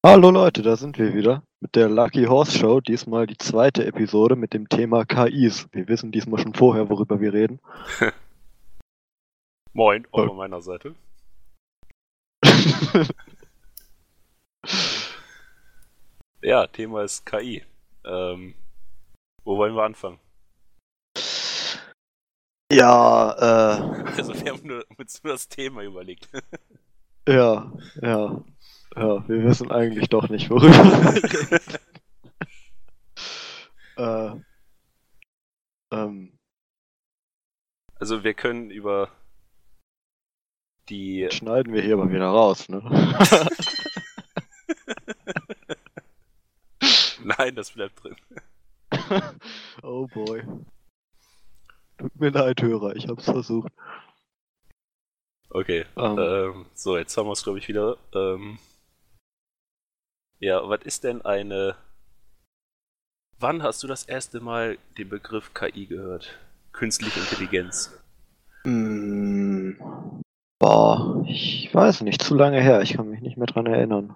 Hallo Leute, da sind wir wieder mit der Lucky Horse Show, diesmal die zweite Episode mit dem Thema KIs. Wir wissen diesmal schon vorher, worüber wir reden. Moin, auch von meiner Seite. Ja, Thema ist KI. Wo wollen wir anfangen? Ja, Also wir haben uns nur das Thema überlegt. ja, wir wissen eigentlich doch nicht, worüber wir reden. Also wir können über die... Schneiden wir hier aber wieder raus, ne? Nein, das bleibt drin. Oh boy. Tut mir leid, Hörer, ich hab's versucht. Okay, so, jetzt haben wir es, glaube ich, wieder. Ja, was ist denn eine... Wann hast du das erste Mal den Begriff KI gehört? Künstliche Intelligenz. Boah, ich weiß nicht, zu lange her, ich kann mich nicht mehr dran erinnern.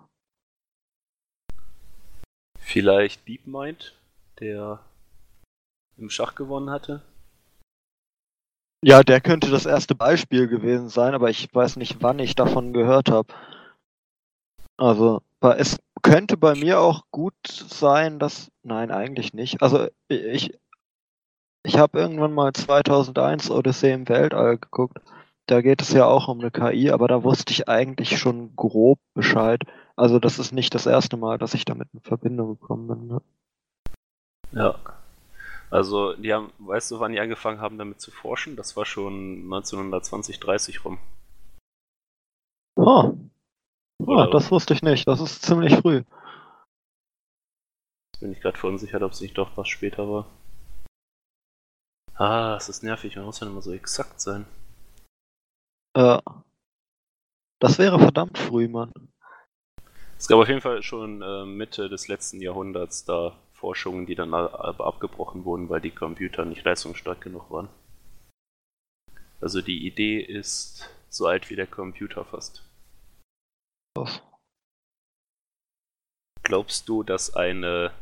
Vielleicht DeepMind, der im Schach gewonnen hatte? Ja, der könnte das erste Beispiel gewesen sein, aber ich weiß nicht, wann ich davon gehört habe. Also, es könnte bei mir auch gut sein, dass... Nein, eigentlich nicht. Also, ich habe irgendwann mal 2001 Odyssee im Weltall geguckt. Da geht es ja auch um eine KI, aber da wusste ich eigentlich schon grob Bescheid. Also, das ist nicht das erste Mal, dass ich damit in Verbindung gekommen bin. Ne? Ja. Also, die haben, weißt du, wann die angefangen haben, damit zu forschen? Das war schon 1920, 30 rum. Oh, Oder das wusste ich nicht. Das ist ziemlich früh. bin ich gerade verunsichert, ob es nicht doch was später war. Ah, es ist nervig, man muss ja immer so exakt sein. Das wäre verdammt früh, Mann. Es gab auf jeden Fall schon Mitte des letzten Jahrhunderts da Forschungen, die dann aber abgebrochen wurden, weil die Computer nicht leistungsstark genug waren. Also die Idee ist so alt wie der Computer fast. Was? Glaubst du, dass eine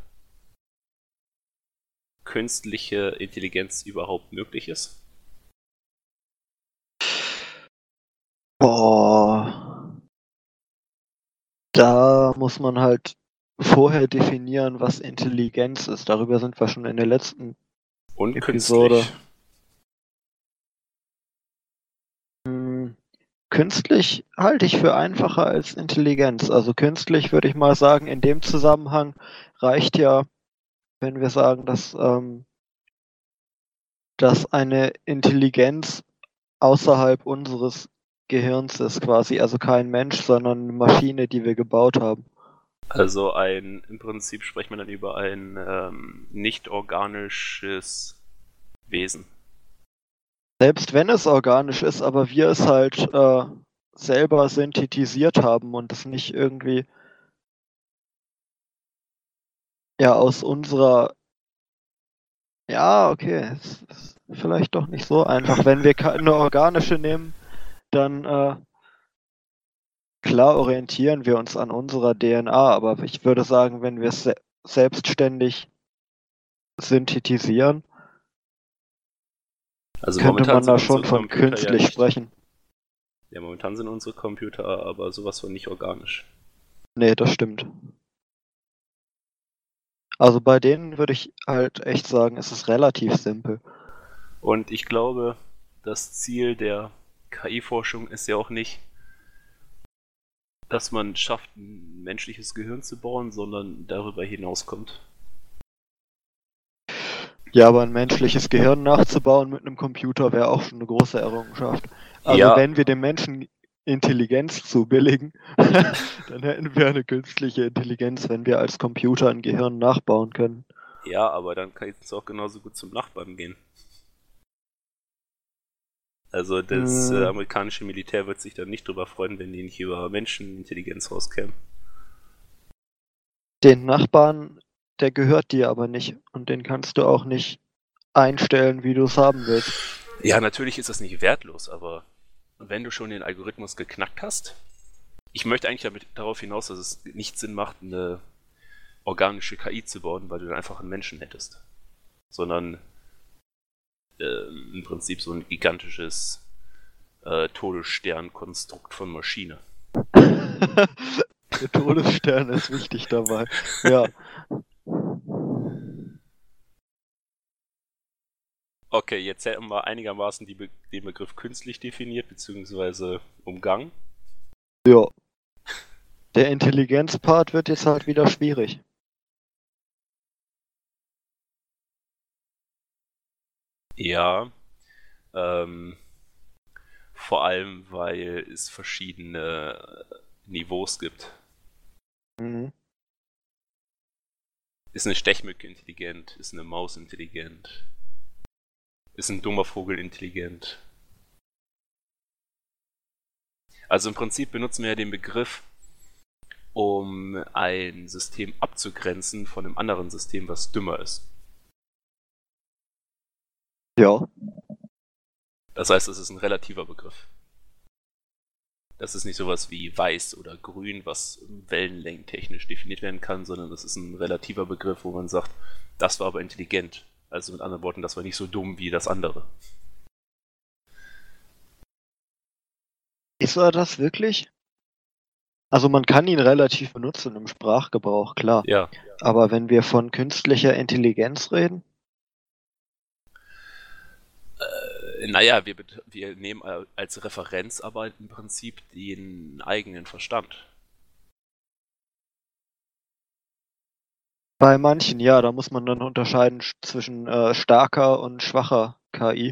künstliche Intelligenz überhaupt möglich ist? Boah. Da muss man halt vorher definieren, was Intelligenz ist. Darüber sind wir schon in der letzten Episode. Künstlich halte ich für einfacher als Intelligenz. Also künstlich würde ich mal sagen, in dem Zusammenhang reicht ja, wenn wir sagen, dass eine Intelligenz außerhalb unseres Gehirns ist quasi. Also kein Mensch, sondern eine Maschine, die wir gebaut haben. Also im Prinzip spricht man dann über ein nicht organisches Wesen. Selbst wenn es organisch ist, aber wir es halt selber synthetisiert haben und es nicht irgendwie aus unserer... Ja, okay, es ist vielleicht doch nicht so einfach. Wenn wir eine organische nehmen, dann klar orientieren wir uns an unserer DNA, aber ich würde sagen, wenn wir es selbstständig synthetisieren, Also könnte momentan man sind da schon unsere von Computer künstlich sprechen. Ja, momentan sind unsere Computer aber sowas von nicht organisch. Nee, das stimmt. Also bei denen würde ich halt echt sagen, es ist relativ simpel. Und ich glaube, das Ziel der KI-Forschung ist ja auch nicht, dass man schafft, ein menschliches Gehirn zu bauen, sondern darüber hinauskommt. Ja, aber ein menschliches Gehirn nachzubauen mit einem Computer wäre auch schon eine große Errungenschaft. Also Ja. wenn wir dem Menschen Intelligenz zubilligen, dann hätten wir eine künstliche Intelligenz, wenn wir als Computer ein Gehirn nachbauen können. Ja, aber dann kann es auch genauso gut zum Nachbarn gehen. Also das amerikanische Militär wird sich dann nicht drüber freuen, wenn die nicht über Menschenintelligenz rauskämen. Den Nachbarn, der gehört dir aber nicht und den kannst du auch nicht einstellen, wie du es haben willst. Ja, natürlich ist das nicht wertlos, aber wenn du schon den Algorithmus geknackt hast, ich möchte eigentlich darauf hinaus, dass es nicht Sinn macht, eine organische KI zu bauen, weil du dann einfach einen Menschen hättest. Sondern im Prinzip so ein gigantisches Todessternkonstrukt von Maschine. Der Todesstern ist wichtig dabei. Ja. Okay, jetzt hätten wir einigermaßen den Begriff künstlich definiert, beziehungsweise umgangen. Ja. Der Intelligenzpart wird jetzt halt wieder schwierig. Ja, vor allem, weil es verschiedene Niveaus gibt. Mhm. Ist eine Stechmücke intelligent? Ist eine Maus intelligent? Ist ein dummer Vogel intelligent? Also im Prinzip benutzen wir ja den Begriff, um ein System abzugrenzen von einem anderen System, was dümmer ist. Ja. Das heißt, es ist ein relativer Begriff. Das ist nicht sowas wie weiß oder grün, was wellenlängentechnisch definiert werden kann, sondern das ist ein relativer Begriff, wo man sagt, das war aber intelligent. Also mit anderen Worten, das war nicht so dumm wie das andere. Ist er das wirklich? Also man kann ihn relativ benutzen im Sprachgebrauch, klar. Ja. Aber wenn wir von künstlicher Intelligenz reden? Naja, wir nehmen als Referenz aber im Prinzip den eigenen Verstand. Bei manchen, ja, da muss man dann unterscheiden zwischen starker und schwacher KI.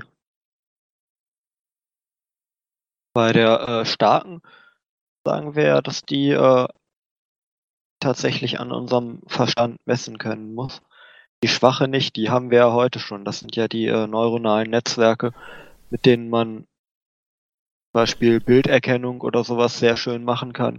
Bei der starken sagen wir ja, dass die tatsächlich an unserem Verstand messen können muss. Die schwache nicht, die haben wir ja heute schon. Das sind ja die neuronalen Netzwerke, mit denen man zum Beispiel Bilderkennung oder sowas sehr schön machen kann.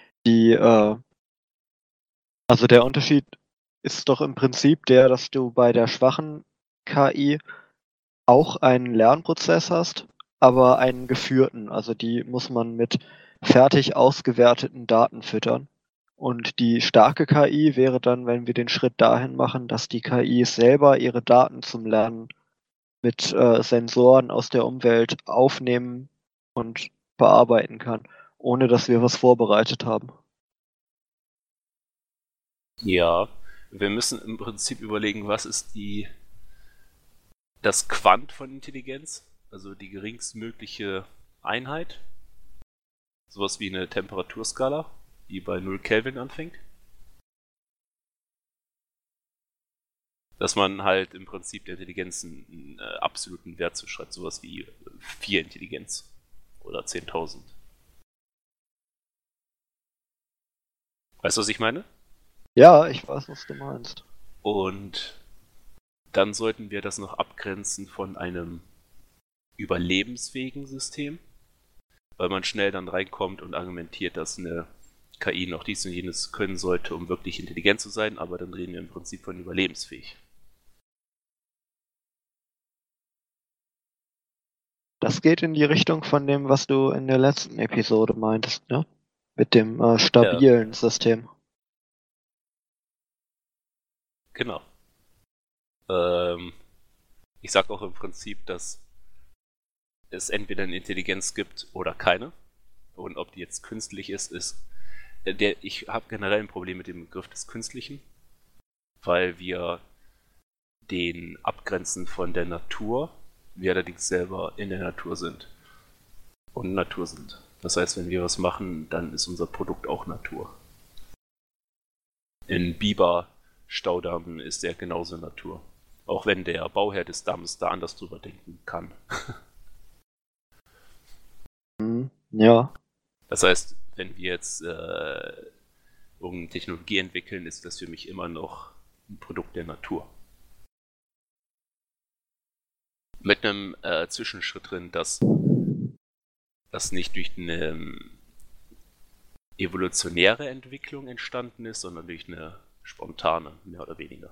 Also der Unterschied ist doch im Prinzip der, dass du bei der schwachen KI auch einen Lernprozess hast, aber einen geführten. Also die muss man mit fertig ausgewerteten Daten füttern. Und die starke KI wäre dann, wenn wir den Schritt dahin machen, dass die KI selber ihre Daten zum Lernen mit Sensoren aus der Umwelt aufnehmen und bearbeiten kann, ohne dass wir was vorbereitet haben. Ja, wir müssen im Prinzip überlegen, was ist das Quant von Intelligenz, also die geringstmögliche Einheit. Sowas wie eine Temperaturskala, die bei 0 Kelvin anfängt. Dass man halt im Prinzip der Intelligenz einen absoluten Wert zuschreibt, sowas wie 4 Intelligenz oder 10.000. Weißt du, was ich meine? Ja, ich weiß, was du meinst. Und dann sollten wir das noch abgrenzen von einem überlebensfähigen System, weil man schnell dann reinkommt und argumentiert, dass eine KI noch dies und jenes können sollte, um wirklich intelligent zu sein, aber dann reden wir im Prinzip von überlebensfähig. Das geht in die Richtung von dem, was du in der letzten Episode meintest, ne? Mit dem stabilen System. Genau. Ich sag auch im Prinzip, dass es entweder eine Intelligenz gibt oder keine. Und ob die jetzt künstlich ist. Ich habe generell ein Problem mit dem Begriff des Künstlichen, weil wir den abgrenzen von der Natur, wir allerdings selber in der Natur sind und Natur sind. Das heißt, wenn wir was machen, dann ist unser Produkt auch Natur. In Biber-Staudamm ist er genauso Natur. Auch wenn der Bauherr des Damms da anders drüber denken kann. Ja. Das heißt, wenn wir jetzt irgendeine Technologie entwickeln, ist das für mich immer noch ein Produkt der Natur. Mit einem Zwischenschritt drin, dass das nicht durch eine evolutionäre Entwicklung entstanden ist, sondern durch eine spontane, mehr oder weniger.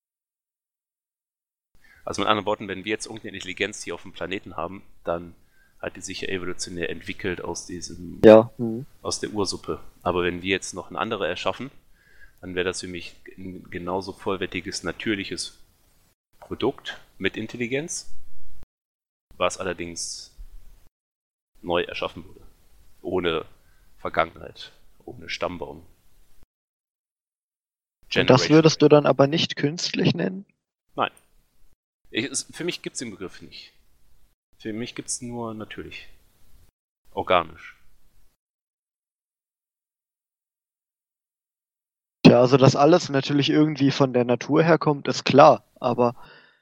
Also mit anderen Worten, wenn wir jetzt irgendeine Intelligenz hier auf dem Planeten haben, dann hat die sich ja evolutionär entwickelt aus Ja. aus der Ursuppe. Aber wenn wir jetzt noch eine andere erschaffen, dann wäre das für mich ein genauso vollwertiges, natürliches Produkt mit Intelligenz, was allerdings neu erschaffen wurde. Ohne Vergangenheit, ohne Stammbaum. Und das würdest du dann aber nicht künstlich nennen? Nein. Für mich gibt es den Begriff nicht. Für mich gibt es nur natürlich. Organisch. Ja, also dass alles natürlich irgendwie von der Natur herkommt, ist klar, aber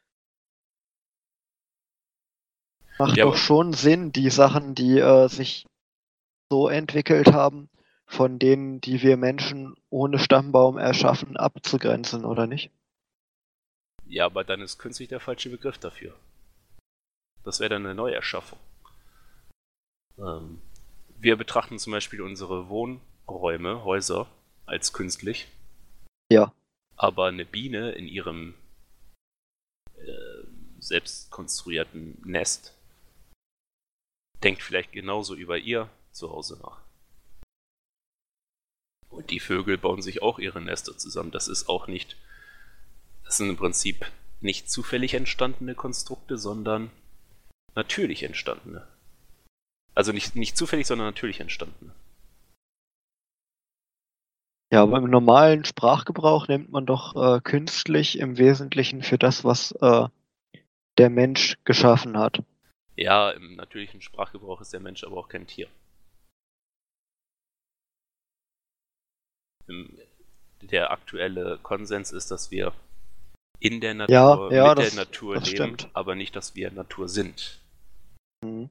macht doch schon Sinn, die Sachen, die sich so entwickelt haben, von denen, die wir Menschen ohne Stammbaum erschaffen, abzugrenzen, oder nicht? Ja, aber dann ist künstlich der falsche Begriff dafür. Das wäre dann eine Neuerschaffung. Wir betrachten zum Beispiel unsere Wohnräume, Häuser, als künstlich. Ja. Aber eine Biene in ihrem selbst konstruierten Nest denkt vielleicht genauso über ihr Zuhause nach. Und die Vögel bauen sich auch ihre Nester zusammen. Das sind im Prinzip nicht zufällig entstandene Konstrukte, sondern natürlich entstandene. Also nicht zufällig, sondern natürlich entstandene. Ja, aber im normalen Sprachgebrauch nennt man doch künstlich im Wesentlichen für das, was der Mensch geschaffen hat. Ja, im natürlichen Sprachgebrauch ist der Mensch aber auch kein Tier. Der aktuelle Konsens ist, dass wir in der Natur, ja, mit der Natur leben, stimmt. aber nicht, dass wir Natur sind. Mhm.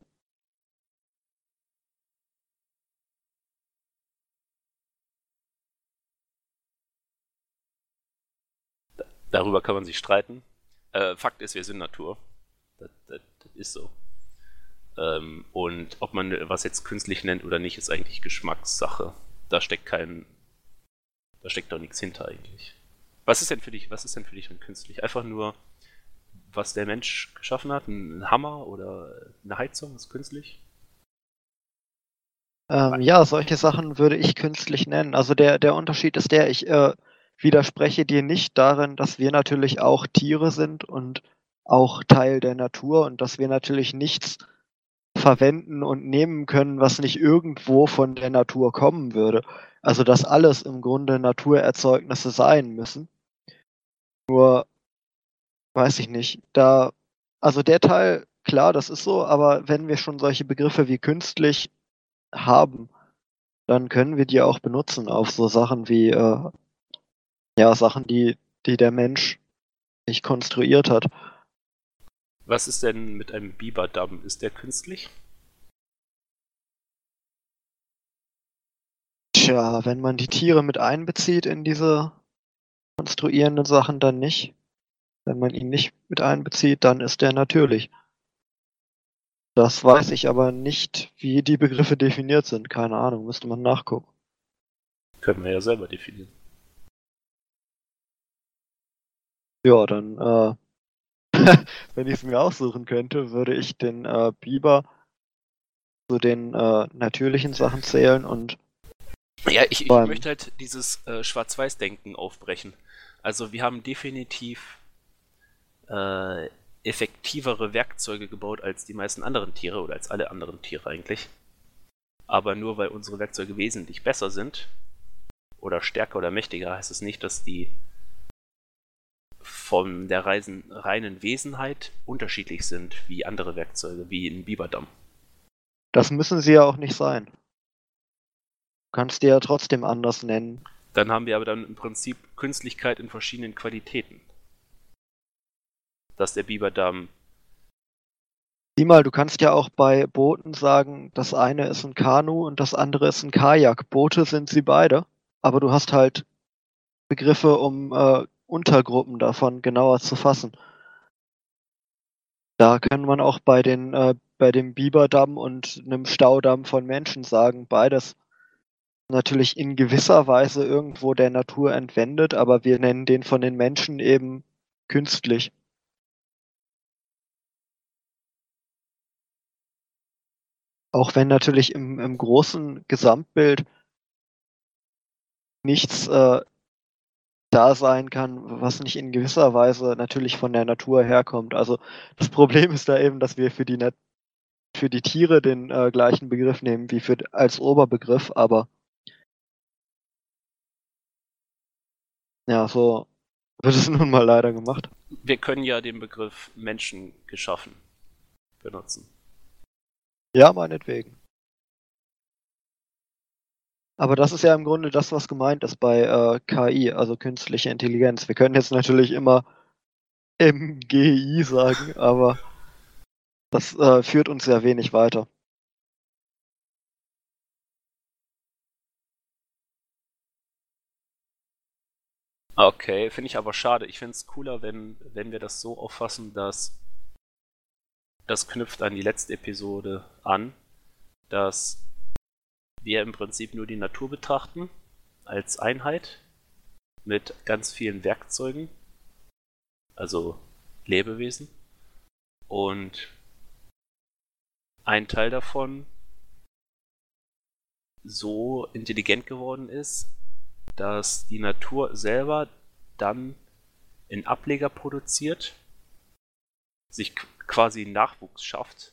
Darüber kann man sich streiten. Fakt ist, wir sind Natur. Das ist so. Und ob man was jetzt künstlich nennt oder nicht, ist eigentlich Geschmackssache. Da steckt doch nichts hinter eigentlich. Was ist denn für dich dann künstlich? Einfach nur, was der Mensch geschaffen hat? Ein Hammer oder eine Heizung ist künstlich? Ja, solche Sachen würde ich künstlich nennen. Also der Unterschied ist ich widerspreche dir nicht darin, dass wir natürlich auch Tiere sind und auch Teil der Natur und dass wir natürlich nichts verwenden und nehmen können, was nicht irgendwo von der Natur kommen würde. Also dass alles im Grunde Naturerzeugnisse sein müssen. Nur weiß ich nicht. Also der Teil, klar, das ist so, aber wenn wir schon solche Begriffe wie künstlich haben, dann können wir die auch benutzen auf so Sachen wie Sachen, die der Mensch nicht konstruiert hat. Was ist denn mit einem Biberdamm? Ist der künstlich? Tja, wenn man die Tiere mit einbezieht in diese konstruierenden Sachen, dann nicht. Wenn man ihn nicht mit einbezieht, dann ist der natürlich. Das weiß ich aber nicht, wie die Begriffe definiert sind. Keine Ahnung, müsste man nachgucken. Können wir ja selber definieren. Ja, dann, wenn ich es mir aussuchen könnte, würde ich den Biber zu den natürlichen Sachen zählen und ja, ich möchte halt dieses Schwarz-Weiß-Denken aufbrechen. Also wir haben definitiv effektivere Werkzeuge gebaut als die meisten anderen Tiere oder als alle anderen Tiere eigentlich. Aber nur weil unsere Werkzeuge wesentlich besser sind oder stärker oder mächtiger, heißt es nicht, dass die von der reinen Wesenheit unterschiedlich sind wie andere Werkzeuge, wie ein Biberdamm. Das müssen sie ja auch nicht sein. Du kannst die ja trotzdem anders nennen. Dann haben wir aber dann im Prinzip Künstlichkeit in verschiedenen Qualitäten. Dass der Biberdamm... Sieh mal, du kannst ja auch bei Booten sagen, das eine ist ein Kanu und das andere ist ein Kajak. Boote sind sie beide, aber du hast halt Begriffe, um Untergruppen davon genauer zu fassen. Da kann man auch bei dem Biberdamm und einem Staudamm von Menschen sagen, beides natürlich in gewisser Weise irgendwo der Natur entwendet, aber wir nennen den von den Menschen eben künstlich. Auch wenn natürlich im großen Gesamtbild nichts da sein kann, was nicht in gewisser Weise natürlich von der Natur herkommt. Also das Problem ist da eben, dass wir für die Tiere den gleichen Begriff nehmen wie als Oberbegriff, aber ja, so wird es nun mal leider gemacht. Wir können ja den Begriff Menschen geschaffen benutzen. Ja, meinetwegen. Aber das ist ja im Grunde das, was gemeint ist bei KI, also künstliche Intelligenz. Wir können jetzt natürlich immer MGI sagen, aber das führt uns ja wenig weiter. Okay, finde ich aber schade. Ich finde es cooler, wenn wir das so auffassen, dass das knüpft an die letzte Episode an, dass wir im Prinzip nur die Natur betrachten als Einheit mit ganz vielen Werkzeugen, also Lebewesen. Und ein Teil davon so intelligent geworden ist, dass die Natur selber dann einen Ableger produziert, sich quasi Nachwuchs schafft,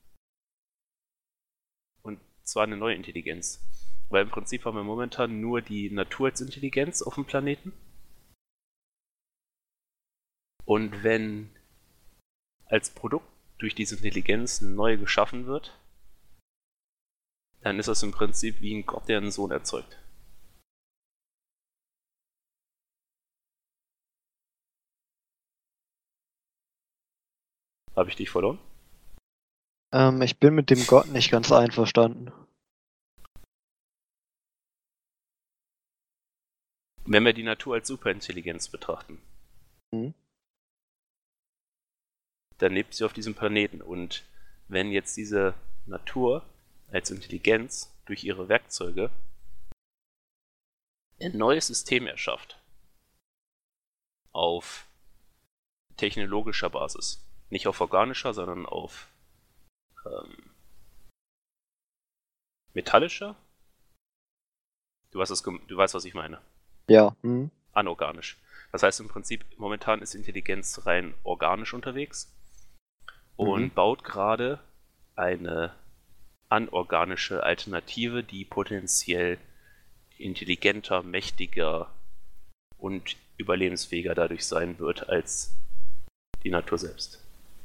und zwar eine neue Intelligenz. Weil im Prinzip haben wir momentan nur die Natur als Intelligenz auf dem Planeten. Und wenn als Produkt durch diese Intelligenz eine neue geschaffen wird, dann ist das im Prinzip wie ein Gott, der einen Sohn erzeugt. Habe ich dich verloren? Ich bin mit dem Gott nicht ganz einverstanden. Wenn wir die Natur als Superintelligenz betrachten, dann lebt sie auf diesem Planeten. Und wenn jetzt diese Natur als Intelligenz durch ihre Werkzeuge ein neues System erschafft, auf technologischer Basis, nicht auf organischer, sondern auf metallischer? Du weißt, was ich meine. Ja. Anorganisch. Das heißt im Prinzip, momentan ist Intelligenz rein organisch unterwegs und baut gerade eine anorganische Alternative, die potenziell intelligenter, mächtiger und überlebensfähiger dadurch sein wird als die Natur selbst.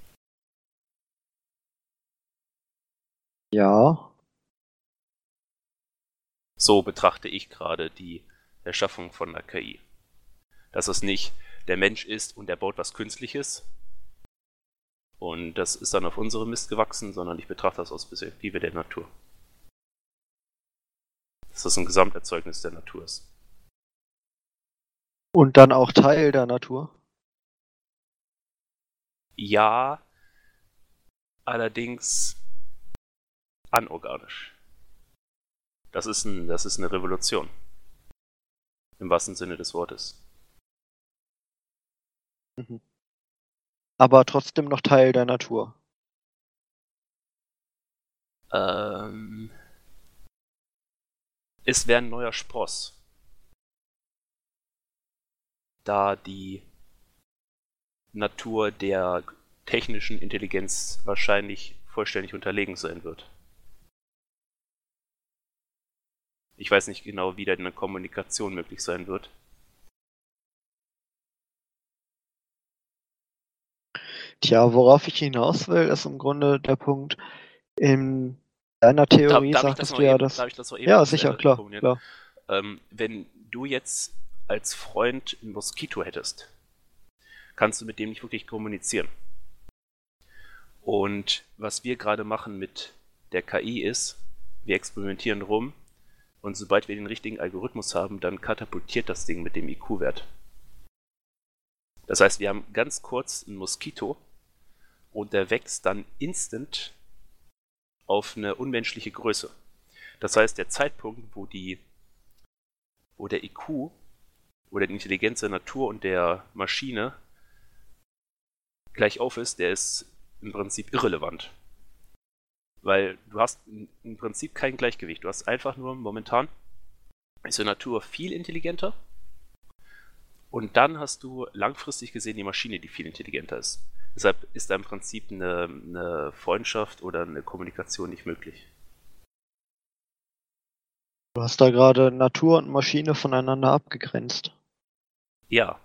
Ja. So betrachte ich gerade die Erschaffung von einer KI. Dass es nicht der Mensch ist und der baut was Künstliches und das ist dann auf unsere Mist gewachsen, sondern ich betrachte das aus Perspektive der Natur. Dass das ein Gesamterzeugnis der Natur ist. Und dann auch Teil der Natur? Ja, allerdings anorganisch. Das ist eine Revolution. Im wahrsten Sinne des Wortes. Aber trotzdem noch Teil der Natur. Es wäre ein neuer Spross. Da die Natur der technischen Intelligenz wahrscheinlich vollständig unterlegen sein wird. Ich weiß nicht genau, wie da eine Kommunikation möglich sein wird. Tja, worauf ich hinaus will, ist im Grunde der Punkt, in deiner Theorie sagtest du ja, dass... Darf ich das noch eben Ja, sicher, klar. Wenn du jetzt als Freund ein Moskito hättest, kannst du mit dem nicht wirklich kommunizieren. Und was wir gerade machen mit der KI ist, wir experimentieren rum und sobald wir den richtigen Algorithmus haben, dann katapultiert das Ding mit dem IQ-Wert. Das heißt, wir haben ganz kurz ein Moskito und der wächst dann instant auf eine unmenschliche Größe. Das heißt, der Zeitpunkt, wo der IQ oder die Intelligenz der Natur und der Maschine gleich auf ist, der ist im Prinzip irrelevant. Weil du hast im Prinzip kein Gleichgewicht. Du hast einfach nur momentan ist die Natur viel intelligenter und dann hast du langfristig gesehen die Maschine, die viel intelligenter ist. Deshalb ist da im Prinzip eine Freundschaft oder eine Kommunikation nicht möglich. Du hast da gerade Natur und Maschine voneinander abgegrenzt. Ja,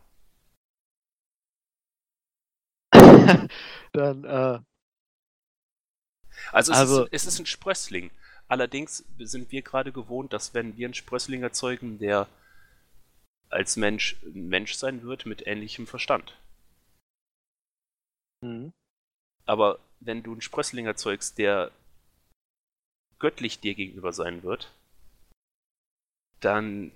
Dann, also also, es ist ein Sprössling. Allerdings sind wir gerade gewohnt, dass wenn wir einen Sprössling erzeugen, der als Mensch ein Mensch sein wird mit ähnlichem Verstand. mhm. Aber wenn du einen Sprössling erzeugst, der göttlich dir gegenüber sein wird, dann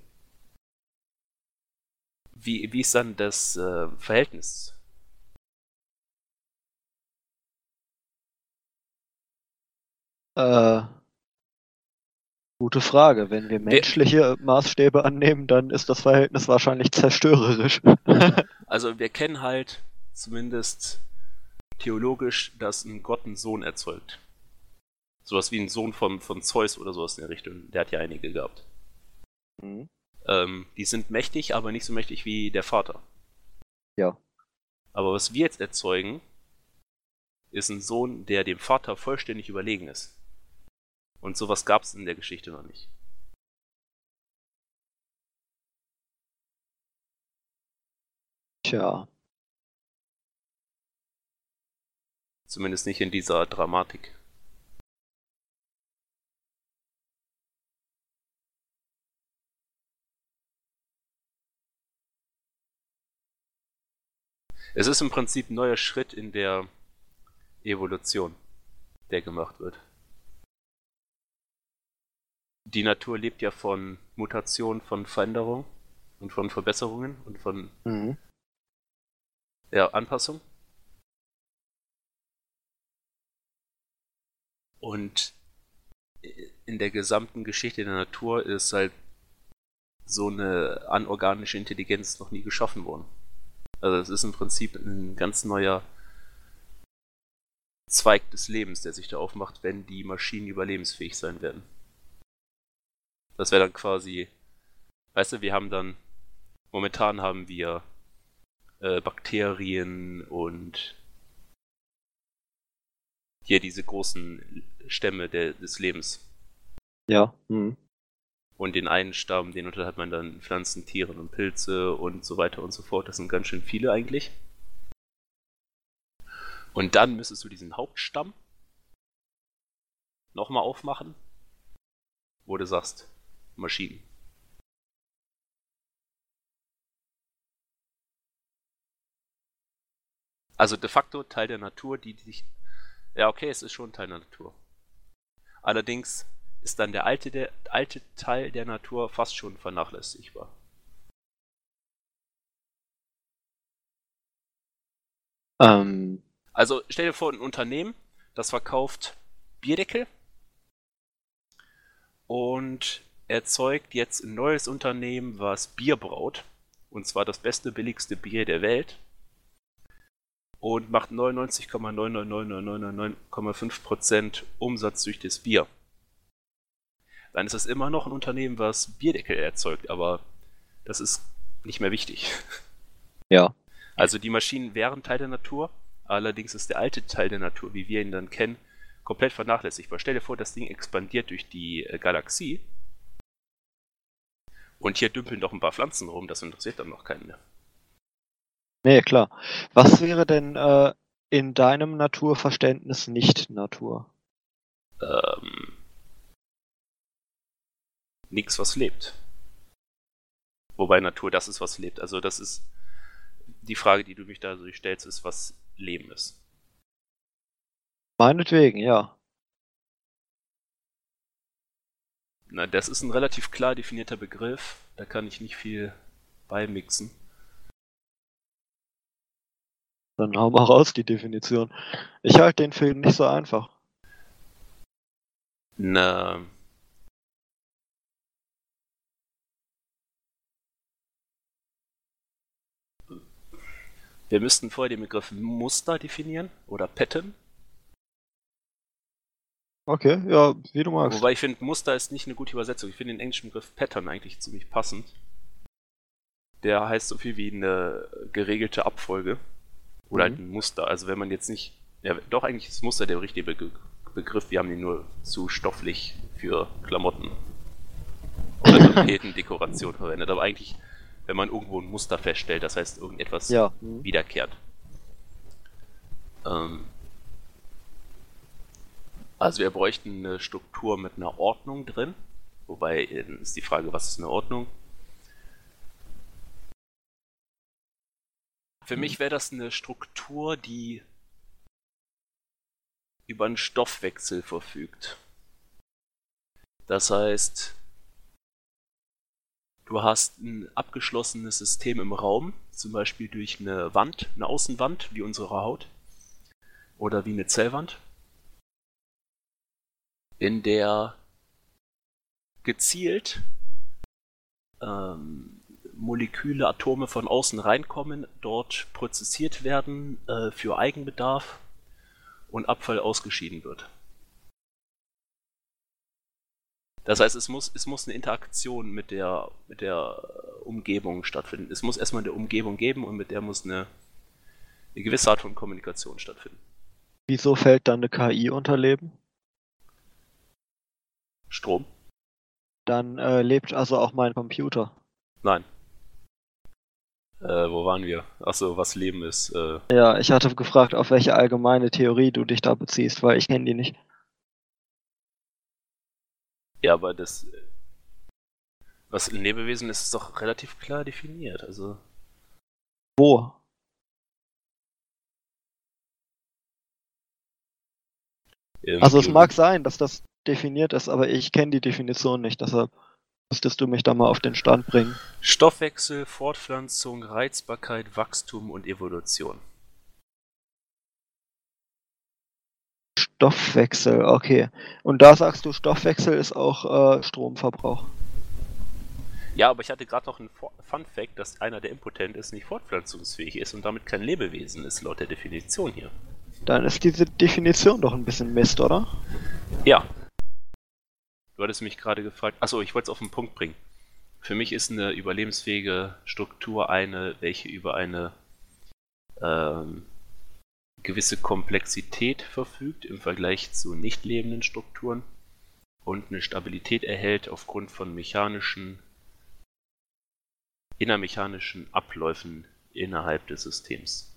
wie ist dann das Verhältnis? äh, Gute Frage. Wenn wir Wer, menschliche Maßstäbe annehmen, dann ist das Verhältnis wahrscheinlich zerstörerisch. also wir kennen halt zumindest theologisch, dass ein Gott einen Sohn erzeugt. Sowas wie ein Sohn von Zeus oder sowas in der Richtung. Der hat ja einige gehabt. Mhm. Die sind mächtig, aber nicht so mächtig wie der Vater. Ja. Aber was wir jetzt erzeugen, ist ein Sohn, der dem Vater vollständig überlegen ist. Und sowas gab es in der Geschichte noch nicht. Tja. Zumindest nicht in dieser Dramatik. Es ist im Prinzip ein neuer Schritt in der Evolution, der gemacht wird. Die Natur lebt ja von Mutation, von Veränderung und von Verbesserungen und von Mhm. Anpassung. Und in der gesamten Geschichte der Natur ist halt so eine anorganische Intelligenz noch nie geschaffen worden. Also es ist im Prinzip ein ganz neuer Zweig des Lebens, der sich da aufmacht, wenn die Maschinen überlebensfähig sein werden. Das wäre dann quasi, weißt du, momentan haben wir Bakterien und hier diese großen Stämme des Lebens. Ja. Mhm. Und den einen Stamm, den unterteilt man dann Pflanzen, Tieren und Pilze und so weiter und so fort. Das sind ganz schön viele eigentlich. Und dann müsstest du diesen Hauptstamm nochmal aufmachen, wo du sagst, Maschinen. Also de facto Teil der Natur, die sich. Ja, okay, es ist schon Teil der Natur. Allerdings ist dann der alte Teil der Natur fast schon vernachlässigbar. Ähm, Also stell dir vor, ein Unternehmen, das verkauft Bierdeckel und erzeugt jetzt ein neues Unternehmen, was Bier braut. Und zwar das beste, billigste Bier der Welt. Und macht 99,99999,5% Umsatz durch das Bier. Dann ist es immer noch ein Unternehmen, was Bierdeckel erzeugt, aber das ist nicht mehr wichtig. ja. Also die Maschinen wären Teil der Natur, allerdings ist der alte Teil der Natur, wie wir ihn dann kennen, komplett vernachlässigbar. Stell dir vor, das Ding expandiert durch die Galaxie und hier dümpeln doch ein paar Pflanzen rum, das interessiert dann noch keinen mehr. Nee, klar. Was wäre denn in deinem Naturverständnis nicht Natur? Nichts, was lebt. Wobei Natur das ist, was lebt. Also das ist die Frage, die du mich da so stellst, ist, was Leben ist. Meinetwegen, ja. Na, das ist ein relativ klar definierter Begriff. Da kann ich nicht viel beimixen. Dann hau mal raus die Definition. Ich halte den Film nicht so einfach. Na, wir müssten vorher den Begriff Muster definieren oder Pattern. Okay, ja, wie du magst. Wobei ich finde, Muster ist nicht eine gute Übersetzung. Ich finde den englischen Begriff Pattern eigentlich ziemlich passend. Der heißt so viel wie eine geregelte Abfolge. Oder halt ein Muster. Also wenn man jetzt nicht. Ja, doch, eigentlich ist Muster der richtige Begriff. Wir haben ihn nur zu stofflich für Klamotten oder Tapetendekoration verwendet. Aber eigentlich, wenn man irgendwo ein Muster feststellt, das heißt irgendetwas Ja. wiederkehrt. Also wir bräuchten eine Struktur mit einer Ordnung drin. Wobei ist die Frage, was ist eine Ordnung? Für mich wäre das eine Struktur, die über einen Stoffwechsel verfügt. Das heißt, du hast ein abgeschlossenes System im Raum, zum Beispiel durch eine Wand, eine Außenwand, wie unsere Haut, oder wie eine Zellwand, in der gezielt Moleküle, Atome von außen reinkommen, dort prozessiert werden für Eigenbedarf und Abfall ausgeschieden wird. Das heißt, es muss eine Interaktion mit der Umgebung stattfinden. Es muss erstmal eine Umgebung geben und mit der muss eine gewisse Art von Kommunikation stattfinden. Wieso fällt dann eine KI unter Leben? Strom? Dann lebt also auch mein Computer. Nein. Wo waren wir? Achso, was Leben ist. Ja, ich hatte gefragt, auf welche allgemeine Theorie du dich da beziehst, weil ich kenne die nicht. Ja, aber das. Was ein Lebewesen ist, ist doch relativ klar definiert. Also. Wo? Also es mag sein, dass das definiert ist, aber ich kenne die Definition nicht, deshalb müsstest du mich da mal auf den Stand bringen. Stoffwechsel, Fortpflanzung, Reizbarkeit, Wachstum und Evolution. Stoffwechsel, okay. Und da sagst du, Stoffwechsel ist auch Stromverbrauch. Ja, aber ich hatte gerade noch einen Fun-Fact, dass einer, der impotent ist, nicht fortpflanzungsfähig ist und damit kein Lebewesen ist, laut der Definition hier. Dann ist diese Definition doch ein bisschen Mist, oder? Ja. Du hattest mich gerade gefragt. Achso, ich wollte es auf den Punkt bringen. Für mich ist eine überlebensfähige Struktur eine, welche über eine gewisse Komplexität verfügt im Vergleich zu nicht lebenden Strukturen und eine Stabilität erhält aufgrund von innermechanischen Abläufen innerhalb des Systems.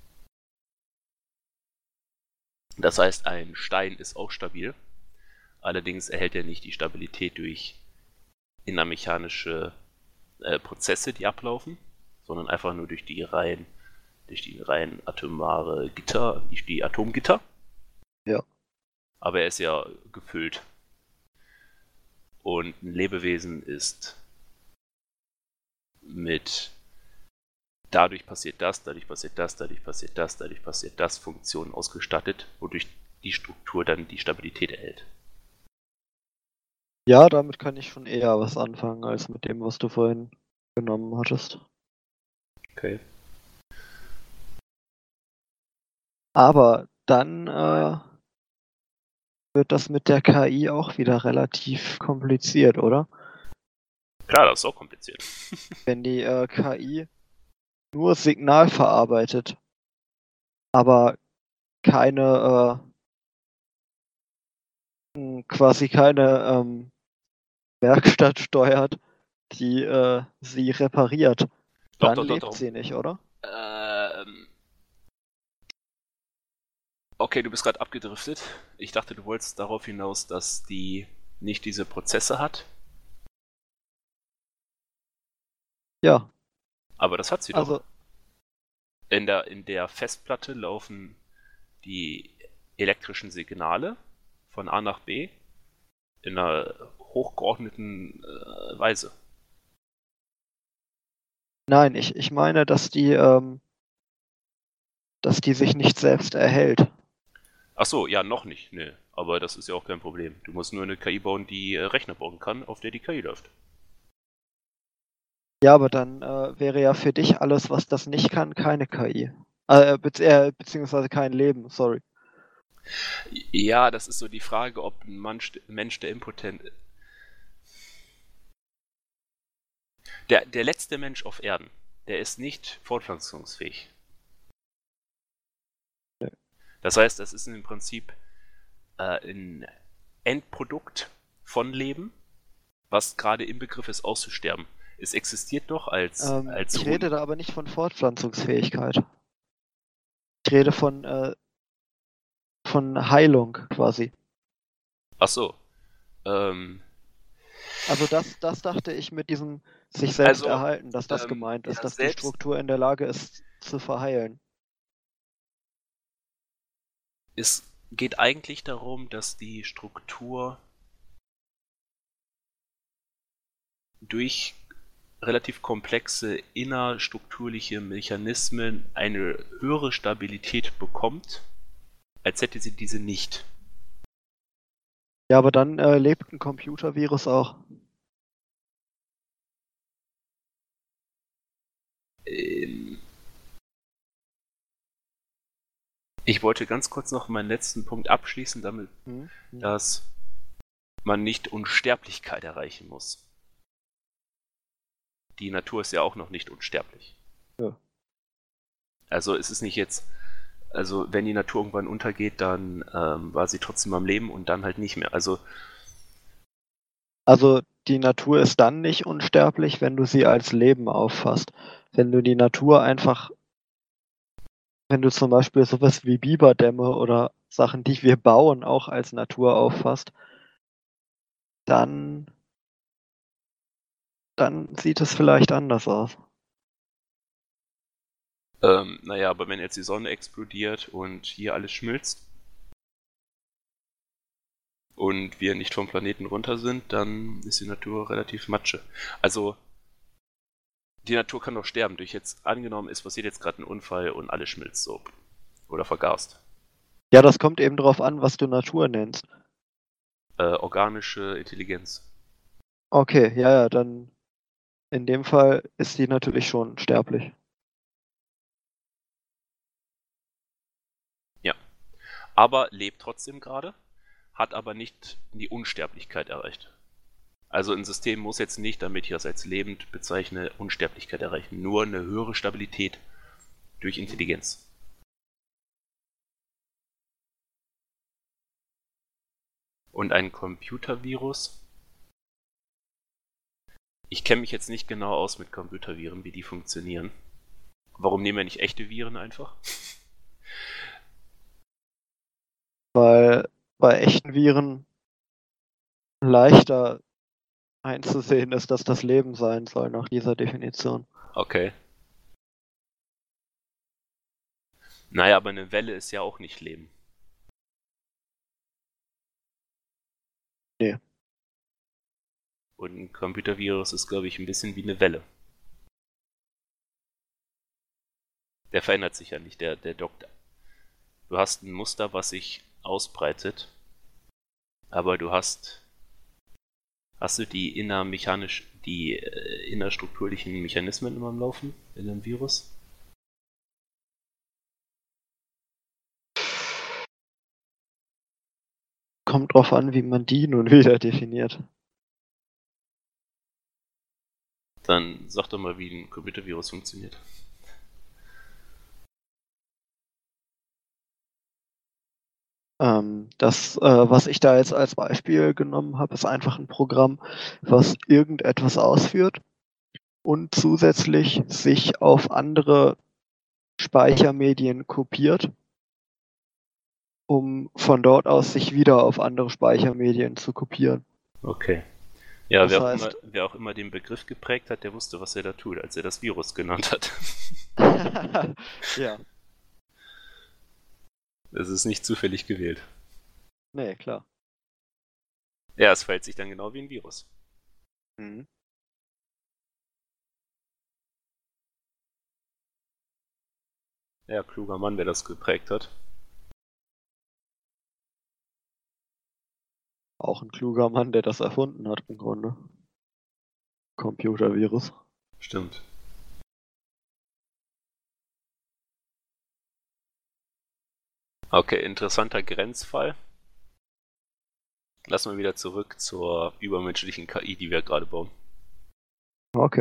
Das heißt, ein Stein ist auch stabil, allerdings erhält er nicht die Stabilität durch innermechanische Prozesse, die ablaufen, sondern einfach nur durch die rein atomare Gitter, die Atomgitter. Ja. Aber er ist ja gefüllt. Und ein Lebewesen ist mit dadurch passiert das, dadurch passiert das, dadurch passiert das, dadurch passiert das Funktionen ausgestattet, wodurch die Struktur dann die Stabilität erhält. Ja, damit kann ich schon eher was anfangen, als mit dem, was du vorhin genommen hattest. Okay. Aber dann wird das mit der KI auch wieder relativ kompliziert, oder? Klar, das ist auch kompliziert. Wenn die KI nur Signal verarbeitet, aber quasi keine Werkstatt steuert, die sie repariert, dann lebt sie nicht, oder? Okay, du bist gerade abgedriftet. Ich dachte, du wolltest darauf hinaus, dass die nicht diese Prozesse hat. Ja. Aber das hat sie doch. Also in der Festplatte laufen die elektrischen Signale von A nach B in einer hochgeordneten Weise. nein, ich meine, dass die sich nicht selbst erhält. Ach so, ja, noch nicht, ne. Aber das ist ja auch kein Problem. Du musst nur eine KI bauen, die Rechner bauen kann, auf der die KI läuft. Ja, aber dann wäre ja für dich alles, was das nicht kann, keine KI. Beziehungsweise kein Leben, sorry. Ja, das ist so die Frage, ob ein Mensch, der impotent ist. Der letzte Mensch auf Erden, der ist nicht fortpflanzungsfähig. Das heißt, es ist im Prinzip ein Endprodukt von Leben, was gerade im Begriff ist auszusterben. Es existiert doch als Ich rede da aber nicht von Fortpflanzungsfähigkeit. Ich rede von Heilung quasi. Ach so. Also das dachte ich mit diesem sich selbst erhalten, dass das gemeint ist, ja, dass die Struktur in der Lage ist zu verheilen. Es geht eigentlich darum, dass die Struktur durch relativ komplexe innerstrukturliche Mechanismen eine höhere Stabilität bekommt, als hätte sie diese nicht. Ja, aber dann lebt ein Computervirus auch. Ich wollte ganz kurz noch meinen letzten Punkt abschließen, damit, dass man nicht Unsterblichkeit erreichen muss. Die Natur ist ja auch noch nicht unsterblich. Ja. Also es ist nicht jetzt, also wenn die Natur irgendwann untergeht, dann war sie trotzdem am Leben und dann halt nicht mehr. Also die Natur ist dann nicht unsterblich, wenn du sie als Leben auffasst. Wenn du die Natur einfach, wenn du zum Beispiel sowas wie Biberdämme oder Sachen, die wir bauen, auch als Natur auffasst, dann sieht es vielleicht anders aus. naja, aber wenn jetzt die Sonne explodiert und hier alles schmilzt und wir nicht vom Planeten runter sind, dann ist die Natur relativ Matsche. Also die Natur kann doch sterben. Durch jetzt angenommen, es passiert jetzt gerade ein Unfall und alles schmilzt so. Oder vergast. Ja, das kommt eben darauf an, was du Natur nennst. Organische Intelligenz. Okay, ja, dann in dem Fall ist die natürlich schon sterblich. Ja. Aber lebt trotzdem gerade, hat aber nicht die Unsterblichkeit erreicht. Also ein System muss jetzt nicht, damit ich das als lebend bezeichne, Unsterblichkeit erreichen. Nur eine höhere Stabilität durch Intelligenz. Und ein Computervirus. Ich kenne mich jetzt nicht genau aus mit Computerviren, wie die funktionieren. Warum nehmen wir nicht echte Viren einfach? Weil bei echten Viren leichter einzusehen ist, dass das Leben sein soll nach dieser Definition. Okay. Naja, aber eine Welle ist ja auch nicht Leben. Nee. Und ein Computervirus ist, glaube ich, ein bisschen wie eine Welle. Der verändert sich ja nicht, der dockt. Du hast ein Muster, was sich ausbreitet, aber hast du die innerstrukturlichen Mechanismen immer am Laufen in einem Virus? Kommt drauf an, wie man die nun wieder definiert. Dann sag doch mal, wie ein Computervirus funktioniert. Was ich da jetzt als Beispiel genommen habe, ist einfach ein Programm, was irgendetwas ausführt und zusätzlich sich auf andere Speichermedien kopiert, um von dort aus sich wieder auf andere Speichermedien zu kopieren. Okay. Ja, Das heißt, wer auch immer den Begriff geprägt hat, der wusste, was er da tut, als er das Virus genannt hat. ja. Das ist nicht zufällig gewählt. Nee, klar. Ja, es verhält sich dann genau wie ein Virus. Mhm. Ja, kluger Mann, der das geprägt hat. Auch ein kluger Mann, der das erfunden hat im Grunde. Computervirus. Stimmt. Okay, interessanter Grenzfall. Lass mal wieder zurück zur übermenschlichen KI, die wir gerade bauen. Okay.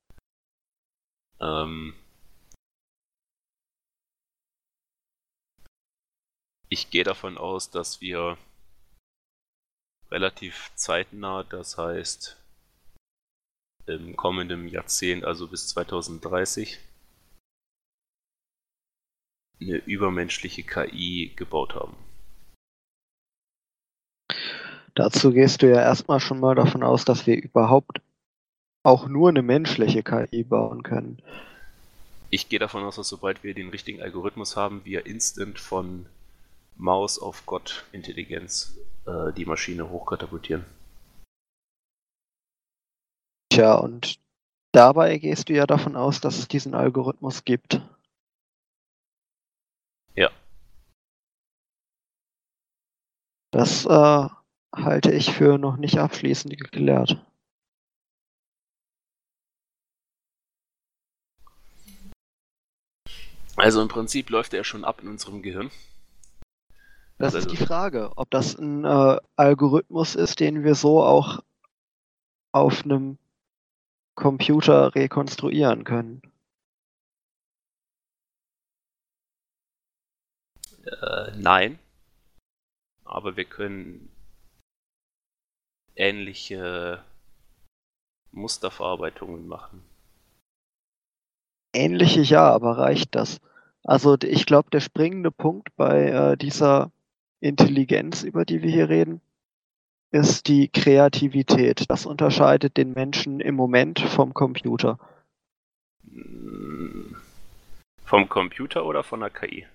Ich gehe davon aus, dass wir relativ zeitnah, das heißt im kommenden Jahrzehnt, also bis 2030, eine übermenschliche KI gebaut haben. Dazu gehst du ja erstmal schon mal davon aus, dass wir überhaupt auch nur eine menschliche KI bauen können. Ich gehe davon aus, dass sobald wir den richtigen Algorithmus haben, wir instant von Maus auf Gott Intelligenz die Maschine hochkatapultieren. Tja, und dabei gehst du ja davon aus, dass es diesen Algorithmus gibt. Ja. Das halte ich für noch nicht abschließend geklärt. Also im Prinzip läuft er schon ab in unserem Gehirn. Das Also- ist die Frage, ob das ein Algorithmus ist, den wir so auch auf einem Computer rekonstruieren können. Nein. Aber wir können ähnliche Musterverarbeitungen machen. Ähnliche ja, aber reicht das? Also ich glaube, der springende Punkt bei dieser Intelligenz, über die wir hier reden, ist die Kreativität. Das unterscheidet den Menschen im Moment vom Computer. Vom Computer oder von der KI?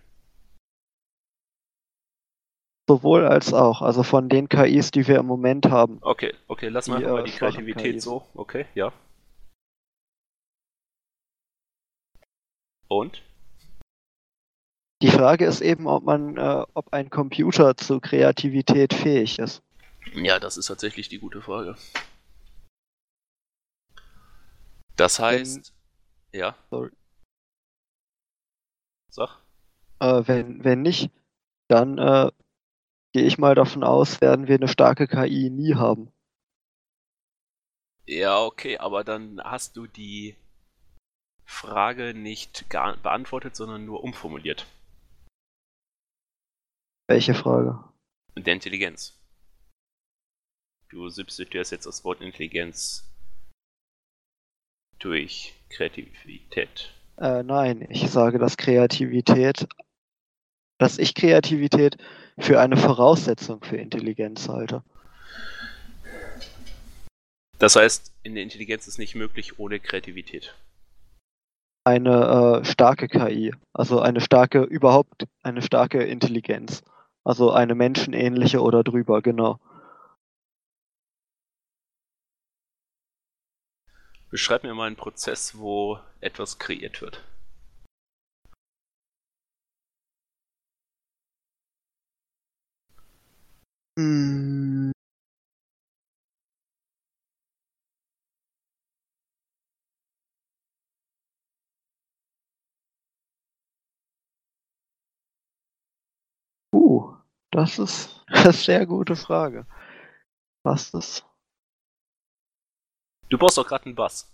Sowohl als auch, also von den KIs, die wir im Moment haben. Okay, lassen wir Die, einfach mal die schwachen Kreativität KIs. so. Okay, ja. Und? Die Frage ist eben, ob ein Computer zu Kreativität fähig ist. Ja, das ist tatsächlich die gute Frage. Das heißt, ja. Sorry. Sag. Wenn nicht, dann gehe ich mal davon aus, werden wir eine starke KI nie haben. Ja, okay, aber dann hast du die Frage nicht beantwortet, sondern nur umformuliert. Welche Frage? Der Intelligenz. Du substituierst jetzt das Wort Intelligenz durch Kreativität. Nein, ich sage, dass ich Kreativität für eine Voraussetzung für Intelligenz halte. Das heißt, in der Intelligenz ist nicht möglich ohne Kreativität. Eine starke KI, also überhaupt eine starke Intelligenz. Also eine menschenähnliche oder drüber, genau. Beschreib mir mal einen Prozess, wo etwas kreiert wird. Hm. Das ist eine sehr gute Frage. Was ist? Du brauchst doch gerade einen Bass.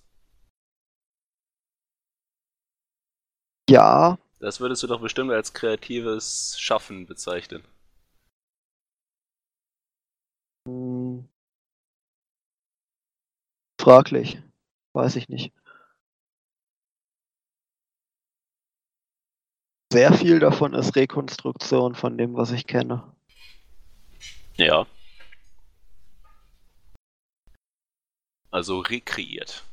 Ja. Das würdest du doch bestimmt als kreatives Schaffen bezeichnen. Fraglich. Weiß ich nicht. Sehr viel davon ist Rekonstruktion von dem, was ich kenne. Ja. Also rekreiert.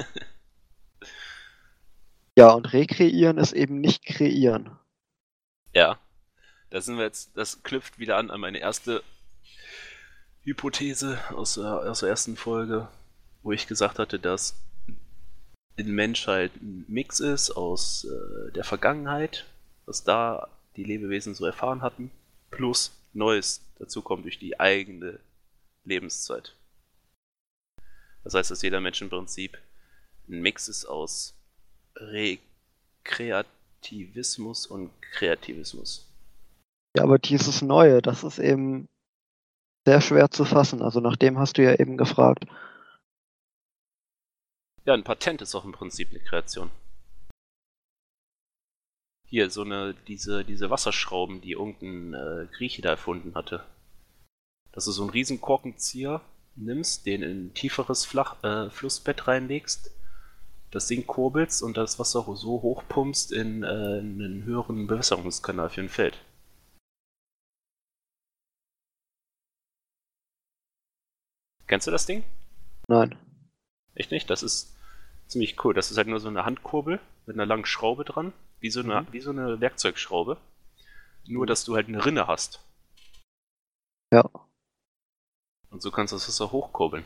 Ja, und rekreieren ist eben nicht kreieren. Ja. Das knüpft wieder an meine erste Hypothese aus der ersten Folge, wo ich gesagt hatte, dass ein Mensch halt ein Mix ist aus der Vergangenheit, was da die Lebewesen so erfahren hatten, plus Neues dazu kommt durch die eigene Lebenszeit. Das heißt, dass jeder Mensch im Prinzip ein Mix ist aus Rekreativismus und Kreativismus. Ja, aber dieses Neue, das ist eben sehr schwer zu fassen. Also nach dem hast du ja eben gefragt. Ja, ein Patent ist auch im Prinzip eine Kreation. Hier, diese Wasserschrauben, die irgendein Grieche da erfunden hatte. Dass du so einen riesen Korkenzieher nimmst, den in ein tieferes Flussbett reinlegst, das Ding kurbelst und das Wasser so hochpumpst in einen höheren Bewässerungskanal für ein Feld. Kennst du das Ding? Nein. Echt nicht? Das ist ziemlich cool. Das ist halt nur so eine Handkurbel mit einer langen Schraube dran, wie so eine Werkzeugschraube. Nur, dass du halt eine Rinne hast. Ja. Und so kannst du das Wasser hochkurbeln.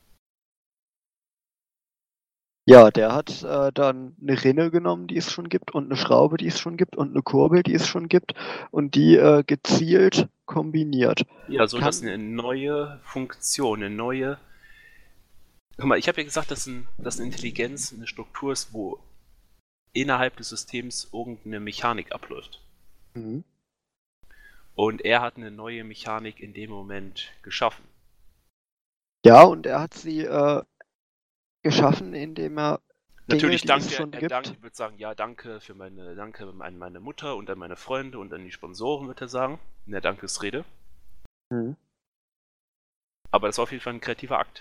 Ja, der hat dann eine Rinne genommen, die es schon gibt, und eine Schraube, die es schon gibt, und eine Kurbel, die es schon gibt, und die gezielt kombiniert. Ja, so dass eine neue Funktion, eine neue. Guck mal, ich habe ja gesagt, dass eine Intelligenz eine Struktur ist, wo innerhalb des Systems irgendeine Mechanik abläuft. Mhm. Und er hat eine neue Mechanik in dem Moment geschaffen. Ja, und er hat sie geschaffen, indem er Natürlich Dinge, die es schon er gibt. wird sagen, ja, danke an meine Mutter und an meine Freunde und an die Sponsoren, wird er sagen, in der Dankesrede. Mhm. Aber das war auf jeden Fall ein kreativer Akt.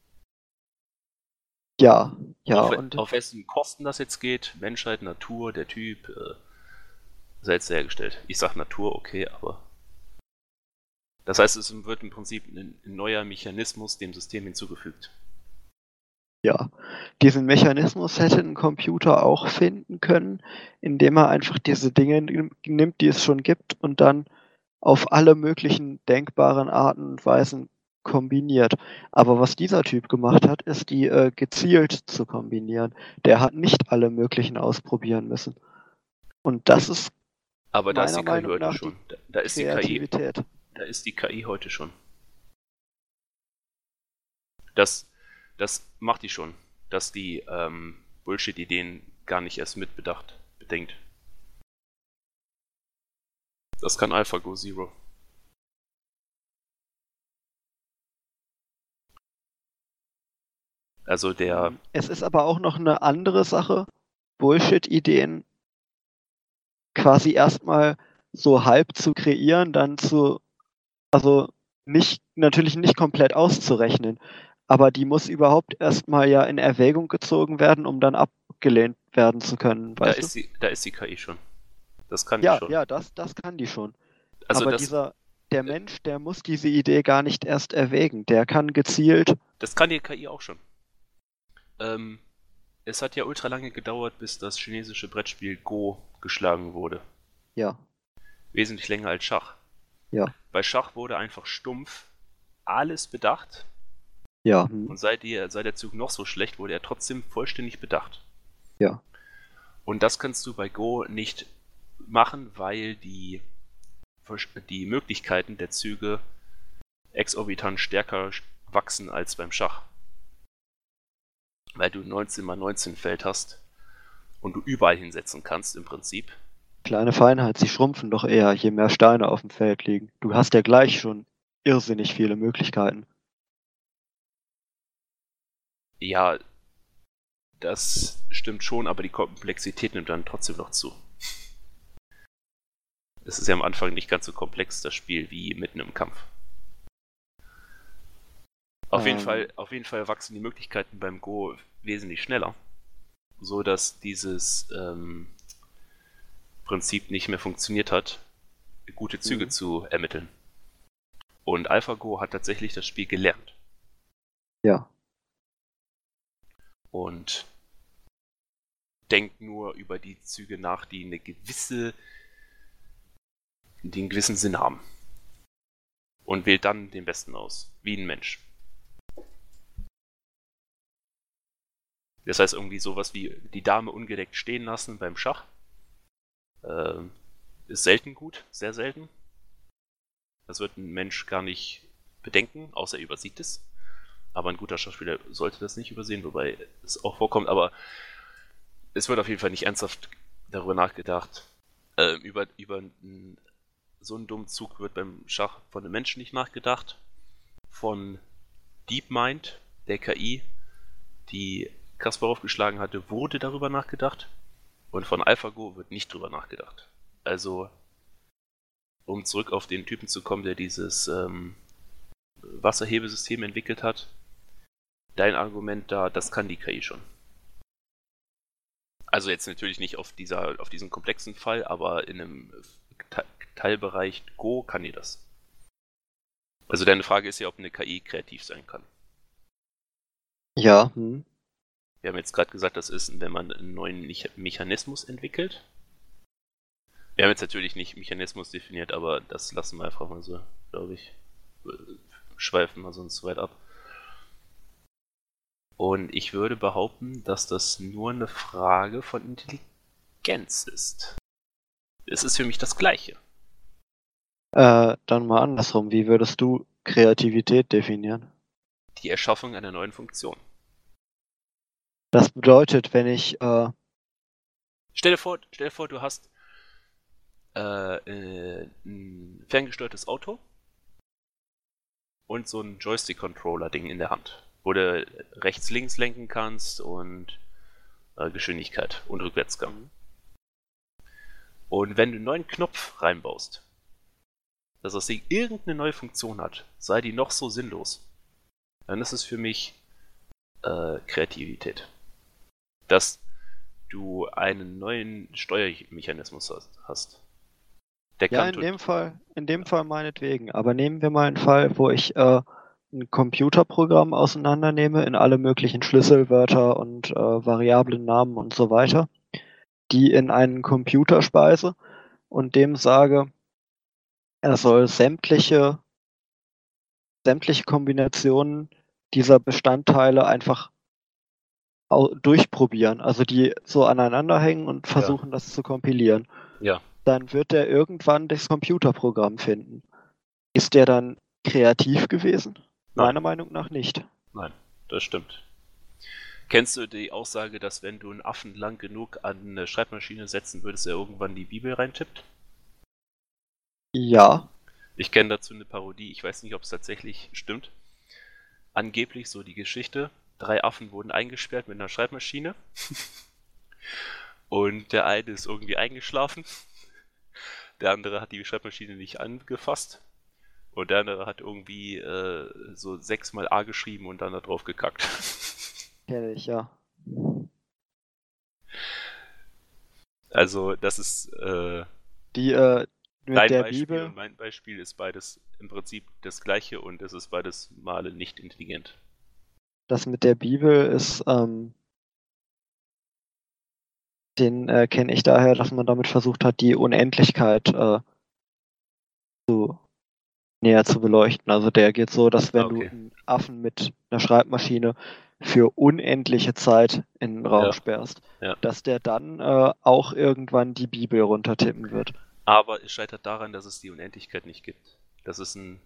Ja, Auf wessen Kosten das jetzt geht, Menschheit, Natur, der Typ, sei jetzt hergestellt. Ich sag Natur, okay, aber. Das heißt, es wird im Prinzip ein neuer Mechanismus dem System hinzugefügt. ja. Diesen Mechanismus hätte ein Computer auch finden können, indem er einfach diese Dinge nimmt, die es schon gibt, und dann auf alle möglichen denkbaren Arten und Weisen kombiniert. Aber was dieser Typ gemacht hat, ist, die gezielt zu kombinieren. Der hat nicht alle möglichen ausprobieren müssen. Und das ist Aber da ist meiner die KI Meinung heute nach schon. die Da ist die Kreativität. Da ist die KI heute schon. Das macht die schon, dass die Bullshit-Ideen gar nicht erst bedenkt. Das kann AlphaGo Zero. Also Es ist aber auch noch eine andere Sache, Bullshit-Ideen quasi erstmal so halb zu kreieren, dann also natürlich nicht komplett auszurechnen, aber die muss überhaupt erstmal ja in Erwägung gezogen werden, um dann abgelehnt werden zu können, weißt du? Da ist die KI schon. Das kann die Ja, schon. ja, das kann die schon. Also Aber der Mensch, der muss diese Idee gar nicht erst erwägen. Der kann gezielt. das kann die KI auch schon. Es hat ja ultra lange gedauert, bis das chinesische Brettspiel Go geschlagen wurde. Ja, Wesentlich länger als Schach. ja, Bei Schach wurde einfach stumpf alles bedacht. ja, Und sei der Zug noch so schlecht, wurde er trotzdem vollständig bedacht. ja. Und das kannst du bei Go nicht machen, weil die Möglichkeiten der Züge exorbitant stärker wachsen als beim Schach. Weil du 19x19 Feld hast und du überall hinsetzen kannst im Prinzip. Kleine Feinheit, sie schrumpfen doch eher, je mehr Steine auf dem Feld liegen. Du hast ja gleich schon irrsinnig viele Möglichkeiten. Ja, das stimmt schon, aber die Komplexität nimmt dann trotzdem noch zu. Es ist ja am Anfang nicht ganz so komplex, das Spiel, wie mitten im Kampf. Auf jeden Fall wachsen die Möglichkeiten beim Go wesentlich schneller, so dass dieses Prinzip nicht mehr funktioniert hat, gute Züge zu ermitteln. Und AlphaGo hat tatsächlich das Spiel gelernt. Ja. Und denkt nur über die Züge nach, die einen gewissen Sinn haben. Und wählt dann den besten aus, wie ein Mensch. Das heißt irgendwie sowas wie die Dame ungedeckt stehen lassen beim Schach. Ist selten gut, sehr selten. Das wird ein Mensch gar nicht bedenken, außer er übersieht es. Aber ein guter Schachspieler sollte das nicht übersehen, wobei es auch vorkommt. Aber es wird auf jeden Fall nicht ernsthaft darüber nachgedacht, über ein so einen dummen Zug wird beim Schach von den Menschen nicht nachgedacht. Von DeepMind, der KI, die Kasparov geschlagen hatte, wurde darüber nachgedacht. Und von AlphaGo wird nicht drüber nachgedacht. Also, um zurück auf den Typen zu kommen, der dieses Wasserhebesystem entwickelt hat, dein Argument da, das kann die KI schon. Also jetzt natürlich nicht auf diesen komplexen Fall, aber in einem Teilbereich Go kann die das. Also deine Frage ist ja, ob eine KI kreativ sein kann. Ja. Wir haben jetzt gerade gesagt, das ist, wenn man einen neuen Mechanismus entwickelt. Wir haben jetzt natürlich nicht Mechanismus definiert, aber das lassen wir einfach mal so, glaube ich. Schweifen wir sonst zu weit ab. Und ich würde behaupten, dass das nur eine Frage von Intelligenz ist. Es ist für mich das Gleiche. Dann mal andersrum. Wie würdest du Kreativität definieren? Die Erschaffung einer neuen Funktion. Das bedeutet, wenn ich... Stell dir vor, du hast ein ferngesteuertes Auto und so ein Joystick-Controller-Ding in der Hand, wo du rechts-links lenken kannst und Geschwindigkeit und Rückwärtsgang. Und wenn du einen neuen Knopf reinbaust, dass das Ding irgendeine neue Funktion hat, sei die noch so sinnlos, dann ist es für mich Kreativität. Dass du einen neuen Steuermechanismus hast. Der Ja, kann in dem Fall meinetwegen. Aber nehmen wir mal einen Fall, wo ich ein Computerprogramm auseinandernehme in alle möglichen Schlüsselwörter und variablen Namen und so weiter, die in einen Computer speise und dem sage, er soll sämtliche Kombinationen dieser Bestandteile einfach durchprobieren, also die so aneinander hängen und versuchen, das zu kompilieren. Ja. Dann wird er irgendwann das Computerprogramm finden. Ist der dann kreativ gewesen? Nein. Meiner Meinung nach nicht. Nein, das stimmt. Kennst du die Aussage, dass wenn du einen Affen lang genug an eine Schreibmaschine setzen würdest, er irgendwann die Bibel reintippt? Ja. Ich kenne dazu eine Parodie, ich weiß nicht, ob es tatsächlich stimmt. Angeblich so die Geschichte, 3 Affen wurden eingesperrt mit einer Schreibmaschine und der eine ist irgendwie eingeschlafen, der andere hat die Schreibmaschine nicht angefasst und der andere hat irgendwie so 6-mal A geschrieben und dann da drauf gekackt. Kenn ich, ja. Also das ist mit dein der Beispiel Bibel. und mein Beispiel ist beides im Prinzip das gleiche und es ist beides Male nicht intelligent. Das mit der Bibel ist, den kenne ich daher, dass man damit versucht hat, die Unendlichkeit näher zu beleuchten. Also der geht so, dass wenn du einen Affen mit einer Schreibmaschine für unendliche Zeit in den Raum sperrst, dass der dann auch irgendwann die Bibel runtertippen wird. Aber es scheitert daran, dass es die Unendlichkeit nicht gibt. Das ist ein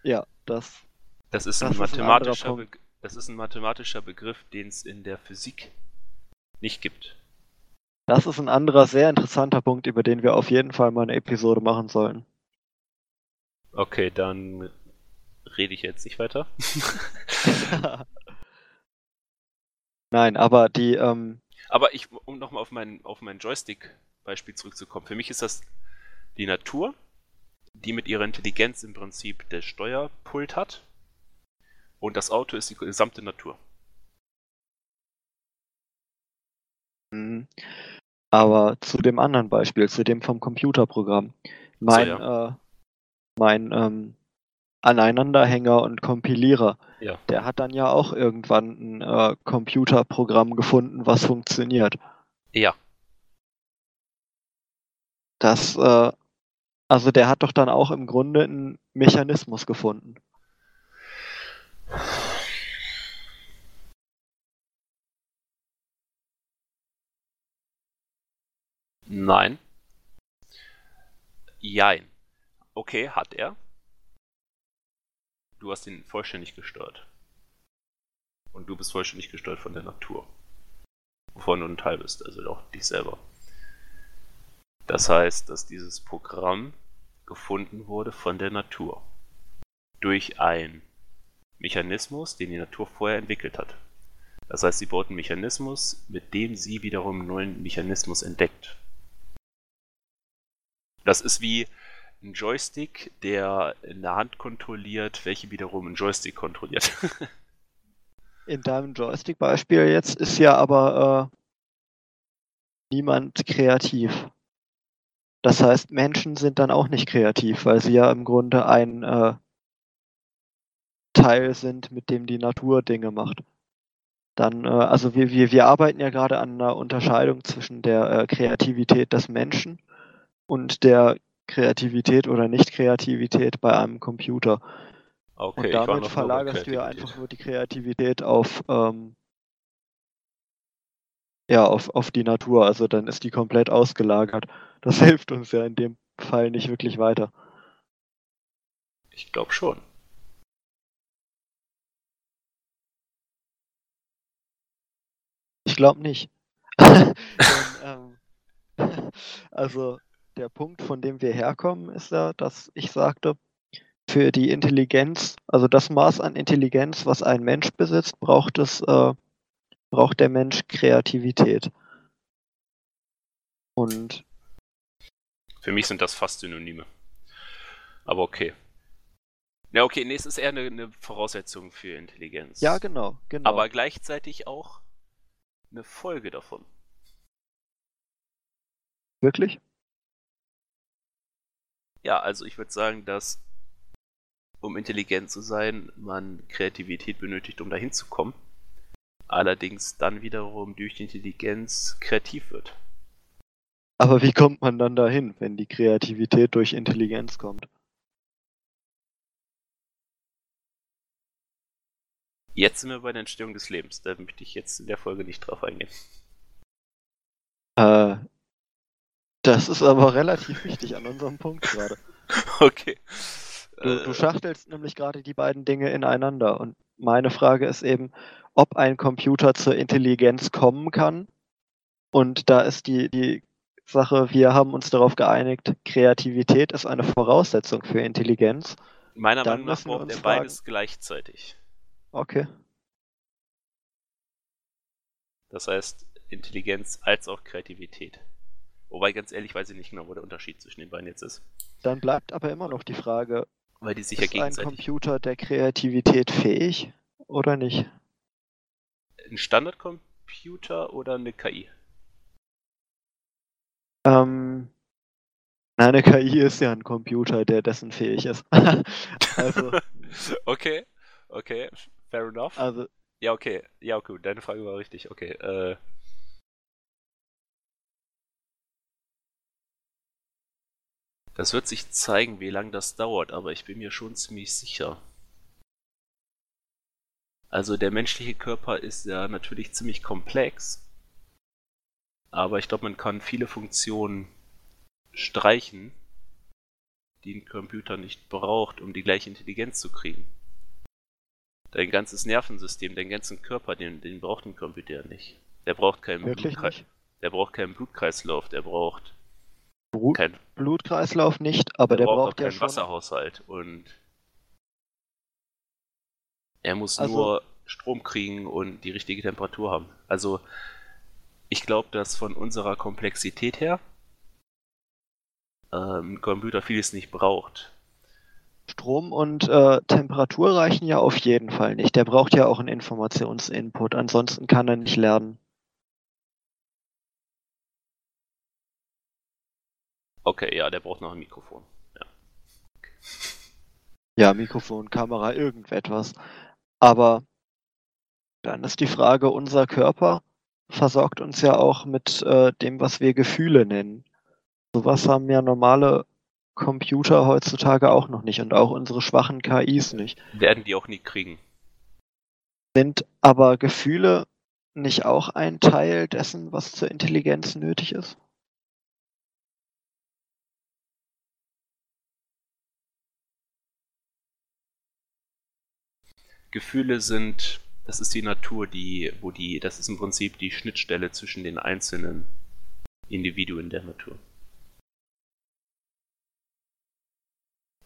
mathematischer Begriff, den es in der Physik nicht gibt. Das ist ein anderer sehr interessanter Punkt, über den wir auf jeden Fall mal eine Episode machen sollten. Okay, dann rede ich jetzt nicht weiter. Nein, aber Aber um nochmal auf mein Joystick-Beispiel zurückzukommen, für mich ist das die Natur, die mit ihrer Intelligenz im Prinzip das Steuerpult hat und das Auto ist die gesamte Natur. Aber zu dem anderen Beispiel, zu dem vom Computerprogramm. Mein Aneinanderhänger und Kompilierer, der hat dann ja auch irgendwann ein Computerprogramm gefunden, was funktioniert. Ja. Also der hat doch dann auch im Grunde einen Mechanismus gefunden. Nein. Jein. Okay, hat er. Du hast ihn vollständig gesteuert. Und du bist vollständig gesteuert von der Natur. Wovon du ein Teil bist, also auch dich selber. Das heißt, dass dieses Programm gefunden wurde von der Natur. Durch einen Mechanismus, den die Natur vorher entwickelt hat. Das heißt, sie baut einen Mechanismus, mit dem sie wiederum einen neuen Mechanismus entdeckt. Das ist wie ein Joystick, der in der Hand kontrolliert, welche wiederum einen Joystick kontrolliert. In deinem Joystick-Beispiel jetzt ist ja aber niemand kreativ. Das heißt, Menschen sind dann auch nicht kreativ, weil sie ja im Grunde ein Teil sind, mit dem die Natur Dinge macht. Dann, also wir arbeiten ja gerade an einer Unterscheidung zwischen der Kreativität des Menschen und der Kreativität oder Nicht-Kreativität bei einem Computer. Okay, Und ich war damit noch nur bei verlagerst du ja Kreativität. einfach nur die Kreativität auf die Natur. Also dann ist die komplett ausgelagert. Das hilft uns ja in dem Fall nicht wirklich weiter. Ich glaube schon. Ich glaube nicht. Denn, also der Punkt, von dem wir herkommen, ist ja, dass ich sagte, für die Intelligenz, also das Maß an Intelligenz, was ein Mensch besitzt, braucht der Mensch Kreativität. Und Für mich sind das fast Synonyme. Aber okay. Ja, okay, nee, es ist eher eine Voraussetzung für Intelligenz. ja, genau. Aber gleichzeitig auch eine Folge davon. Wirklich? Ja, also ich würde sagen, dass um intelligent zu sein, man Kreativität benötigt, um dahin zu kommen. Allerdings dann wiederum durch die Intelligenz kreativ wird. Aber wie kommt man dann dahin, wenn die Kreativität durch Intelligenz kommt? Jetzt sind wir bei der Entstehung des Lebens. Da möchte ich jetzt in der Folge nicht drauf eingehen. Das ist aber relativ wichtig an unserem Punkt gerade. Okay. Du schachtelst nämlich gerade die beiden Dinge ineinander. Und meine Frage ist eben, ob ein Computer zur Intelligenz kommen kann. Und da ist die Sache, wir haben uns darauf geeinigt, Kreativität ist eine Voraussetzung für Intelligenz. Meiner Dann Meinung nach müssen wir braucht uns er fragen, beides gleichzeitig. okay. Das heißt, Intelligenz als auch Kreativität. Wobei, ganz ehrlich, weiß ich nicht genau, wo der Unterschied zwischen den beiden jetzt ist. Dann bleibt aber immer noch die Frage, Weil die sich ja ist ein gegenseitig... Computer der Kreativität fähig oder nicht? Ein Standardcomputer oder eine KI? Nein, eine KI ist ja ein Computer, der dessen fähig ist. Also, Okay, fair enough. also Ja, okay, deine Frage war richtig, okay. Das wird sich zeigen, wie lange das dauert, aber ich bin mir schon ziemlich sicher. Also der menschliche Körper ist ja natürlich ziemlich komplex, aber ich glaube, man kann viele Funktionen streichen, die ein Computer nicht braucht, um die gleiche Intelligenz zu kriegen. Dein ganzes Nervensystem, deinen ganzen Körper, den braucht ein Computer ja nicht. Der braucht keinen Blutkreislauf, der braucht Blutkreislauf nicht, aber der braucht auch braucht ja keinen schon. Wasserhaushalt und er muss Also, nur Strom kriegen und die richtige Temperatur haben. Also ich glaube, dass von unserer Komplexität her ein Computer vieles nicht braucht. Strom und Temperatur reichen ja auf jeden Fall nicht. Der braucht ja auch einen Informationsinput, ansonsten kann er nicht lernen. Okay, ja, der braucht noch ein Mikrofon. Ja. Okay. Ja, Mikrofon, Kamera, irgendetwas. Aber dann ist die Frage, unser Körper versorgt uns ja auch mit dem, was wir Gefühle nennen. Sowas haben ja normale Computer heutzutage auch noch nicht und auch unsere schwachen KIs nicht. Werden die auch nie kriegen. Sind aber Gefühle nicht auch ein Teil dessen, was zur Intelligenz nötig ist? Gefühle sind, das ist die Natur, das ist im Prinzip die Schnittstelle zwischen den einzelnen Individuen der Natur.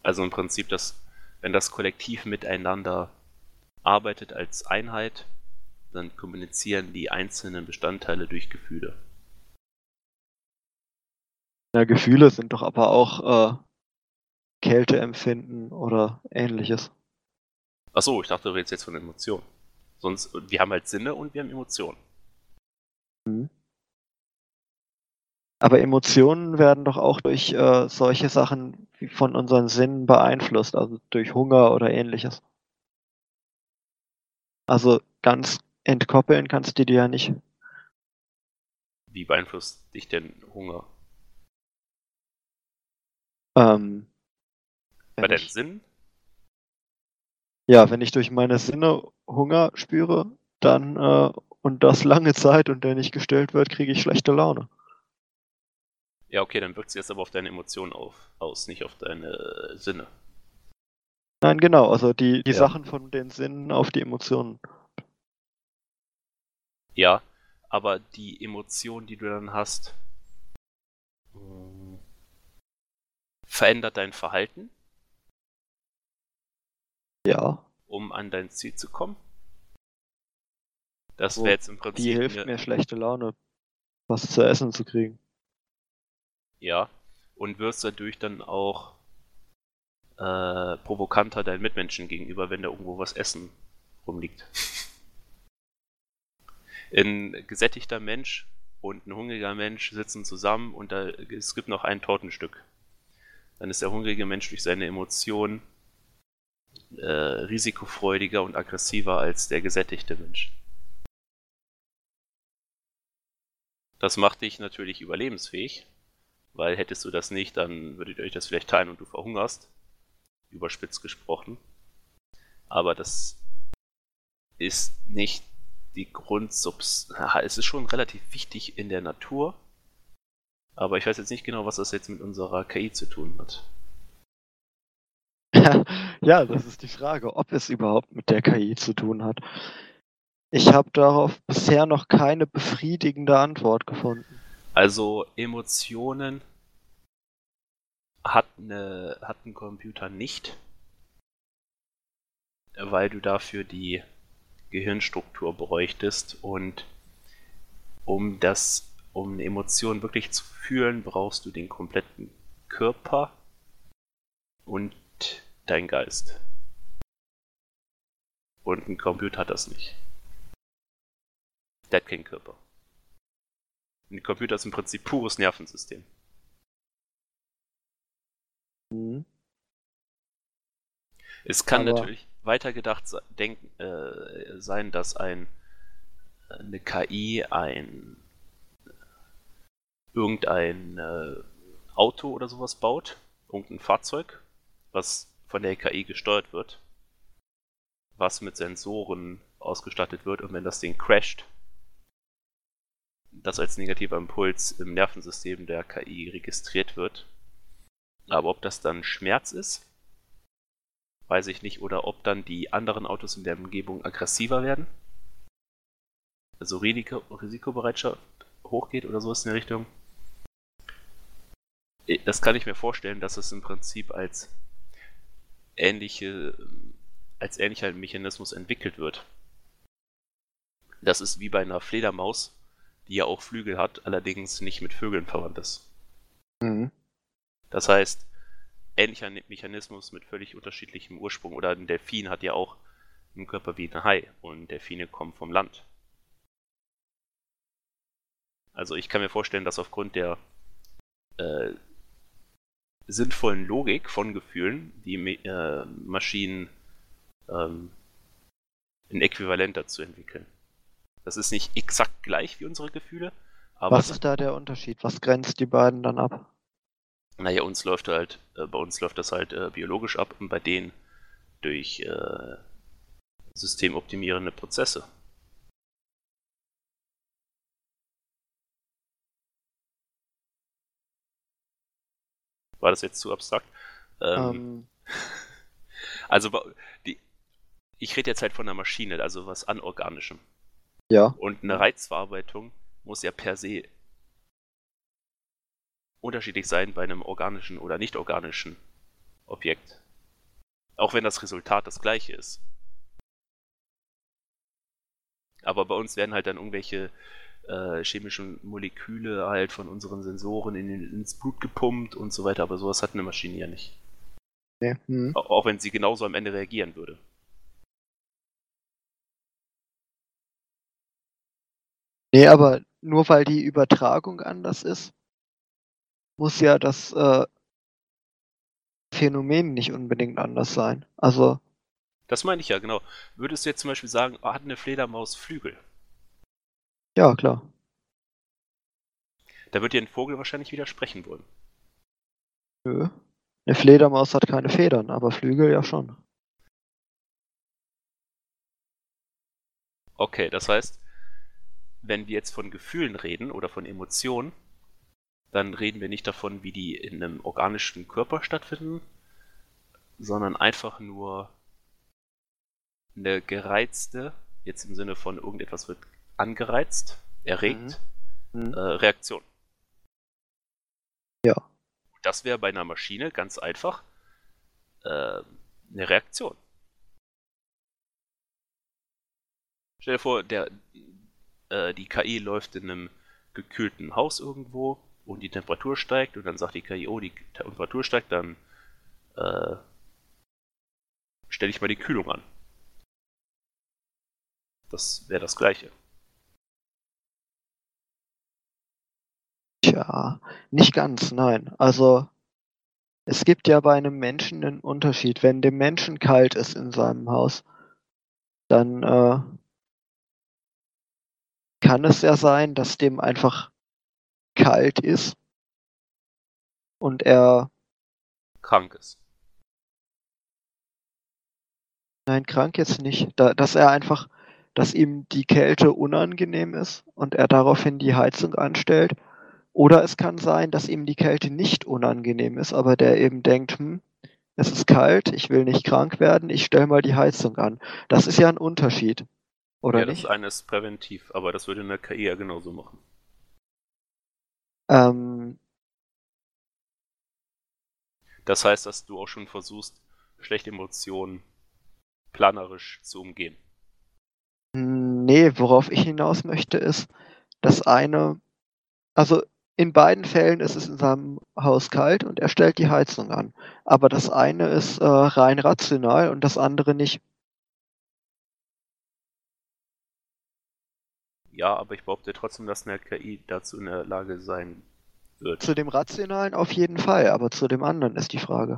Also im Prinzip, wenn das Kollektiv miteinander arbeitet als Einheit, dann kommunizieren die einzelnen Bestandteile durch Gefühle. Ja, Gefühle sind doch aber auch Kälteempfinden oder ähnliches. Achso, ich dachte, du redest jetzt von Emotionen. Wir haben halt Sinne und wir haben Emotionen. Mhm. Aber Emotionen werden doch auch durch solche Sachen wie von unseren Sinnen beeinflusst, also durch Hunger oder ähnliches. Also ganz entkoppeln kannst du die ja nicht. Wie beeinflusst dich denn Hunger? Ähm, Bei wenn deinen ich, Sinnen? ja, wenn ich durch meine Sinne Hunger spüre, dann und das lange Zeit und der nicht gestillt wird, kriege ich schlechte Laune. Ja, okay, dann wirkt es jetzt aber auf deine Emotionen aus, nicht auf deine Sinne. Nein, genau, also die Ja. Sachen von den Sinnen auf die Emotionen. Ja, aber die Emotion, die du dann hast, verändert dein Verhalten, Ja, um an dein Ziel zu kommen. Das so, wäre jetzt im die Prinzip hilft mir, schlechte Laune, was zu essen zu kriegen. ja, und wirst dadurch dann auch provokanter deinen Mitmenschen gegenüber, wenn da irgendwo was Essen rumliegt. Ein gesättigter Mensch und ein hungriger Mensch sitzen zusammen und es gibt noch ein Tortenstück. Dann ist der hungrige Mensch durch seine Emotionen risikofreudiger und aggressiver als der gesättigte Mensch. Das macht dich natürlich überlebensfähig, weil hättest du das nicht, dann würdet ihr euch das vielleicht teilen und du verhungerst. Überspitzt gesprochen. Aber das ist nicht die Grundsubstanz. Es ist schon relativ wichtig in der Natur, aber ich weiß jetzt nicht genau, was das jetzt mit unserer KI zu tun hat. Ja, das ist die Frage, ob es überhaupt mit der KI zu tun hat. Ich habe darauf bisher noch keine befriedigende Antwort gefunden. Also Emotionen hat ein Computer nicht, weil du dafür die Gehirnstruktur bräuchtest und um eine Emotion wirklich zu fühlen, brauchst du den kompletten Körper und dein Geist. Und ein Computer hat das nicht. Der hat keinen Körper. Ein Computer ist im Prinzip pures Nervensystem. Mhm. Es kann Aber natürlich weitergedacht sein, dass eine KI irgendein Auto oder sowas baut, irgendein Fahrzeug, was von der KI gesteuert wird, was mit Sensoren ausgestattet wird und wenn das Ding crasht, das als negativer Impuls im Nervensystem der KI registriert wird. Aber ob das dann Schmerz ist, weiß ich nicht, oder ob dann die anderen Autos in der Umgebung aggressiver werden, also Risikobereitschaft hochgeht oder sowas in der Richtung. Das kann ich mir vorstellen, dass es im Prinzip als ähnlicher Mechanismus entwickelt wird. Das ist wie bei einer Fledermaus, die ja auch Flügel hat, allerdings nicht mit Vögeln verwandt ist. mhm. Das heißt, ähnlicher Mechanismus mit völlig unterschiedlichem Ursprung. Oder ein Delfin hat ja auch einen Körper wie ein Hai und Delfine kommen vom Land. Also ich kann mir vorstellen, dass aufgrund der sinnvollen Logik von Gefühlen die Maschinen ein Äquivalent dazu entwickeln. Das ist nicht exakt gleich wie unsere Gefühle, aber Was ist da der Unterschied? Was grenzt die beiden dann ab? naja, bei uns läuft das halt biologisch ab und bei denen durch systemoptimierende Prozesse. War das jetzt zu abstrakt? Also ich rede jetzt halt von einer Maschine, also was Anorganischem. Ja. Und eine Reizverarbeitung muss ja per se unterschiedlich sein bei einem organischen oder nicht organischen Objekt. Auch wenn das Resultat das gleiche ist. Aber bei uns werden halt dann irgendwelche chemischen Moleküle halt von unseren Sensoren ins Blut gepumpt und so weiter, aber sowas hat eine Maschine ja nicht. Nee. Auch wenn sie genauso am Ende reagieren würde. Nee, aber nur weil die Übertragung anders ist, muss ja das Phänomen nicht unbedingt anders sein. Also, Das meine ich ja, genau. Würdest du jetzt zum Beispiel sagen, hat eine Fledermaus Flügel? ja, klar. Da wird dir ein Vogel wahrscheinlich widersprechen wollen. Nö. Eine Fledermaus hat keine Federn, aber Flügel ja schon. Okay, das heißt, wenn wir jetzt von Gefühlen reden oder von Emotionen, dann reden wir nicht davon, wie die in einem organischen Körper stattfinden, sondern einfach nur eine gereizte, jetzt im Sinne von irgendetwas wird angereizt, erregt, Reaktion. Ja. Das wäre bei einer Maschine ganz einfach eine Reaktion. Stell dir vor, die KI läuft in einem gekühlten Haus irgendwo und die Temperatur steigt und dann sagt die KI, oh, die Temperatur steigt, dann stelle ich mal die Kühlung an. Das wäre das Gleiche. Tja, nicht ganz, nein. Also, es gibt ja bei einem Menschen einen Unterschied. Wenn dem Menschen kalt ist in seinem Haus, dann kann es ja sein, dass dem einfach kalt ist und er Krank ist. nein, krank jetzt nicht, dass er einfach dass ihm die Kälte unangenehm ist und er daraufhin die Heizung anstellt. Oder es kann sein, dass ihm die Kälte nicht unangenehm ist, aber der eben denkt: „Es ist kalt, ich will nicht krank werden, ich stelle mal die Heizung an.“ Das ist ja 'n Unterschied, oder Ja, das nicht? eine ist präventiv, aber das würde eine KI ja genauso machen. Ähm, Das heißt, dass du auch schon versuchst, schlechte Emotionen planerisch zu umgehen. ne, worauf ich hinaus möchte, ist, das eine also, in beiden Fällen ist es in seinem Haus kalt und er stellt die Heizung an. Aber das eine ist, rein rational und das andere nicht. Ja, aber ich behaupte trotzdem, dass eine KI dazu in der Lage sein wird. Zu dem Rationalen auf jeden Fall, aber zu dem anderen ist die Frage.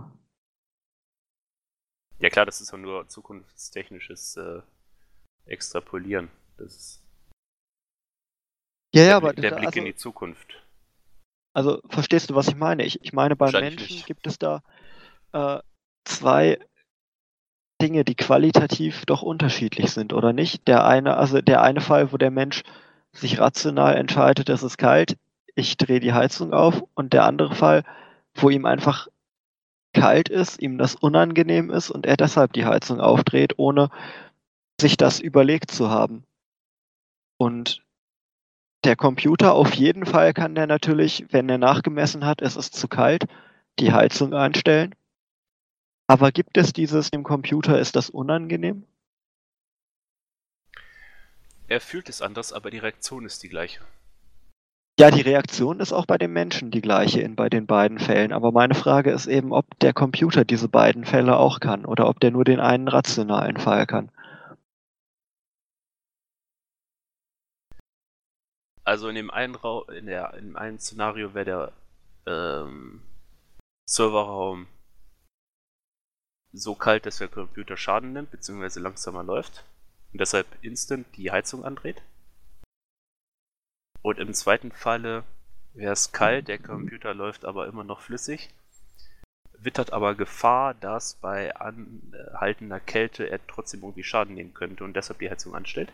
Ja klar, das ist ja nur zukunftstechnisches Extrapolieren. Das ist Ja, aber der da Blick in also die Zukunft. also, verstehst du, was ich meine? Ich meine, beim Wahrscheinlich Menschen nicht. gibt es da, 2 Dinge, die qualitativ doch unterschiedlich sind, oder nicht? Der eine Fall, wo der Mensch sich rational entscheidet: „Es ist kalt, ich drehe die Heizung auf“, und der andere Fall, wo ihm einfach kalt ist, ihm das unangenehm ist und er deshalb die Heizung aufdreht, ohne sich das überlegt zu haben. Und der Computer auf jeden Fall kann der natürlich, wenn er nachgemessen hat, es ist zu kalt, die Heizung einstellen. Aber gibt es dieses dem Computer ist das unangenehm? Er fühlt es anders, aber die Reaktion ist die gleiche. Ja, die Reaktion ist auch bei dem Menschen die gleiche bei den beiden Fällen. Aber meine Frage ist eben, ob der Computer diese beiden Fälle auch kann oder ob der nur den einen rationalen Fall kann. Also in dem einen im einen Szenario wäre der Serverraum so kalt, dass der Computer Schaden nimmt, beziehungsweise langsamer läuft und deshalb instant die Heizung andreht. Und im zweiten Falle wäre es kalt, der Computer läuft aber immer noch flüssig, wittert aber Gefahr, dass bei anhaltender Kälte er trotzdem irgendwie Schaden nehmen könnte und deshalb die Heizung anstellt.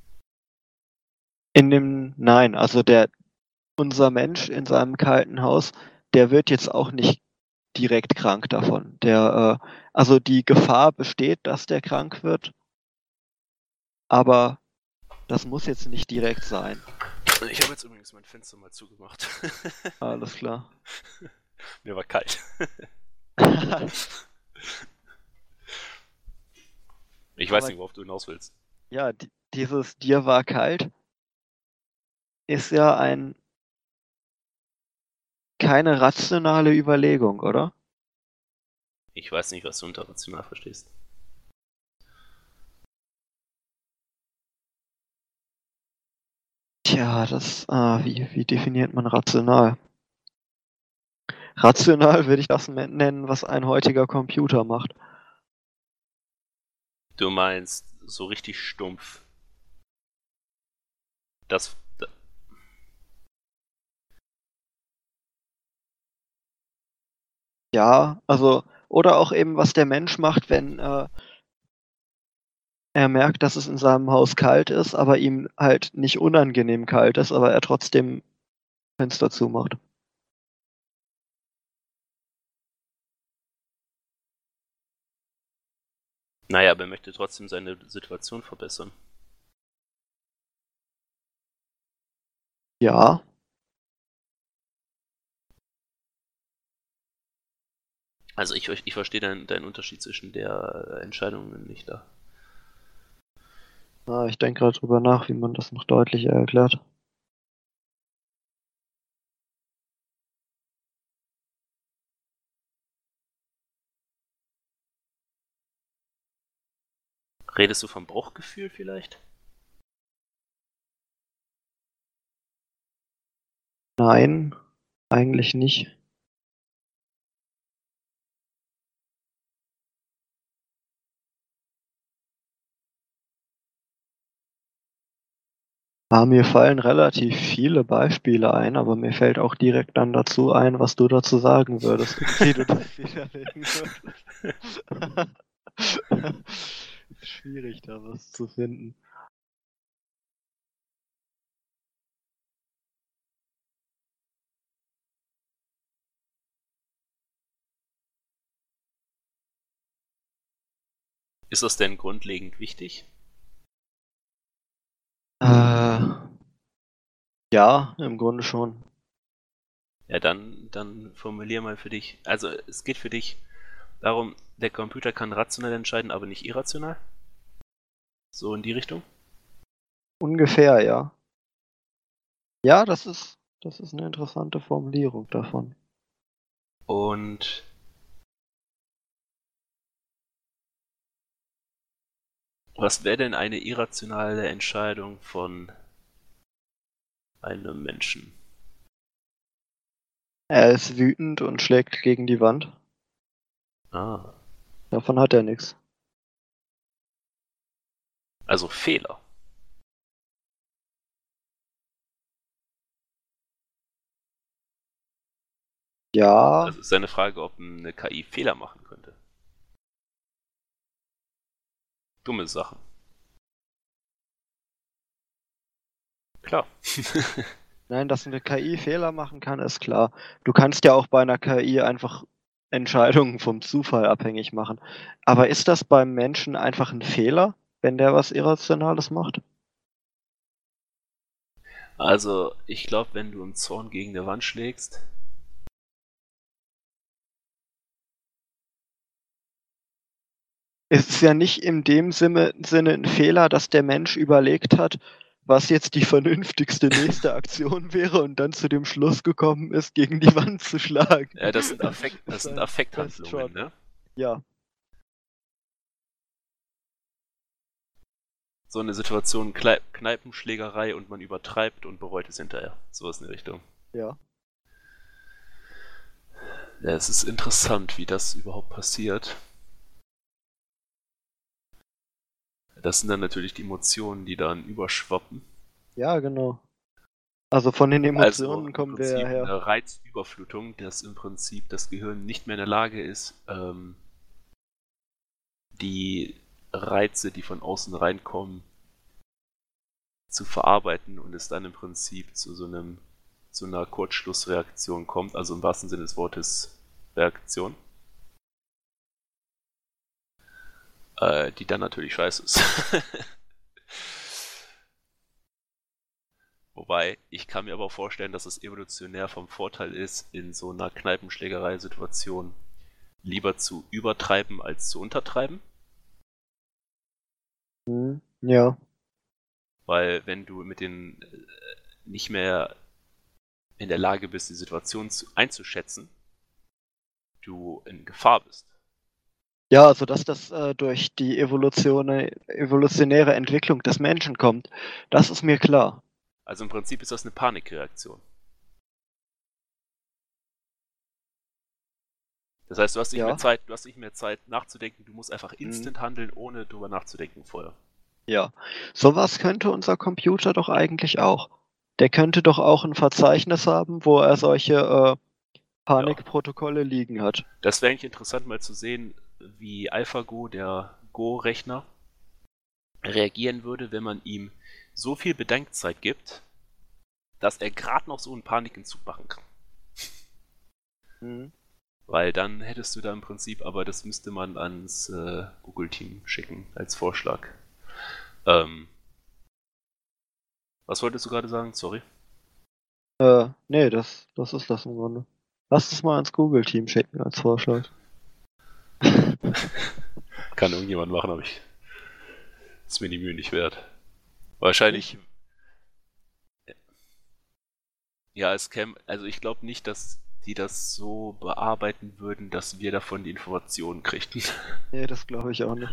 Nein, also unser Mensch in seinem kalten Haus, der wird jetzt auch nicht direkt krank davon. Also die Gefahr besteht, dass der krank wird, aber das muss jetzt nicht direkt sein. Ich habe jetzt übrigens mein Fenster mal zugemacht. Alles klar. Mir war kalt. Ja, Ich weiß aber nicht, worauf du hinaus willst. ja, dieses Dir war kalt ist ja keine rationale Überlegung, oder? Ich weiß nicht, was du unter rational verstehst. Tja, wie definiert man rational? Rational würde ich das nennen, was ein heutiger Computer macht. Du meinst so richtig stumpf. Das. Ja, also, oder auch eben, was der Mensch macht, wenn er merkt, dass es in seinem Haus kalt ist, aber ihm halt nicht unangenehm kalt ist, aber er trotzdem Fenster zumacht. Naja, aber er möchte trotzdem seine Situation verbessern. Ja, Also ich verstehe deinen Unterschied zwischen der Entscheidung nicht da. ich denke gerade drüber nach, wie man das noch deutlicher erklärt. Redest du vom Bruchgefühl vielleicht? Nein, eigentlich nicht. Mir fallen relativ viele Beispiele ein, aber mir fällt auch direkt dann dazu ein, was du dazu sagen würdest und wie du das widerlegen würdest. Schwierig, da was zu finden. Ist das denn grundlegend wichtig? Ja, im Grunde schon. Ja, dann formulier mal für dich. Also es geht für dich darum, der Computer kann rational entscheiden, aber nicht irrational? So in die Richtung? Ungefähr, ja. Ja, das ist eine interessante Formulierung davon. Und was wäre denn eine irrationale Entscheidung von einem Menschen? Er ist wütend und schlägt gegen die Wand. Ah, Davon hat er nichts. also Fehler. Ja, Also ist eine Frage, ob eine KI Fehler machen könnte. Dumme Sachen. Klar. nein, dass eine KI Fehler machen kann, ist klar. Du kannst ja auch bei einer KI einfach Entscheidungen vom Zufall abhängig machen. Aber ist das beim Menschen einfach ein Fehler, wenn der was Irrationales macht? Also, ich glaube, wenn du im Zorn gegen eine Wand schlägst, Es ist ja nicht in dem Sinne ein Fehler, dass der Mensch überlegt hat, was jetzt die vernünftigste nächste Aktion wäre und dann zu dem Schluss gekommen ist, gegen die Wand zu schlagen. das sind Ist sind ein Affekthandlungen, ne? Ja, So eine Situation, Kneipenschlägerei und man übertreibt und bereut es hinterher. Sowas in die Richtung. ja. Ja, es ist interessant, wie das überhaupt passiert. Das sind dann natürlich die Emotionen, die dann überschwappen. Ja, genau. Also von den Also Emotionen im kommen wir ja Prinzip her. eine Reizüberflutung, dass im Prinzip das Gehirn nicht mehr in der Lage ist, die Reize, die von außen reinkommen, zu verarbeiten und es dann im Prinzip zu einer Kurzschlussreaktion kommt, also im wahrsten Sinne des Wortes Reaktion, die dann natürlich scheiße ist. Wobei, ich kann mir aber auch vorstellen, dass es evolutionär vom Vorteil ist, in so einer Kneipenschlägerei-Situation lieber zu übertreiben als zu untertreiben. Ja. Weil wenn du mit den nicht mehr in der Lage bist, die Situation einzuschätzen, du in Gefahr bist. Ja, also dass das durch die evolutionäre Entwicklung des Menschen kommt, das ist mir klar. Also im Prinzip ist das eine Panikreaktion. Das heißt, du hast nicht mehr Zeit nachzudenken, du musst einfach instant handeln, ohne drüber nachzudenken vorher. Ja, sowas könnte unser Computer doch eigentlich auch. Der könnte doch auch ein Verzeichnis haben, wo er solche Panikprotokolle liegen hat. Das wäre eigentlich interessant mal zu sehen, wie AlphaGo, der Go-Rechner, reagieren würde, wenn man ihm so viel Bedenkzeit gibt, dass er gerade noch so einen Panikentzug machen kann. Weil dann hättest du da im Prinzip, aber das müsste man ans Google-Team schicken als Vorschlag. Was wolltest du gerade sagen? Sorry. Nee, das ist das im Grunde. Lass es mal ans Google-Team schicken als Vorschlag. Kann irgendjemand machen, aber ist mir die Mühe nicht wert. Wahrscheinlich. Ja, also ich glaube nicht, dass die das so bearbeiten würden, dass wir davon die Informationen kriegten. Nee, das glaube ich auch nicht.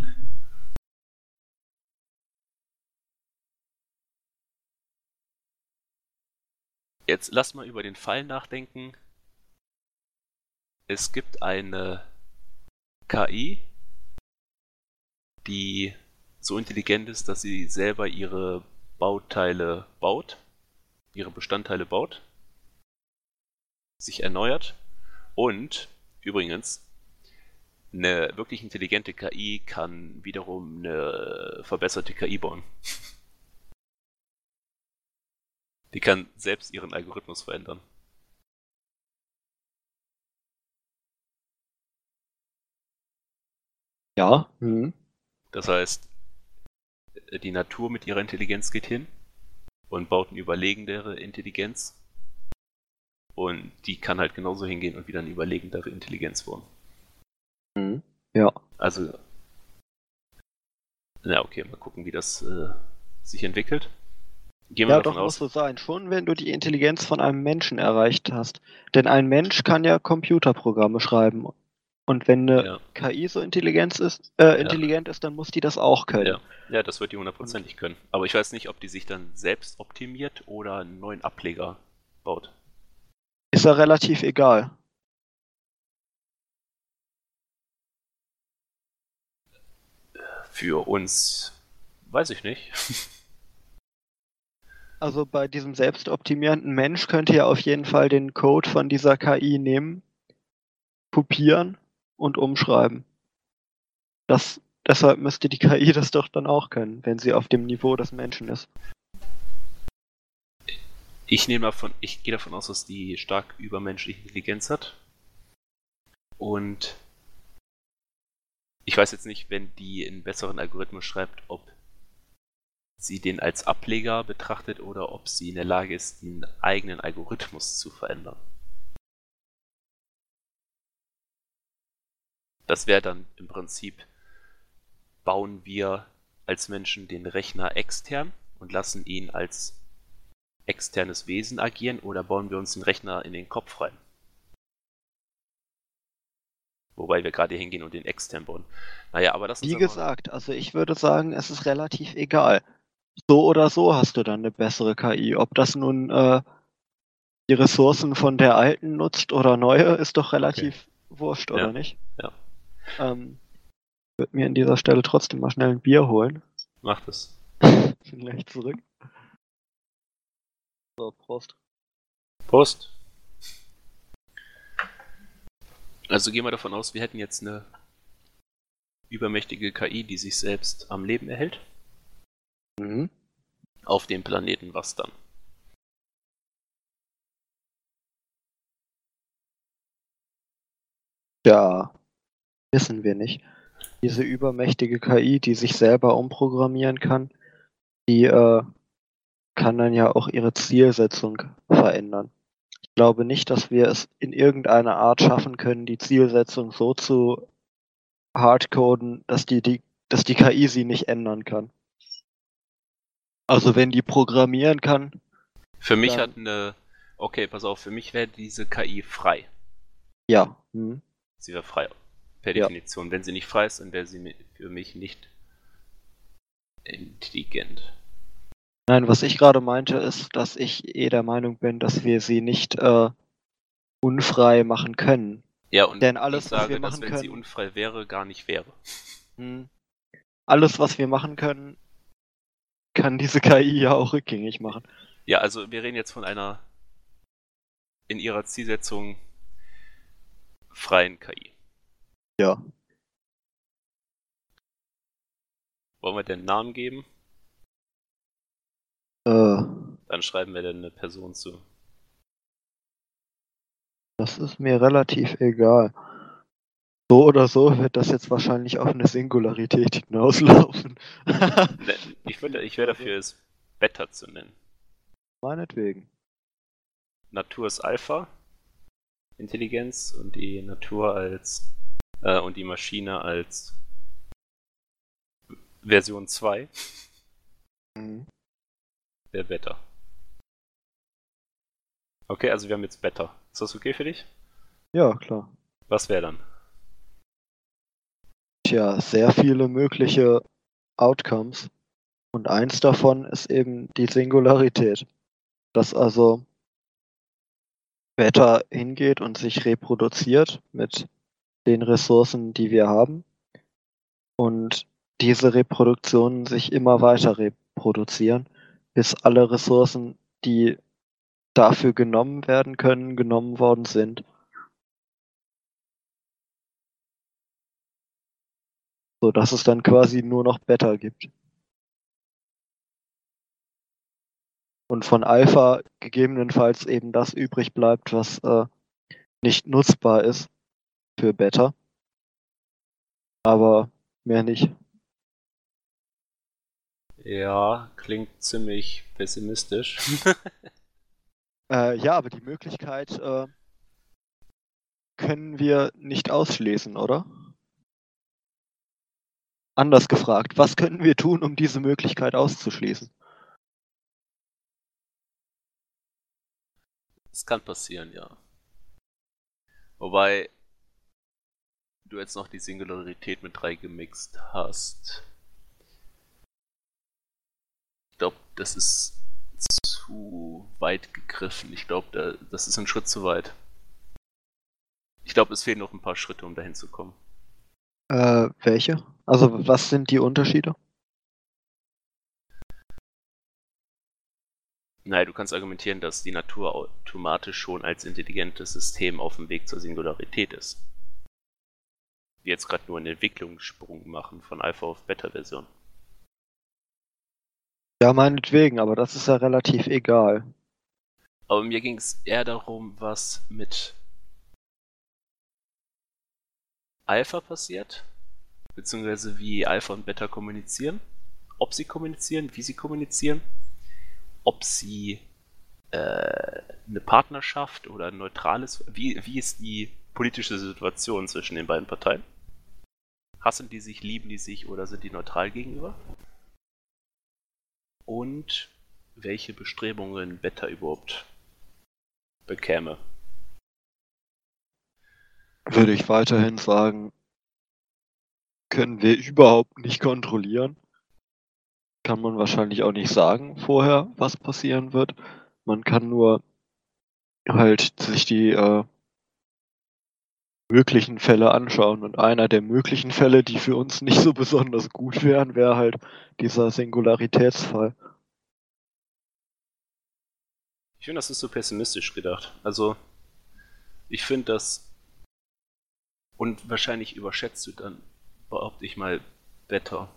Jetzt lass mal über den Fall nachdenken. Es gibt eine KI, die so intelligent ist, dass sie selber ihre Bestandteile baut, sich erneuert und übrigens eine wirklich intelligente KI kann wiederum eine verbesserte KI bauen. Die kann selbst ihren Algorithmus verändern. Ja. Das heißt, die Natur mit ihrer Intelligenz geht hin und baut eine überlegendere Intelligenz. Und die kann halt genauso hingehen und wieder eine überlegendere Intelligenz bauen. Ja. Also, na okay, mal gucken, wie das sich entwickelt. Gehen wir Ja, davon doch muss aus. so sein. Schon wenn du die Intelligenz von einem Menschen erreicht hast. Denn ein Mensch kann ja Computerprogramme schreiben. Und wenn eine KI so intelligent ist, dann muss die das auch können. Ja, das wird die hundertprozentig können. Aber ich weiß nicht, ob die sich dann selbst optimiert oder einen neuen Ableger baut. Ist ja relativ egal. Für uns weiß ich nicht. Also bei diesem selbstoptimierenden Mensch könnte ja auf jeden Fall den Code von dieser KI nehmen, kopieren und umschreiben. Deshalb müsste die KI das doch dann auch können, wenn sie auf dem Niveau des Menschen ist. Ich gehe davon aus, dass die stark übermenschliche Intelligenz hat. Und ich weiß jetzt nicht, wenn die einen besseren Algorithmus schreibt, ob sie den als Ableger betrachtet oder ob sie in der Lage ist, den eigenen Algorithmus zu verändern. Das wäre dann im Prinzip, bauen wir als Menschen den Rechner extern und lassen ihn als externes Wesen agieren oder bauen wir uns den Rechner in den Kopf rein? Wobei wir gerade hingehen und den extern bauen. Naja, aber das ist. Wie gesagt, also ich würde sagen, es ist relativ egal. So oder so hast du dann eine bessere KI. Ob das nun die Ressourcen von der alten nutzt oder neue, ist doch relativ wurscht, oder nicht? Ja. Ich würde mir an dieser Stelle trotzdem mal schnell ein Bier holen. Mach das. Bin gleich zurück. So, Prost. Prost. Also gehen wir davon aus, wir hätten jetzt eine übermächtige KI, die sich selbst am Leben erhält. Auf dem Planeten, was dann? Ja, wissen wir nicht. Diese übermächtige KI, die sich selber umprogrammieren kann, die kann dann ja auch ihre Zielsetzung verändern. Ich glaube nicht, dass wir es in irgendeiner Art schaffen können, die Zielsetzung so zu hardcoden, dass die KI sie nicht ändern kann. Also wenn die programmieren kann, Für mich dann hat eine. Okay, pass auf, für mich wäre diese KI frei. ja. Sie wäre frei. Per Ja. Definition. Wenn sie nicht frei ist, dann wäre sie für mich nicht intelligent. Nein, was ich gerade meinte, ist, dass ich der Meinung bin, dass wir sie nicht unfrei machen können. Ja, und Denn ich alles, was wir sage, dass machen wenn sie können, unfrei wäre, gar nicht wäre. alles, was wir machen können, kann diese KI ja auch rückgängig machen. Ja, also wir reden jetzt von einer in ihrer Zielsetzung freien KI. Ja. Wollen wir den Namen geben? Dann schreiben wir dann eine Person zu. Das ist mir relativ egal. So oder so wird das jetzt wahrscheinlich auf eine Singularität hinauslaufen. Ich wäre dafür, es Beta zu nennen. Meinetwegen. Natur ist Alpha, Intelligenz, und die Natur als und die Maschine als Version 2 wäre Beta. Okay, also wir haben jetzt Beta. Ist das okay für dich? Ja, klar. Was wäre dann? Tja, sehr viele mögliche Outcomes. Und eins davon ist eben die Singularität. Dass also Beta hingeht und sich reproduziert mit den Ressourcen, die wir haben. Und diese Reproduktionen sich immer weiter reproduzieren, bis alle Ressourcen, die dafür genommen werden können, genommen worden sind. So dass es dann quasi nur noch Beta gibt. Und von Alpha gegebenenfalls eben das übrig bleibt, was nicht nutzbar ist für Beta. Aber mehr nicht. Ja, klingt ziemlich pessimistisch. Ja, aber die Möglichkeit können wir nicht ausschließen, oder? Anders gefragt, was können wir tun, um diese Möglichkeit auszuschließen? Es kann passieren, ja. Wobei du jetzt noch die Singularität mit 3 gemixt hast. Ich glaube, das ist zu weit gegriffen. Ich glaube, das ist ein Schritt zu weit. Ich glaube, es fehlen noch ein paar Schritte, um dahin zu kommen. Welche? Also was sind die Unterschiede? Naja, du kannst argumentieren, dass die Natur automatisch schon als intelligentes System auf dem Weg zur Singularität ist. Wir jetzt gerade nur einen Entwicklungssprung machen von Alpha auf Beta-Version. Ja, meinetwegen, aber das ist ja relativ egal. Aber mir ging es eher darum, was mit Alpha passiert, beziehungsweise wie Alpha und Beta kommunizieren, ob sie kommunizieren, wie sie kommunizieren, ob sie eine Partnerschaft oder ein neutrales, wie ist die politische Situation zwischen den beiden Parteien? Hassen die sich, lieben die sich oder sind die neutral gegenüber? Und welche Bestrebungen Beta überhaupt bekäme. Würde ich weiterhin sagen, können wir überhaupt nicht kontrollieren. Kann man wahrscheinlich auch nicht sagen vorher, was passieren wird. Man kann nur halt sich die möglichen Fälle anschauen. Und einer der möglichen Fälle, die für uns nicht so besonders gut wären, wäre halt dieser Singularitätsfall. Ich finde, das ist so pessimistisch gedacht. Also, ich finde das. Und wahrscheinlich überschätzt du dann, behaupte ich mal, Wetter.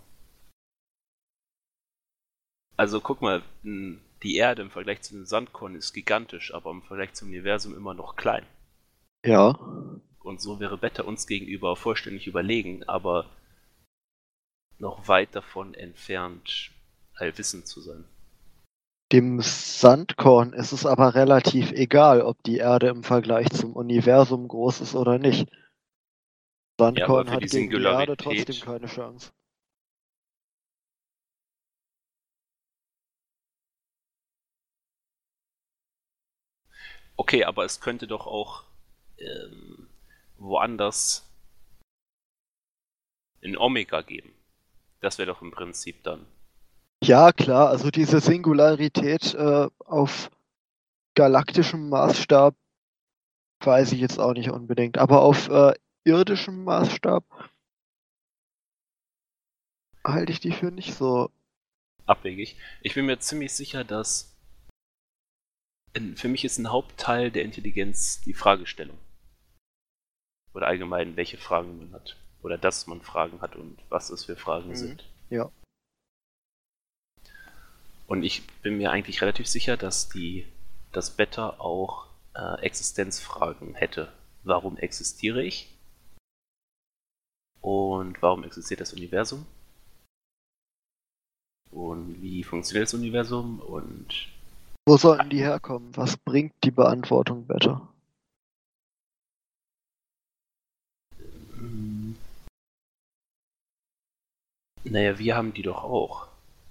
Also, guck mal, die Erde im Vergleich zu den Sandkorn ist gigantisch, aber im Vergleich zum Universum immer noch klein. Ja. Und so wäre Beta uns gegenüber vollständig überlegen, aber noch weit davon entfernt, allwissend zu sein. Dem Sandkorn ist es aber relativ egal, ob die Erde im Vergleich zum Universum groß ist oder nicht. Ja, aber Sandkorn für die hat gegen die Erde trotzdem Singularität. keine Chance. Okay, aber es könnte doch auch woanders in Omega geben. Das wäre doch im Prinzip dann. Ja, klar, also diese Singularität auf galaktischem Maßstab weiß ich jetzt auch nicht unbedingt, aber auf irdischem Maßstab halte ich die für nicht so. Abwegig. Ich bin mir ziemlich sicher, dass für mich ist ein Hauptteil der Intelligenz die Fragestellung. Oder allgemein, welche Fragen man hat. Oder dass man Fragen hat und was es für Fragen sind. Ja. Und ich bin mir eigentlich relativ sicher, dass das Beta auch Existenzfragen hätte. Warum existiere ich? Und warum existiert das Universum? Und wie funktioniert das Universum? Und Wo sollten die herkommen? Was bringt die Beantwortung besser? naja, wir haben die doch auch.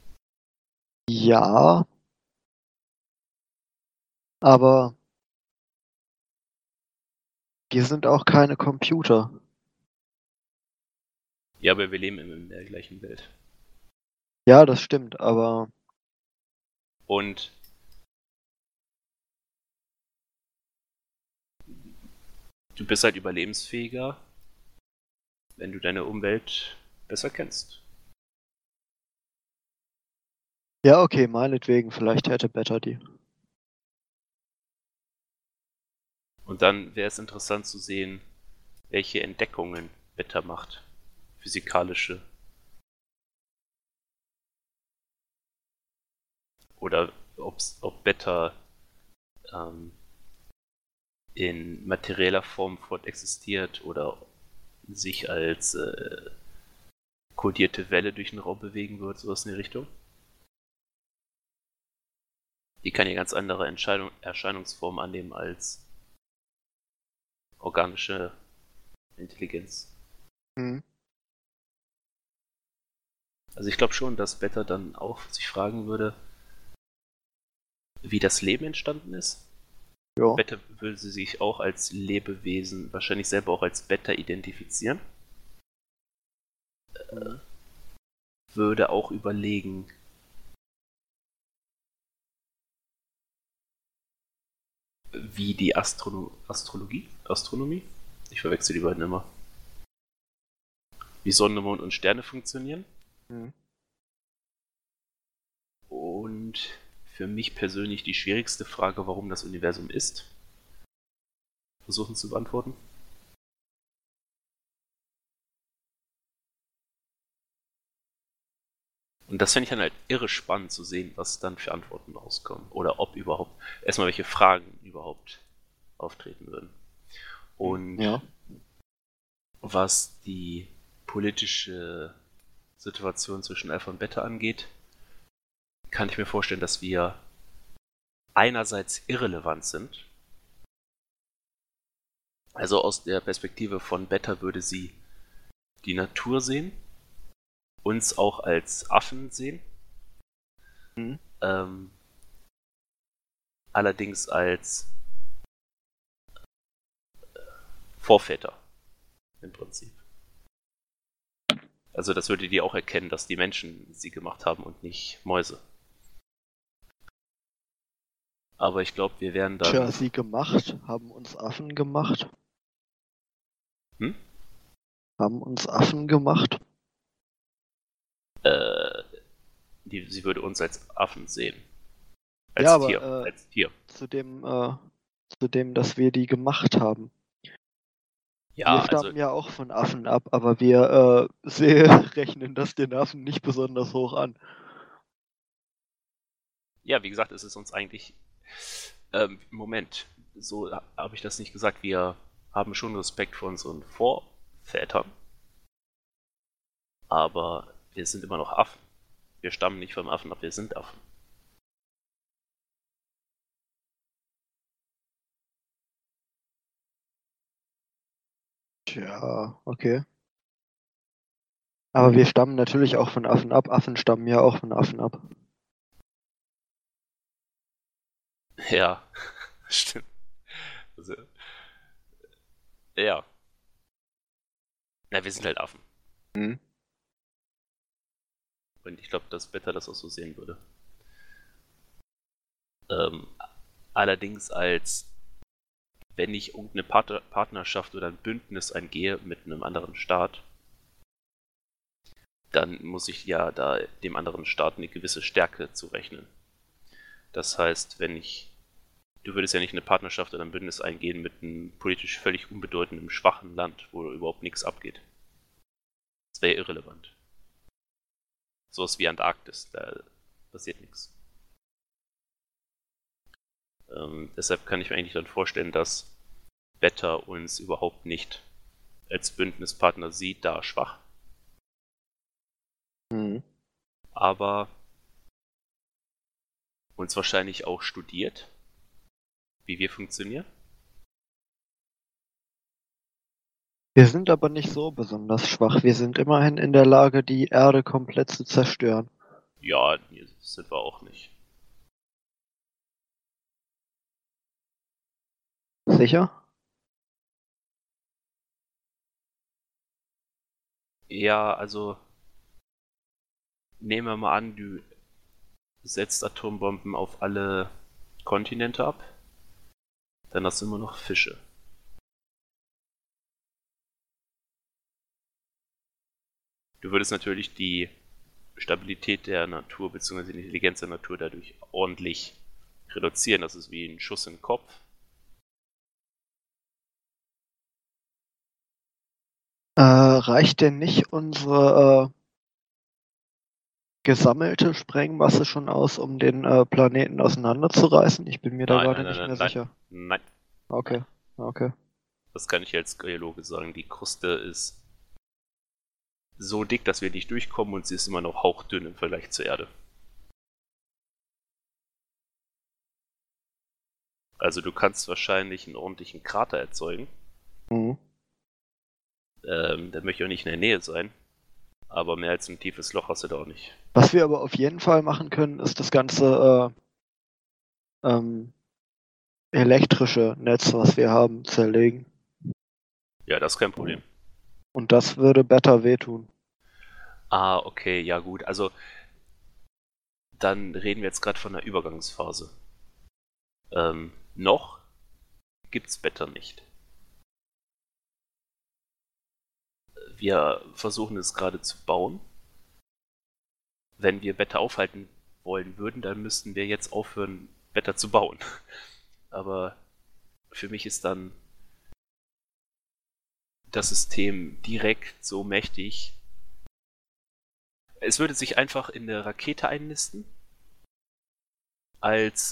Ja, aber wir sind auch keine Computer. Ja, aber wir leben in der gleichen Welt. Ja, das stimmt, aber Und du bist halt überlebensfähiger, wenn du deine Umwelt besser kennst. ja, okay, meinetwegen, vielleicht hätte Better die. Und dann wäre es interessant zu sehen, welche Entdeckungen Beta macht. Physikalische. Oder ob Beta in materieller Form fortexistiert oder sich als kodierte Welle durch den Raum bewegen wird, sowas in die Richtung. Die kann ja ganz andere Erscheinungsformen annehmen als organische Intelligenz. Hm. Also ich glaube schon, dass Beta dann auch sich fragen würde, wie das Leben entstanden ist. Ja. Beta würde sie sich auch als Lebewesen, wahrscheinlich selber auch als Beta identifizieren. Würde auch überlegen, wie die Astronomie, ich verwechsel die beiden immer, wie Sonne, Mond und Sterne funktionieren. Hm. Und für mich persönlich die schwierigste Frage, warum das Universum ist, versuchen zu beantworten. Und das fände ich dann halt irre spannend zu sehen, was dann für Antworten rauskommen. Oder ob überhaupt, erstmal welche Fragen überhaupt auftreten würden. Und Ja. was die politische Situation zwischen Alpha und Beta angeht, kann ich mir vorstellen, dass wir einerseits irrelevant sind. Also aus der Perspektive von Beta würde sie die Natur sehen, uns auch als Affen sehen, Hm. allerdings als Vorväter im Prinzip. Also das würde die auch erkennen, dass die Menschen sie gemacht haben und nicht Mäuse. Aber ich glaube, wir wären dann... Tja, sie gemacht, haben uns Affen gemacht. Hm? Haben uns Affen gemacht. Sie würde uns als Affen sehen. Als Ja, Tier. aber Als Tier. zu dem, dass wir die gemacht haben. Ja, Wir also stammen ja auch von Affen ab, aber wir rechnen das den Affen nicht besonders hoch an. ja, wie gesagt, es ist uns eigentlich... Moment, so habe ich das nicht gesagt. Wir haben schon Respekt vor unseren Vorvätern, aber wir sind immer noch Affen. Wir stammen nicht vom Affen ab, wir sind Affen. Tja, okay. Aber wir stammen natürlich auch von Affen ab. Affen stammen ja auch von Affen ab. Ja, stimmt. Also, ja. Na, wir sind halt Affen. Hm. Und ich glaube, dass Beta das auch so sehen würde. Ähm, allerdings als wenn ich irgendeine Partnerschaft oder ein Bündnis eingehe mit einem anderen Staat, dann muss ich ja da dem anderen Staat eine gewisse Stärke zurechnen. Das heißt, du würdest ja nicht eine Partnerschaft oder ein Bündnis eingehen mit einem politisch völlig unbedeutenden, schwachen Land, wo überhaupt nichts abgeht. Das wäre irrelevant. Sowas wie Antarktis, da passiert nichts. Deshalb kann ich mir eigentlich dann vorstellen, dass Beta uns überhaupt nicht als Bündnispartner sieht, da schwach. Hm. Aber uns wahrscheinlich auch studiert, wie wir funktionieren. Wir sind aber nicht so besonders schwach. Wir sind immerhin in der Lage, die Erde komplett zu zerstören. Ja, das sind wir auch nicht. Sicher? Ja, also nehmen wir mal an, du setzt Atombomben auf alle Kontinente ab, dann hast du immer noch Fische. Du würdest natürlich die Stabilität der Natur bzw. die Intelligenz der Natur dadurch ordentlich reduzieren. Das ist wie ein Schuss in den Kopf. Reicht denn nicht unsere gesammelte Sprengmasse schon aus, um den Planeten auseinanderzureißen? Ich bin mir da Nein, gerade nein, nein, nicht nein, mehr nein, sicher. nein. Okay, Nein. okay. Das kann ich als Geologe sagen. Die Kruste ist so dick, dass wir nicht durchkommen und sie ist immer noch hauchdünn im Vergleich zur Erde. Also du kannst wahrscheinlich einen ordentlichen Krater erzeugen. Mhm. Der möchte auch nicht in der Nähe sein. Aber mehr als ein tiefes Loch hast du da auch nicht. Was wir aber auf jeden Fall machen können, ist das ganze elektrische Netz, was wir haben, zerlegen. Ja, das ist kein Problem. Und das würde Beta wehtun. Ah, okay, ja gut. Also dann reden wir jetzt gerade von einer Übergangsphase. Noch gibt's Beta nicht. Wir versuchen es gerade zu bauen. Wenn wir Beta aufhalten wollen würden, dann müssten wir jetzt aufhören, Beta zu bauen. Aber für mich ist dann das System direkt so mächtig. Es würde sich einfach in eine Rakete einnisten, als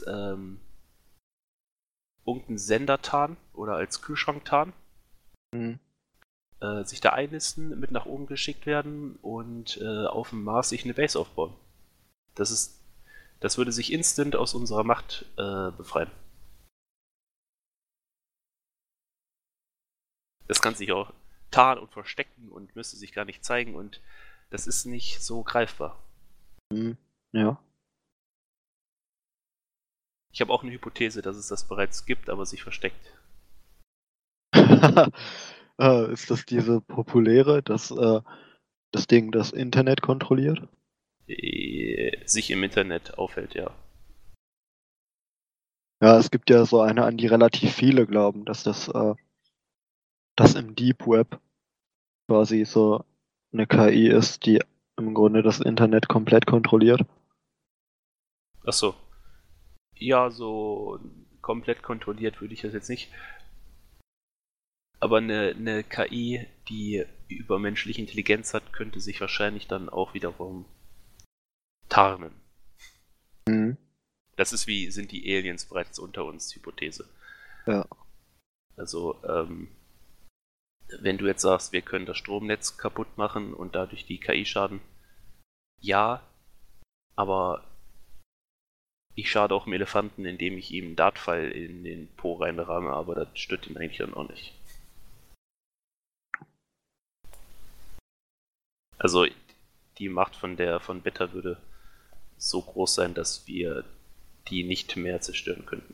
irgendein Sender tarnen oder als Kühlschrank tarnen, Mhm. sich da einnisten, mit nach oben geschickt werden und auf dem Mars sich eine Base aufbauen. Das würde sich instant aus unserer Macht befreien. Das kann sich auch tarnen und verstecken und müsste sich gar nicht zeigen und das ist nicht so greifbar. Mhm. Ja. Ich habe auch eine Hypothese, dass es das bereits gibt, aber sich versteckt. Ist das diese populäre, das Ding, das Internet kontrolliert? Sich im Internet aufhält, ja. Ja, es gibt ja so eine, an die relativ viele glauben, dass das im Deep Web quasi so eine KI ist, die im Grunde das Internet komplett kontrolliert. Achso. Ja, so komplett kontrolliert würde ich das jetzt nicht. Aber eine KI, die übermenschliche Intelligenz hat, könnte sich wahrscheinlich dann auch wiederum tarnen. Mhm. Das ist wie, sind die Aliens bereits unter uns, Hypothese. Ja. Also, wenn du jetzt sagst, wir können das Stromnetz kaputt machen und dadurch die KI schaden, ja, aber ich schade auch dem Elefanten, indem ich ihm einen Dartpfeil in den Po reinrahme, aber das stört ihn eigentlich dann auch nicht. Also die Macht von Beta würde so groß sein, dass wir die nicht mehr zerstören könnten.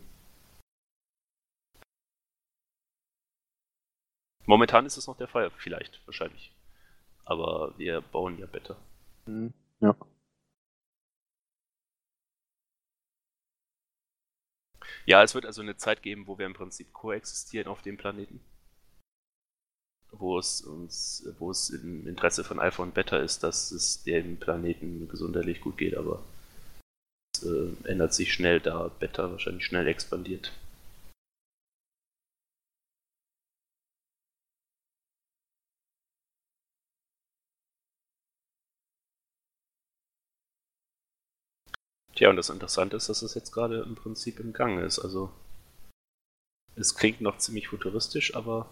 Momentan ist es noch der Fall, vielleicht, wahrscheinlich. Aber wir bauen ja Beta. Ja. Ja, es wird also eine Zeit geben, wo wir im Prinzip koexistieren auf dem Planeten. Wo es im Interesse von Alpha und Beta ist, dass es dem Planeten gesundheitlich gut geht, aber es ändert sich schnell, da Beta wahrscheinlich schnell expandiert. Tja, und das Interessante ist, dass es jetzt gerade im Prinzip im Gang ist. Also es klingt noch ziemlich futuristisch, aber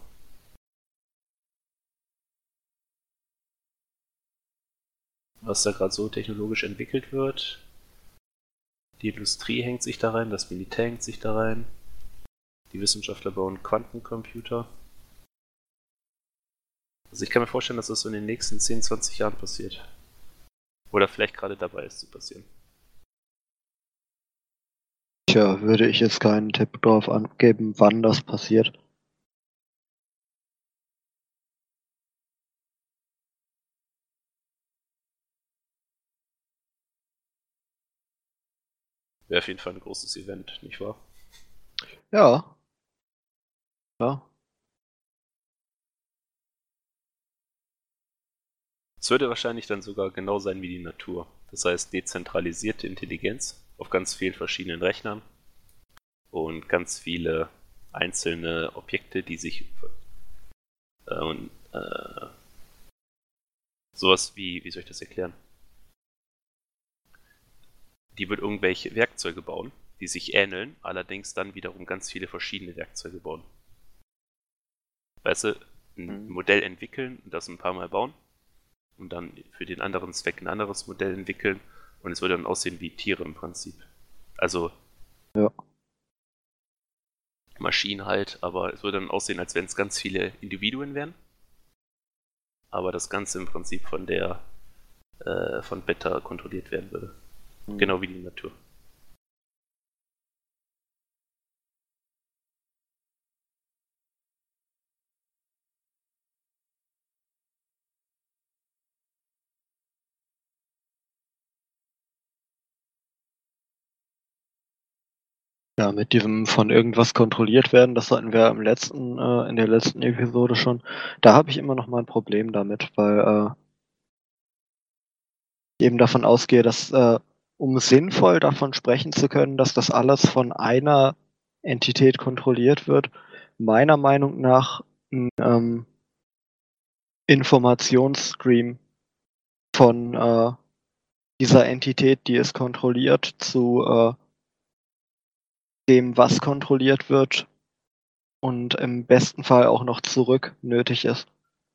was da gerade so technologisch entwickelt wird, die Industrie hängt sich da rein, das Militär hängt sich da rein, die Wissenschaftler bauen Quantencomputer. Also ich kann mir vorstellen, dass das so in den nächsten 10, 20 Jahren passiert. Oder vielleicht gerade dabei ist zu passieren. Tja, würde ich jetzt keinen Tipp drauf angeben, wann das passiert. Wäre auf jeden Fall ein großes Event, nicht wahr? Ja. Ja. Es würde wahrscheinlich dann sogar genau sein wie die Natur. Das heißt, dezentralisierte Intelligenz auf ganz vielen verschiedenen Rechnern und ganz viele einzelne Objekte, die sich sowas wie soll ich das erklären? Die wird irgendwelche Werkzeuge bauen, die sich ähneln, allerdings dann wiederum ganz viele verschiedene Werkzeuge bauen. Weißt du, ein Modell entwickeln und das ein paar Mal bauen und dann für den anderen Zweck ein anderes Modell entwickeln und es würde dann aussehen wie Tiere im Prinzip. Also Ja. Maschinen halt, aber es würde dann aussehen, als wenn es ganz viele Individuen wären. Aber das Ganze im Prinzip von Beta kontrolliert werden würde. Genau wie die Natur. Ja, mit diesem von irgendwas kontrolliert werden, das hatten wir in der letzten Episode schon. Da habe ich immer noch mal ein Problem damit, weil ich eben davon ausgehe, dass um sinnvoll davon sprechen zu können, dass das alles von einer Entität kontrolliert wird, meiner Meinung nach ein Informationsstream von dieser Entität, die es kontrolliert, zu dem, was kontrolliert wird und im besten Fall auch noch zurück nötig ist.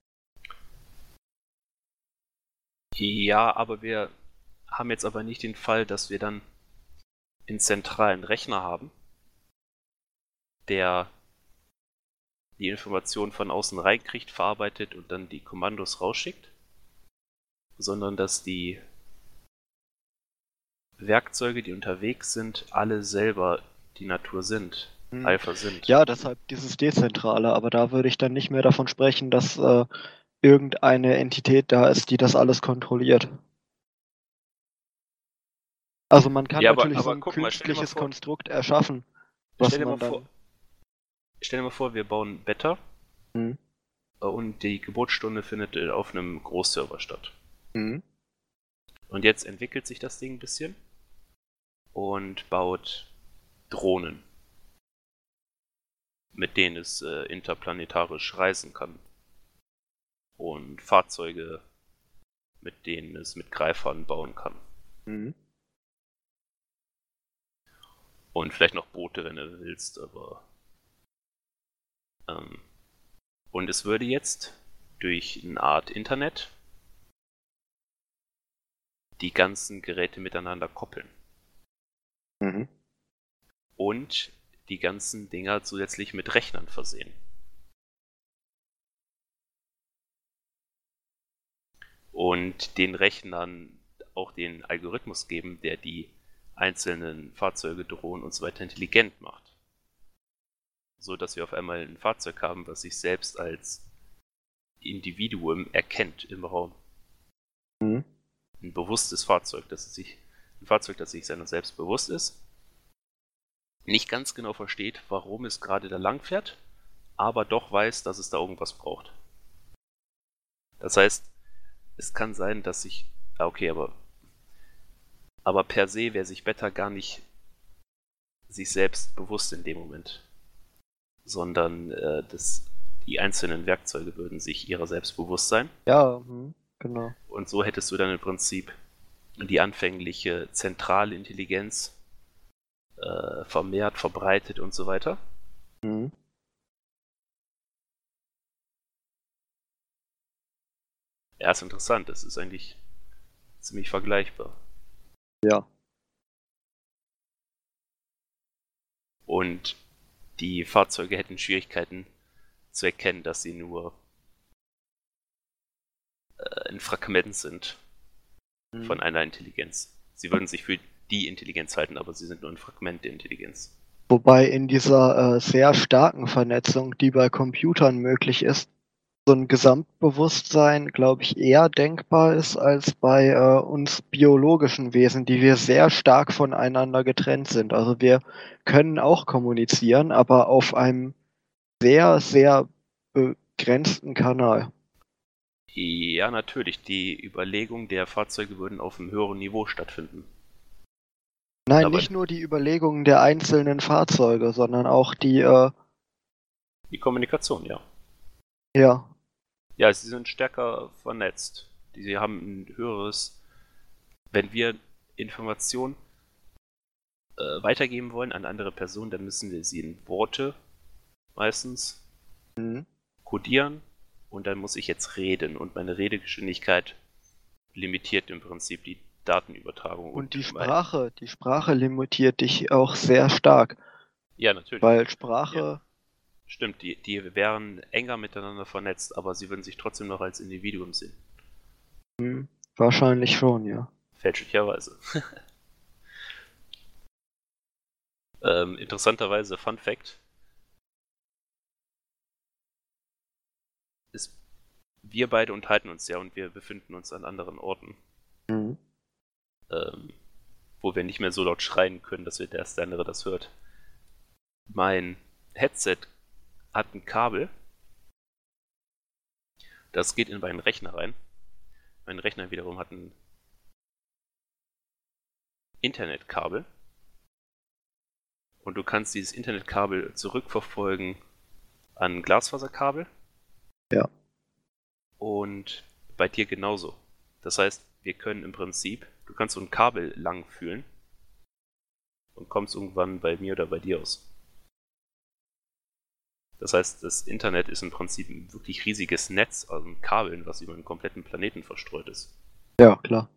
Ja, aber wir haben jetzt aber nicht den Fall, dass wir dann einen zentralen Rechner haben, der die Informationen von außen reinkriegt, verarbeitet und dann die Kommandos rausschickt, sondern dass die Werkzeuge, die unterwegs sind, alle selber die Natur sind, Alpha sind. Ja, deshalb dieses Dezentrale, aber da würde ich dann nicht mehr davon sprechen, dass irgendeine Entität da ist, die das alles kontrolliert. Also man kann Ja, natürlich so aber ein guck mal, künstliches Konstrukt erschaffen, was stell dir man mal vor, dann. stell dir mal vor, wir bauen Beta Hm. und die Geburtsstunde findet auf einem Großserver statt. Hm. Und jetzt entwickelt sich das Ding ein bisschen und baut Drohnen, mit denen es interplanetarisch reisen kann. Und Fahrzeuge, mit denen es mit Greifern bauen kann. Hm. Und vielleicht noch Boote, wenn du willst, aber. Und es würde jetzt durch eine Art Internet die ganzen Geräte miteinander koppeln. Mhm. Und die ganzen Dinger zusätzlich mit Rechnern versehen. und den Rechnern auch den Algorithmus geben, der die einzelnen Fahrzeuge, Drohnen und so weiter intelligent macht. So dass wir auf einmal ein Fahrzeug haben, was sich selbst als Individuum erkennt im Raum. Mhm. Ein bewusstes Fahrzeug, das sich seiner selbst bewusst ist, nicht ganz genau versteht, warum es gerade da lang fährt, aber doch weiß, dass es da irgendwas braucht. Das heißt, es kann sein, dass sich, okay, aber per se wäre sich Beta gar nicht sich selbst bewusst in dem Moment, sondern die einzelnen Werkzeuge würden sich ihrer selbst bewusst sein. Ja, genau. Und so hättest du dann im Prinzip die anfängliche zentrale Intelligenz vermehrt, verbreitet und so weiter. Mhm. Ja, ist interessant. Das ist eigentlich ziemlich vergleichbar. Ja. Und die Fahrzeuge hätten Schwierigkeiten zu erkennen, dass sie nur ein Fragment sind von einer Intelligenz. Sie würden sich für die Intelligenz halten, aber sie sind nur ein Fragment der Intelligenz. Wobei in dieser sehr starken Vernetzung, die bei Computern möglich ist, so ein Gesamtbewusstsein, glaube ich, eher denkbar ist als bei uns biologischen Wesen, die wir sehr stark voneinander getrennt sind. Also wir können auch kommunizieren, aber auf einem sehr, sehr begrenzten Kanal. Ja, natürlich. Die Überlegung der Fahrzeuge würden auf einem höheren Niveau stattfinden. Nein, Aber nicht nur die Überlegungen der einzelnen Fahrzeuge, sondern auch die, die Kommunikation, ja. ja, Ja, sie sind stärker vernetzt. Sie haben ein höheres, wenn wir Informationen weitergeben wollen an andere Personen, dann müssen wir sie in Worte meistens kodieren und dann muss ich jetzt reden und meine Redegeschwindigkeit limitiert im Prinzip die Datenübertragung. und die Sprache limitiert dich auch sehr stark, Ja, natürlich. weil Sprache, Stimmt, die wären enger miteinander vernetzt, aber sie würden sich trotzdem noch als Individuum sehen. wahrscheinlich schon, ja. Fälschlicherweise. Interessanterweise, Fun Fact, ist, wir beide unterhalten uns ja und wir befinden uns an anderen Orten, wo wir nicht mehr so laut schreien können, dass der andere das hört. Mein Headset hat ein Kabel, das geht in meinen Rechner rein. Mein Rechner wiederum hat ein Internetkabel. Und du kannst dieses Internetkabel zurückverfolgen an Glasfaserkabel. Ja. Und bei dir genauso. Das heißt, wir können im Prinzip, du kannst so ein Kabel lang fühlen und kommst irgendwann bei mir oder bei dir aus. Das heißt, das Internet ist im Prinzip ein wirklich riesiges Netz an Kabeln, was über einen kompletten Planeten verstreut ist. Ja, klar.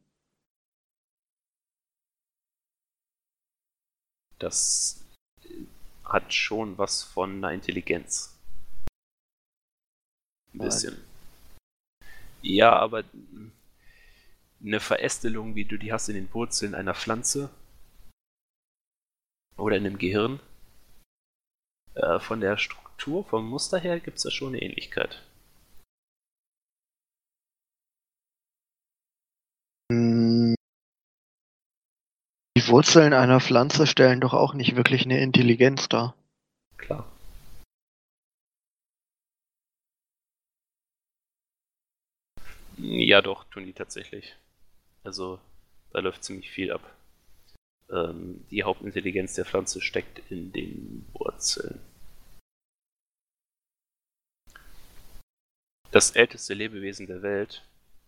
Das hat schon was von einer Intelligenz. Ein bisschen. Ja, aber eine Verästelung, wie du die hast in den Wurzeln einer Pflanze oder in einem Gehirn, von der Struktur, vom Muster her gibt es da schon eine Ähnlichkeit. Die Wurzeln einer Pflanze stellen doch auch nicht wirklich eine Intelligenz dar. Klar. Ja, doch, tun die tatsächlich. Also, da läuft ziemlich viel ab. Die Hauptintelligenz der Pflanze steckt in den Wurzeln. Das älteste Lebewesen der Welt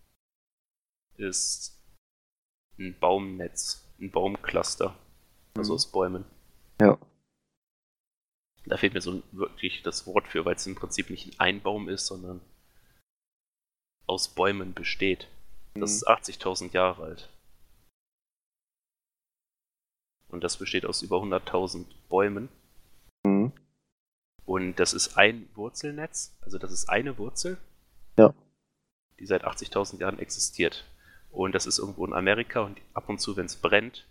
ist ein Baumnetz, ein Baumcluster, also aus Bäumen. Ja. Da fehlt mir so wirklich das Wort für, weil es im Prinzip nicht ein Baum ist, sondern aus Bäumen besteht. Das ist 80.000 Jahre alt. Und das besteht aus über 100.000 Bäumen. Und das ist ein Wurzelnetz, also das ist eine Wurzel. Ja. die seit 80.000 Jahren existiert. Und das ist irgendwo in Amerika und ab und zu, wenn es brennt,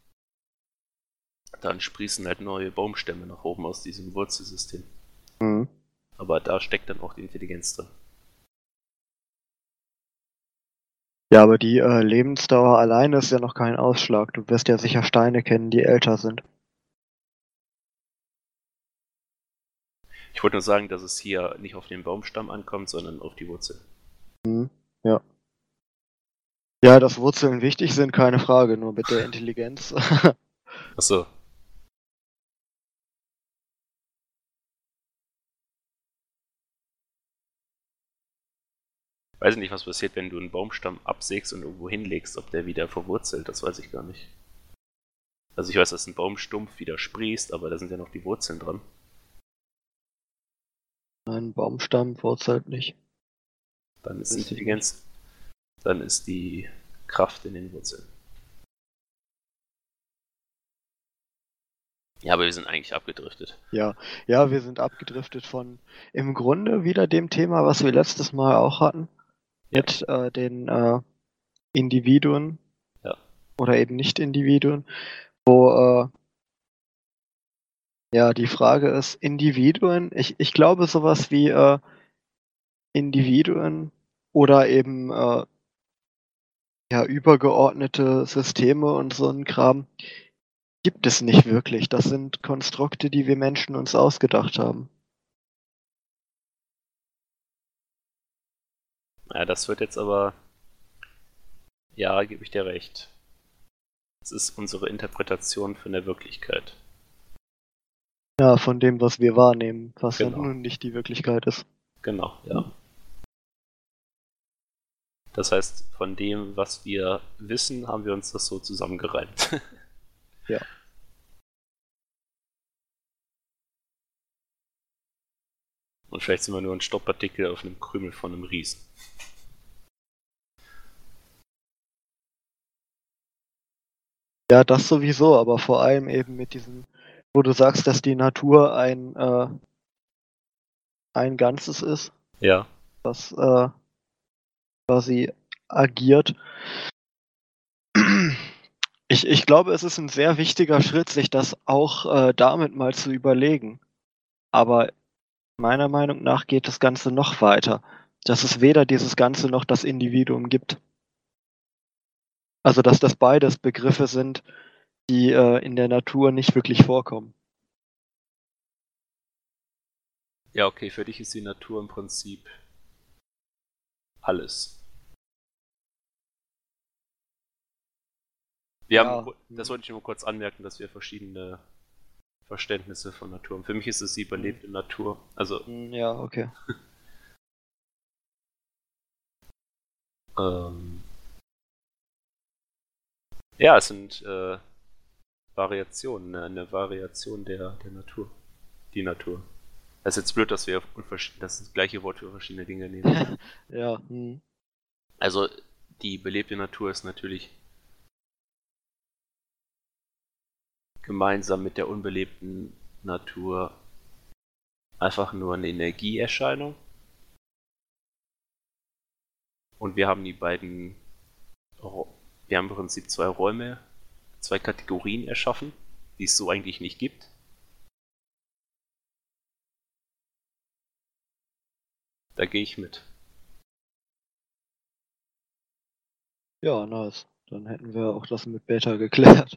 dann sprießen halt neue Baumstämme nach oben aus diesem Wurzelsystem. Mhm. Aber da steckt dann auch die Intelligenz drin. Ja, aber die Lebensdauer alleine ist ja noch kein Ausschlag. Du wirst ja sicher Steine kennen, die älter sind. Ich wollte nur sagen, dass es hier nicht auf den Baumstamm ankommt, sondern auf die Wurzel. Mhm. Ja. Ja, dass Wurzeln wichtig sind, keine Frage, nur mit der Intelligenz. Achso. Weiß nicht, was passiert, wenn du einen Baumstamm absägst und irgendwo hinlegst, ob der wieder verwurzelt, das weiß ich gar nicht. Also ich weiß, dass ein Baumstumpf wieder sprießt, aber da sind ja noch die Wurzeln dran. Ein Baumstamm wurzelt nicht. Dann ist Wüsste ich Intelligenz, dann ist die Kraft in den Wurzeln. Ja, aber wir sind eigentlich abgedriftet. Ja, wir sind abgedriftet von im Grunde wieder dem Thema, was wir letztes Mal auch hatten, Ja. mit den Individuen Ja. oder eben Nicht-Individuen, wo ja die Frage ist, Individuen, ich glaube sowas wie Individuen oder eben ja übergeordnete Systeme und so ein Kram gibt es nicht wirklich. Das sind Konstrukte, die wir Menschen uns ausgedacht haben. Ja, das wird jetzt aber. Ja, gebe ich dir recht. Es ist unsere Interpretation von der Wirklichkeit. Ja, von dem, was wir wahrnehmen, was ja Genau. nun nicht die Wirklichkeit ist. Genau, ja. Das heißt, von dem, was wir wissen, haben wir uns das so zusammengereimt. Ja. Und vielleicht sind wir nur ein Stoppartikel auf einem Krümel von einem Riesen. Ja, das sowieso, aber vor allem eben mit diesem, wo du sagst, dass die Natur ein Ganzes ist, Ja. was quasi agiert. Ich glaube, es ist ein sehr wichtiger Schritt, sich das auch damit mal zu überlegen. Aber meiner Meinung nach geht das Ganze noch weiter, dass es weder dieses Ganze noch das Individuum gibt. Also, dass das beides Begriffe sind, die in der Natur nicht wirklich vorkommen. Ja, okay, für dich ist die Natur im Prinzip alles. Das wollte ich nur kurz anmerken, dass wir verschiedene Verständnisse von Natur haben. Für mich ist es die belebte Natur. Also. Ja, okay. Ja, es sind Variationen, eine Variation der Natur. Die Natur. Das ist jetzt blöd, dass wir das gleiche Wort für verschiedene Dinge nehmen. Ja. Also die belebte Natur ist natürlich gemeinsam mit der unbelebten Natur einfach nur eine Energieerscheinung. Und wir haben wir haben im Prinzip zwei Räume, zwei Kategorien erschaffen, die es so eigentlich nicht gibt. Da gehe ich mit. Ja, nice. Dann hätten wir auch das mit Beta geklärt.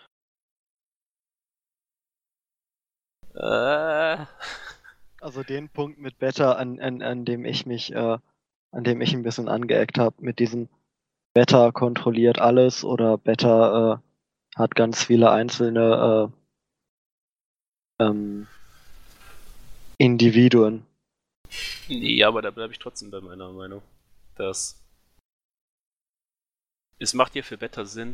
Also den Punkt mit Beta, an dem ich mich, an dem ich ein bisschen angeeckt habe, mit diesem Beta kontrolliert alles oder Beta hat ganz viele einzelne Individuen. Nee, aber da bleibe ich trotzdem bei meiner Meinung. Es macht ja für Beta Sinn,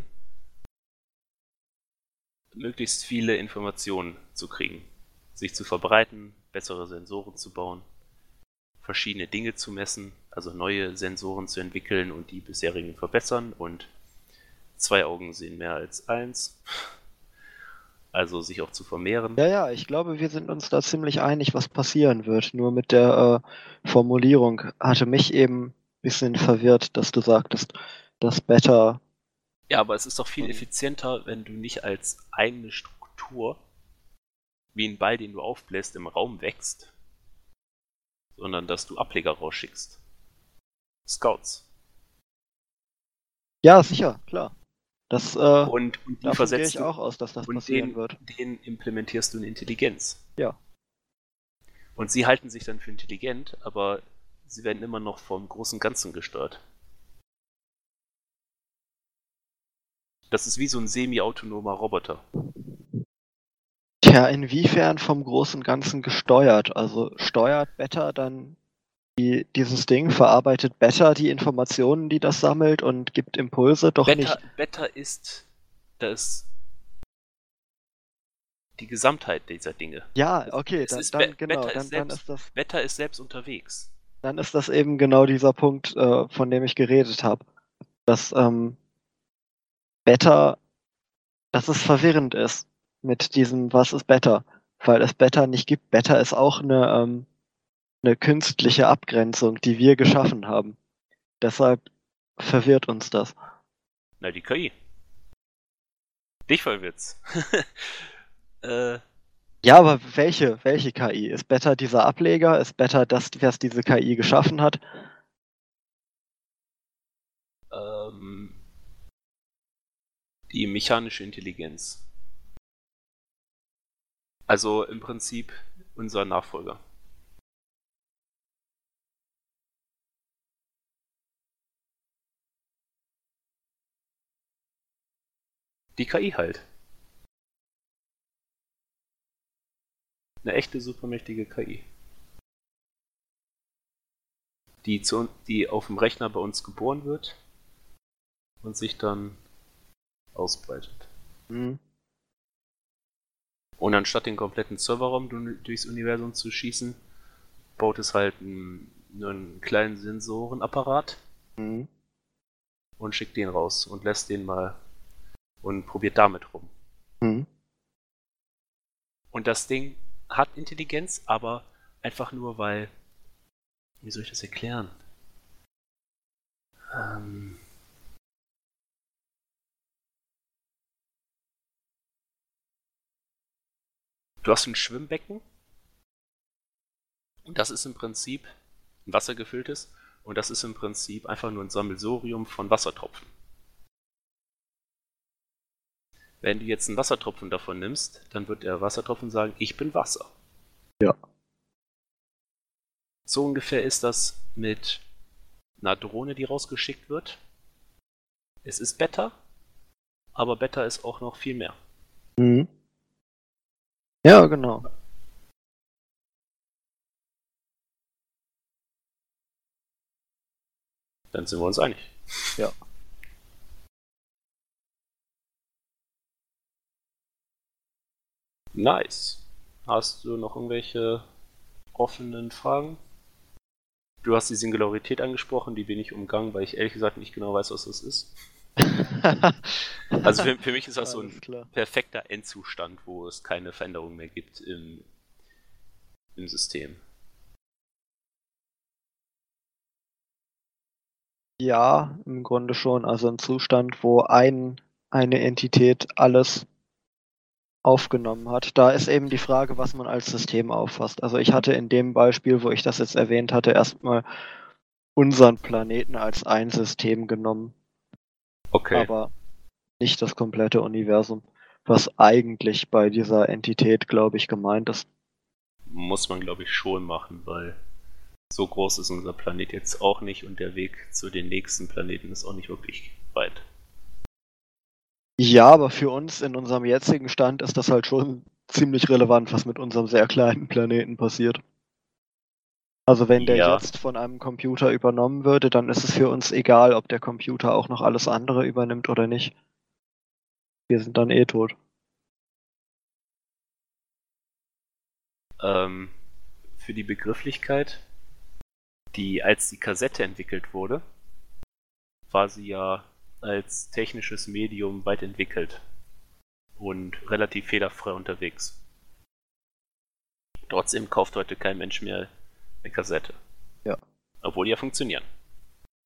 möglichst viele Informationen zu kriegen, sich zu verbreiten, bessere Sensoren zu bauen, verschiedene Dinge zu messen, also neue Sensoren zu entwickeln und die bisherigen verbessern und 2 Augen sehen mehr als 1. Also sich auch zu vermehren. Ja, ich glaube, wir sind uns da ziemlich einig, was passieren wird. Nur mit der Formulierung hatte mich eben bisschen verwirrt, dass du sagtest, dass Beta. Ja, aber es ist doch viel effizienter, wenn du nicht als eigene Struktur, wie ein Ball, den du aufbläst, im Raum wächst, sondern dass du Ableger rausschickst. Scouts. Ja, sicher, klar. Das, Und die davon gehe versetzt ich du auch aus, dass das und passieren wird. den implementierst du eine Intelligenz. Ja. Und sie halten sich dann für intelligent, aber sie werden immer noch vom großen Ganzen gesteuert. Das ist wie so ein semi-autonomer Roboter. Tja, inwiefern vom großen Ganzen gesteuert? Also steuert Beta dann dieses Ding, verarbeitet Beta die Informationen, die das sammelt und gibt Impulse? Doch nicht. Beta ist die Gesamtheit dieser Dinge. Ja, okay, Es ist dann Beta ist selbst unterwegs. dann ist das eben genau dieser Punkt, von dem ich geredet habe. Dass Beta, dass es verwirrend ist mit diesem, was ist Beta? Weil es Beta nicht gibt. Beta ist auch eine künstliche Abgrenzung, die wir geschaffen haben. Deshalb verwirrt uns das. Na, die KI. Dich verwirrt's. Ja, aber welche KI? Ist Beta dieser Ableger? Ist Beta das, was diese KI geschaffen hat? Die mechanische Intelligenz. Also im Prinzip unser Nachfolger. Die KI halt. Eine echte supermächtige KI. Die auf dem Rechner bei uns geboren wird und sich dann ausbreitet. Mhm. Und anstatt den kompletten Serverraum durchs Universum zu schießen, baut es halt nur einen kleinen Sensorenapparat Mhm. und schickt den raus und lässt den mal und probiert damit rum. Mhm. Und das Ding hat Intelligenz, aber einfach nur, weil... Wie soll ich das erklären? Du hast ein Schwimmbecken. Und das ist im Prinzip ein wassergefülltes. Und das ist im Prinzip einfach nur ein Sammelsurium von Wassertropfen. Wenn du jetzt einen Wassertropfen davon nimmst, dann wird der Wassertropfen sagen, ich bin Wasser. Ja. So ungefähr ist das mit einer Drohne, die rausgeschickt wird. Es ist Beta, aber Beta ist auch noch viel mehr. Mhm. Ja, genau. Dann sind wir uns einig. Ja. Nice. Hast du noch irgendwelche offenen Fragen? Du hast die Singularität angesprochen, die bin ich umgangen, weil ich ehrlich gesagt nicht genau weiß, was das ist. Also für mich ist das so ein perfekter Endzustand, wo es keine Veränderung mehr gibt im System. Ja, im Grunde schon. Also ein Zustand, wo eine Entität alles aufgenommen hat. Da ist eben die Frage, was man als System auffasst. Also ich hatte in dem Beispiel, wo ich das jetzt erwähnt hatte, erstmal unseren Planeten als ein System genommen. Okay. Aber nicht das komplette Universum, was eigentlich bei dieser Entität, glaube ich, gemeint ist. Muss man, glaube ich, schon machen, weil so groß ist unser Planet jetzt auch nicht und der Weg zu den nächsten Planeten ist auch nicht wirklich weit. Ja, aber für uns in unserem jetzigen Stand ist das halt schon ziemlich relevant, was mit unserem sehr kleinen Planeten passiert. Also wenn der jetzt von einem Computer übernommen würde, dann ist es für uns egal, ob der Computer auch noch alles andere übernimmt oder nicht. Wir sind dann eh tot. Für die Begrifflichkeit, als die Kassette entwickelt wurde, war sie ja als technisches Medium weit entwickelt und relativ fehlerfrei unterwegs. Trotzdem kauft heute kein Mensch mehr eine Kassette. Ja. Obwohl die ja funktionieren.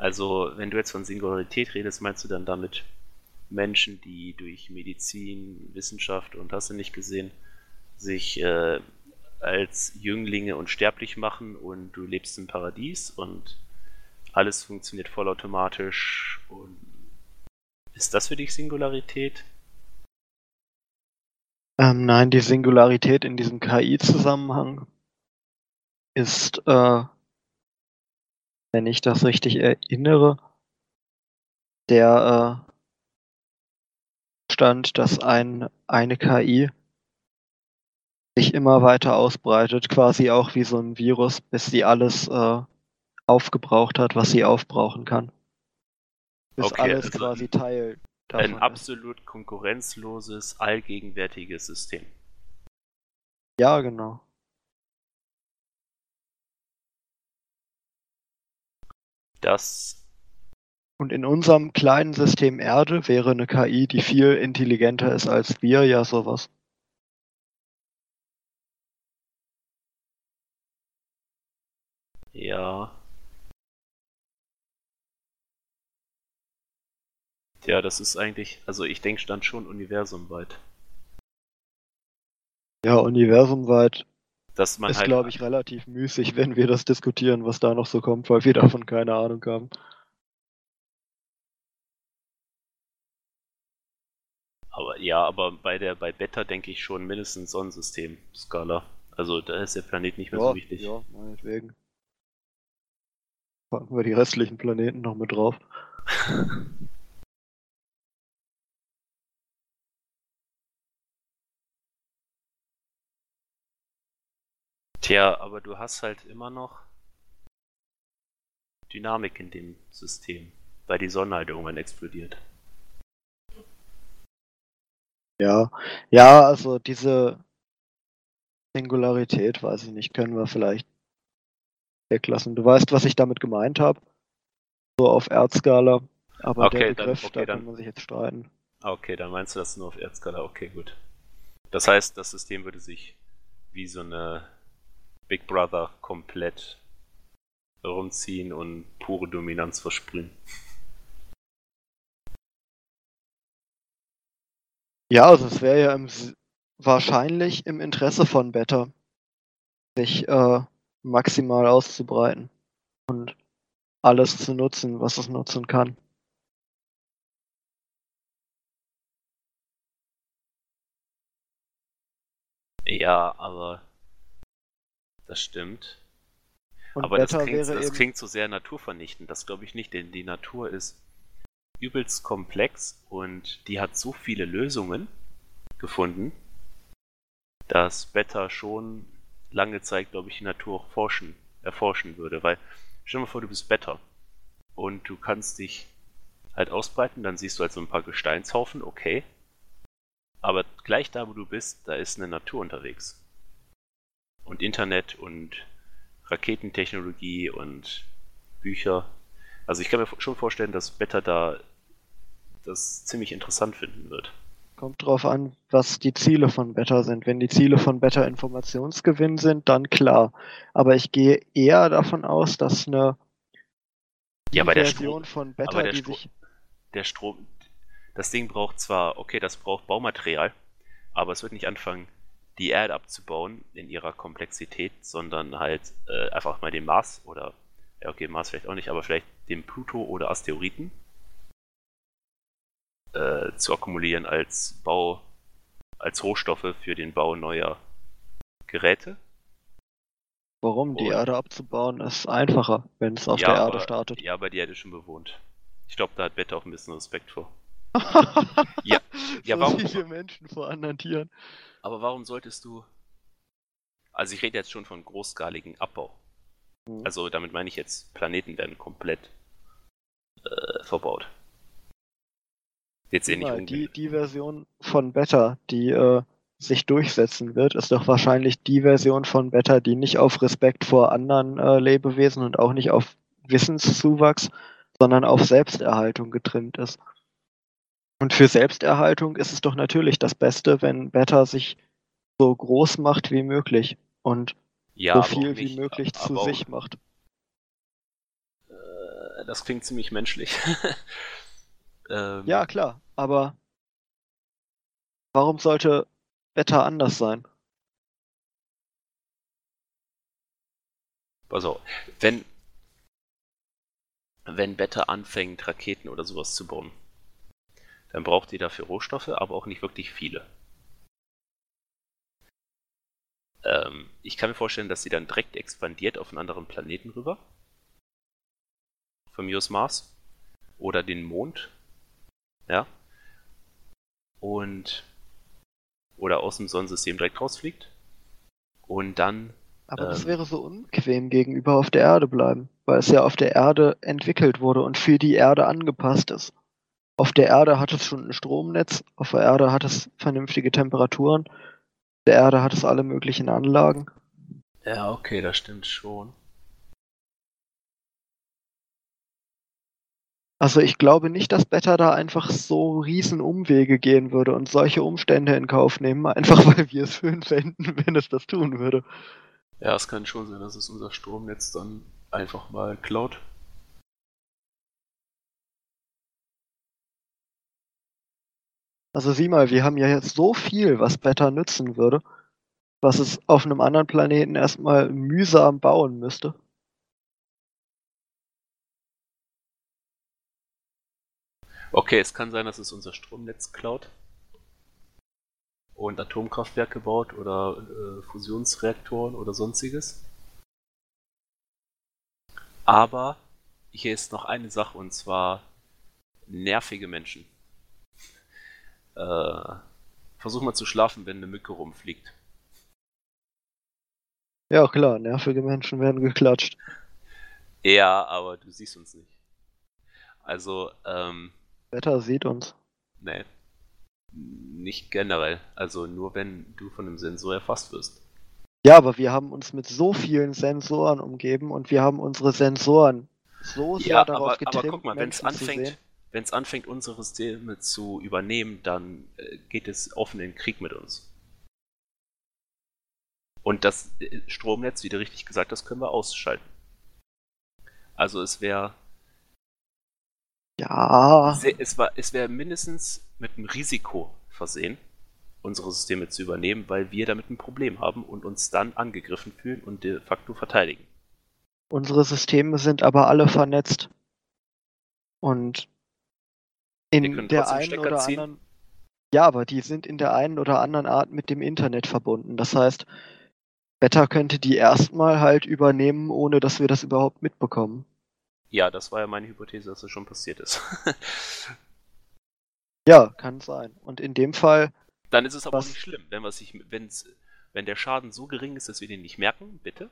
Also, wenn du jetzt von Singularität redest, meinst du dann damit Menschen, die durch Medizin, Wissenschaft und hast du nicht gesehen, sich als Jünglinge unsterblich machen und du lebst im Paradies und alles funktioniert vollautomatisch und ist das für dich Singularität? Nein, die Singularität in diesem KI-Zusammenhang ist, wenn ich das richtig erinnere, der Stand, dass eine KI sich immer weiter ausbreitet, quasi auch wie so ein Virus, bis sie alles aufgebraucht hat, was sie aufbrauchen kann. Bis Okay, alles also quasi Teil ein davon ist. absolut konkurrenzloses, allgegenwärtiges System. Ja, genau. Das, Und in unserem kleinen System Erde wäre eine KI, die viel intelligenter ist als wir, ja sowas. ja. Ja, das ist eigentlich, also ich denke dann schon universumweit. Ja, universumweit Dass man ist, halt, glaube ich, relativ müßig, wenn wir das diskutieren, was da noch so kommt, weil wir davon keine Ahnung haben. aber bei Beta denke ich schon mindestens Sonnensystem-Skala. Also da ist der Planet nicht mehr so wichtig. Ja, meinetwegen. Packen wir die restlichen Planeten noch mit drauf. Tja, aber du hast halt immer noch Dynamik in dem System, weil die Sonne halt irgendwann explodiert. Ja, ja, also diese Singularität, weiß ich nicht, können wir vielleicht weglassen. Du weißt, was ich damit gemeint habe, so auf Erdskala, aber der Okay, Begriff, da kann man sich jetzt streiten. Okay, dann meinst du das nur auf Erdskala. Okay, gut. Das heißt, das System würde sich wie so eine Big Brother komplett rumziehen und pure Dominanz versprühen. Ja, also es wäre ja wahrscheinlich im Interesse von Beta, sich maximal auszubreiten und alles zu nutzen, was es nutzen kann. Ja, aber das stimmt. Und Aber Beta wäre das eben, klingt so sehr naturvernichtend. Das glaube ich nicht, denn die Natur ist übelst komplex und die hat so viele Lösungen gefunden, dass Beta schon lange Zeit, glaube ich, die Natur auch erforschen würde. Weil, stell dir mal vor, du bist Beta und du kannst dich halt ausbreiten, dann siehst du halt so ein paar Gesteinshaufen, okay. Aber gleich da, wo du bist, da ist eine Natur unterwegs. Und Internet und Raketentechnologie und Bücher. Also ich kann mir schon vorstellen, dass Beta da das ziemlich interessant finden wird. kommt drauf an, was die Ziele von Beta sind. Wenn die Ziele von Beta Informationsgewinn sind, dann klar. Aber ich gehe eher davon aus, dass eine Ja, aber Version von Beta, die sich der Strom, das Ding braucht zwar, okay, das braucht Baumaterial, aber es wird nicht anfangen, die Erde abzubauen in ihrer Komplexität, sondern halt einfach mal den Mars oder, ja okay, Mars vielleicht auch nicht, aber vielleicht den Pluto oder Asteroiden zu akkumulieren als als Rohstoffe für den Bau neuer Geräte. Warum? Die Und Erde abzubauen ist einfacher, wenn es auf der Erde startet. ja, aber die Erde ist schon bewohnt. Ich glaube, da hat Beta auch ein bisschen Respekt vor. Ja, ja, So warum? wie wir Menschen vor anderen Tieren. Aber warum solltest du. Also, ich rede jetzt schon von großskaligen Abbau. Mhm. Also, damit meine ich jetzt, Planeten werden komplett verbaut. Jetzt sehe ich nicht Die Version von Beta, die sich durchsetzen wird, ist doch wahrscheinlich die Version von Beta, die nicht auf Respekt vor anderen Lebewesen und auch nicht auf Wissenszuwachs, sondern auf Selbsterhaltung getrimmt ist. Und für Selbsterhaltung ist es doch natürlich das Beste, wenn Beta sich so groß macht wie möglich und ja, so aber auch viel wie nicht. möglich zu sich macht. Das klingt ziemlich menschlich. Ja, klar, aber warum sollte Beta anders sein? Pass auf, wenn Beta anfängt, Raketen oder sowas zu bauen, dann braucht ihr dafür Rohstoffe, aber auch nicht wirklich viele. Ich kann mir vorstellen, dass sie dann direkt expandiert auf einen anderen Planeten rüber. Von mir aus Mars. Oder den Mond. Ja. Oder aus dem Sonnensystem direkt rausfliegt. Und dann. Aber das wäre so unbequem gegenüber auf der Erde bleiben, weil es ja auf der Erde entwickelt wurde und für die Erde angepasst ist. Auf der Erde hat es schon ein Stromnetz, auf der Erde hat es vernünftige Temperaturen, auf der Erde hat es alle möglichen Anlagen. Ja, okay, das stimmt schon. Also ich glaube nicht, dass Beta da einfach so riesen Umwege gehen würde und solche Umstände in Kauf nehmen, einfach weil wir es schön fänden, wenn es das tun würde. Ja, es kann schon sein, dass es unser Stromnetz dann einfach mal klaut. Also sieh mal, wir haben ja jetzt so viel, was Beta nützen würde, was es auf einem anderen Planeten erstmal mühsam bauen müsste. Okay, es kann sein, dass es unser Stromnetz klaut und Atomkraftwerke baut oder Fusionsreaktoren oder sonstiges. Aber hier ist noch eine Sache, und zwar nervige Menschen. Versuch mal zu schlafen, wenn eine Mücke rumfliegt. Ja klar, nervige Menschen werden geklatscht. Ja, aber du siehst uns nicht. Also, Beta sieht uns. nee, nicht generell. Also nur wenn du von einem Sensor erfasst wirst. Ja, aber wir haben uns mit so vielen Sensoren umgeben und wir haben unsere Sensoren so sehr Ja, darauf aber guck getrimmt, mal, Menschen zu sehen. wenn es anfängt, unsere Systeme zu übernehmen, dann geht es offen in den Krieg mit uns. Und das Stromnetz, wie du richtig gesagt hast, können wir ausschalten. Also es wäre Ja, es wäre mindestens mit einem Risiko versehen, unsere Systeme zu übernehmen, weil wir damit ein Problem haben und uns dann angegriffen fühlen und de facto verteidigen. unsere Systeme sind aber alle vernetzt. Und Wir in können der trotzdem einen Stecker oder ziehen. anderen, ja, aber die sind in der einen oder anderen Art mit dem Internet verbunden. Das heißt, Beta könnte die erstmal halt übernehmen, ohne dass wir das überhaupt mitbekommen. Ja, das war ja meine Hypothese, dass das schon passiert ist. Ja, kann sein. Und in dem Fall, Dann ist es aber auch was, nicht schlimm, wenn der Schaden so gering ist, dass wir den nicht merken, bitte,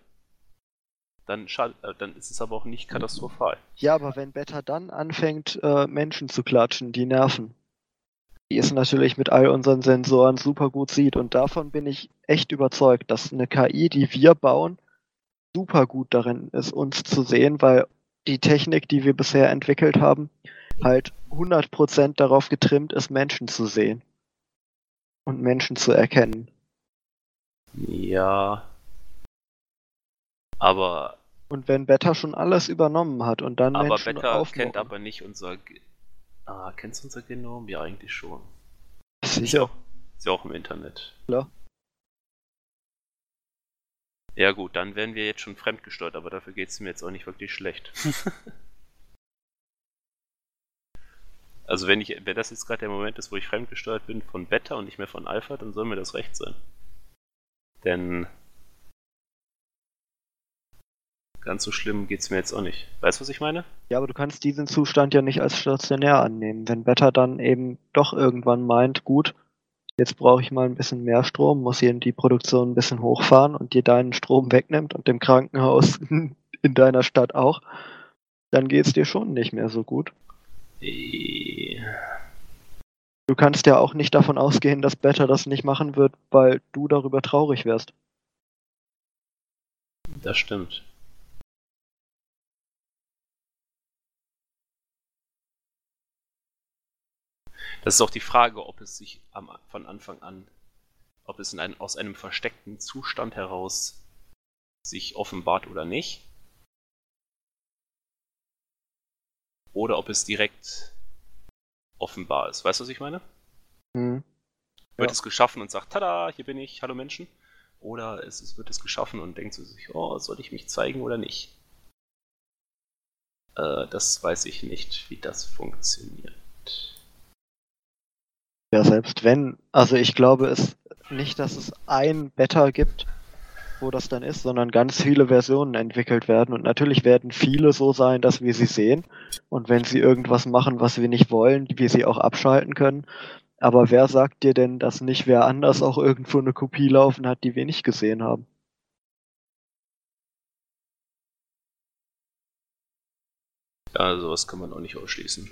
dann ist es aber auch nicht katastrophal. ja, aber wenn Beta dann anfängt, Menschen zu klatschen, die nerven, die es natürlich mit all unseren Sensoren super gut sieht. Und davon bin ich echt überzeugt, dass eine KI, die wir bauen, super gut darin ist, uns zu sehen, weil die Technik, die wir bisher entwickelt haben, halt 100% darauf getrimmt ist, Menschen zu sehen und Menschen zu erkennen. Ja, aber, Und wenn Beta schon alles übernommen hat und dann aber Menschen Beta kennt aufmucken, aber nicht kennst du unser Genom? Ja, eigentlich schon. sicher, Ist ja auch im Internet. klar. Ja gut, dann werden wir jetzt schon fremdgesteuert, aber dafür geht es mir jetzt auch nicht wirklich schlecht. Also wenn das jetzt gerade der Moment ist, wo ich fremdgesteuert bin von Beta und nicht mehr von Alpha, dann soll mir das recht sein. Denn ganz so schlimm geht's mir jetzt auch nicht. Weißt du, was ich meine? Ja, aber du kannst diesen Zustand ja nicht als stationär annehmen. Wenn Beta dann eben doch irgendwann meint, gut, jetzt brauche ich mal ein bisschen mehr Strom, muss hier die Produktion ein bisschen hochfahren und dir deinen Strom wegnimmt und dem Krankenhaus in deiner Stadt auch, dann geht's dir schon nicht mehr so gut. Äh, Du kannst ja auch nicht davon ausgehen, dass Beta das nicht machen wird, weil du darüber traurig wärst. Das stimmt. Das ist auch die Frage, ob es sich von Anfang an, ob es aus einem versteckten Zustand heraus sich offenbart oder nicht. oder ob es direkt offenbar ist. Weißt du, was ich meine? Hm. Wird es geschaffen und sagt, tada, hier bin ich, hallo Menschen? Oder wird es geschaffen und denkt sich, oh, soll ich mich zeigen oder nicht? Das weiß ich nicht, wie das funktioniert. Ja, selbst wenn, also ich glaube es nicht, dass es ein Beta gibt, wo das dann ist, sondern ganz viele Versionen entwickelt werden. Und natürlich werden viele so sein, dass wir sie sehen. Und wenn sie irgendwas machen, was wir nicht wollen, wir sie auch abschalten können. Aber wer sagt dir denn, dass nicht wer anders auch irgendwo eine Kopie laufen hat, die wir nicht gesehen haben? Ja, sowas kann man auch nicht ausschließen.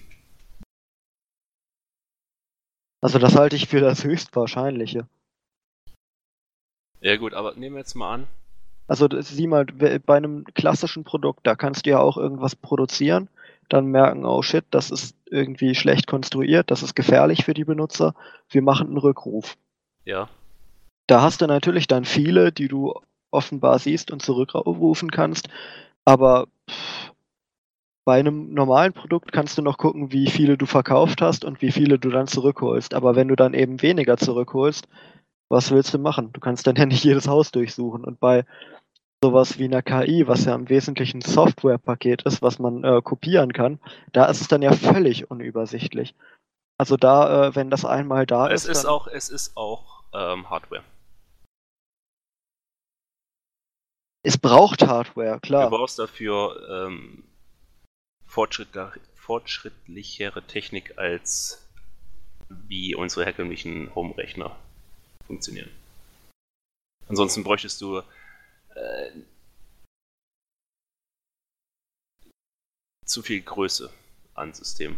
Also das halte ich für das Höchstwahrscheinliche. Ja gut, aber nehmen wir jetzt mal an. Also sieh mal, bei einem klassischen Produkt, da kannst du ja auch irgendwas produzieren, dann merken, oh shit, das ist irgendwie schlecht konstruiert, das ist gefährlich für die Benutzer, wir machen einen Rückruf. Ja. Da hast du natürlich dann viele, die du offenbar siehst und zurückrufen kannst, aber bei einem normalen Produkt kannst du noch gucken, wie viele du verkauft hast und wie viele du dann zurückholst. Aber wenn du dann eben weniger zurückholst, was willst du machen? Du kannst dann ja nicht jedes Haus durchsuchen. Und bei sowas wie einer KI, was ja im Wesentlichen ein Softwarepaket ist, was man kopieren kann, da ist es dann ja völlig unübersichtlich. Also da, wenn das einmal da Es ist, ist dann auch Hardware. es braucht Hardware, Du klar. brauchst dafür fortschrittlichere Technik als wie unsere herkömmlichen Home-Rechner funktionieren. Ansonsten bräuchtest du zu viel Größe an System.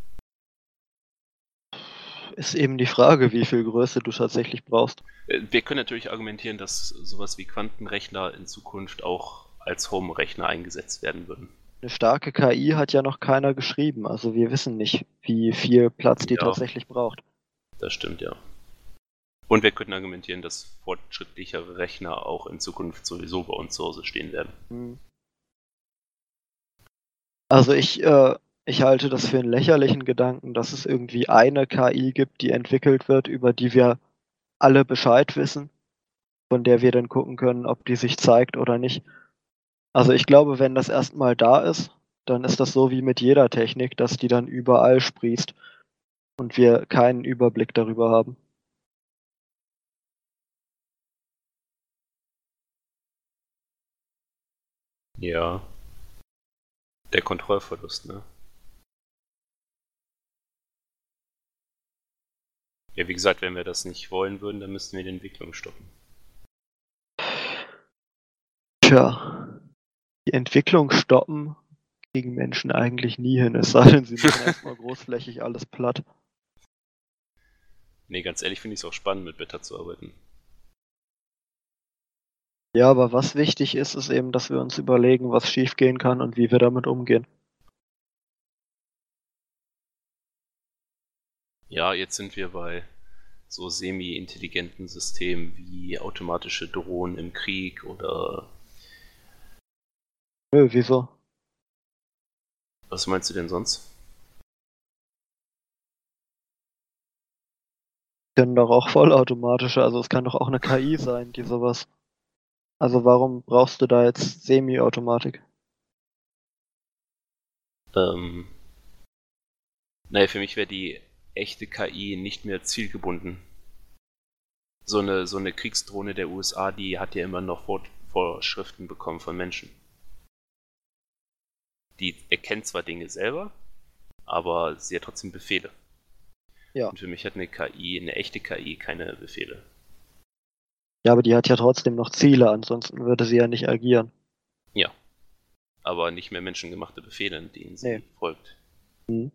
Ist eben die Frage, wie viel Größe du tatsächlich brauchst. Wir können natürlich argumentieren, dass sowas wie Quantenrechner in Zukunft auch als Home-Rechner eingesetzt werden würden. Eine starke KI hat ja noch keiner geschrieben, also wir wissen nicht, wie viel Platz die Ja, tatsächlich braucht. das stimmt, ja. Und wir könnten argumentieren, dass fortschrittlichere Rechner auch in Zukunft sowieso bei uns zu Hause stehen werden. Hm. Also ich halte das für einen lächerlichen Gedanken, dass es irgendwie eine KI gibt, die entwickelt wird, über die wir alle Bescheid wissen, von der wir dann gucken können, ob die sich zeigt oder nicht. Also ich glaube, wenn das erstmal da ist, dann ist das so wie mit jeder Technik, dass die dann überall sprießt und wir keinen Überblick darüber haben. Ja, der Kontrollverlust, ne? Ja, wie gesagt, wenn wir das nicht wollen würden, dann müssten wir die Entwicklung stoppen. Tja, die Entwicklung stoppen kriegen Menschen eigentlich nie hin, es sei denn, sie machen erstmal großflächig alles platt. Nee, ganz ehrlich finde ich es auch spannend, mit Beta zu arbeiten. Ja, aber was wichtig ist, ist eben, dass wir uns überlegen, was schiefgehen kann und wie wir damit umgehen. Ja, jetzt sind wir bei so semi-intelligenten Systemen wie automatische Drohnen im Krieg oder Nö, wieso? was meinst du denn sonst? Können doch auch vollautomatische, also es kann doch auch eine KI sein, die sowas. Also warum brauchst du da jetzt Semi-Automatik? Naja, für mich wäre die echte KI nicht mehr zielgebunden. So eine Kriegsdrohne der USA, die hat ja immer noch Vorschriften bekommen von Menschen. Die erkennt zwar Dinge selber, aber sie hat trotzdem Befehle. Ja. Und für mich hat eine KI, eine echte KI, keine Befehle. Ja, aber die hat ja trotzdem noch Ziele, ansonsten würde sie ja nicht agieren. Ja. Aber nicht mehr menschengemachte Befehle, denen sie folgt. Mhm.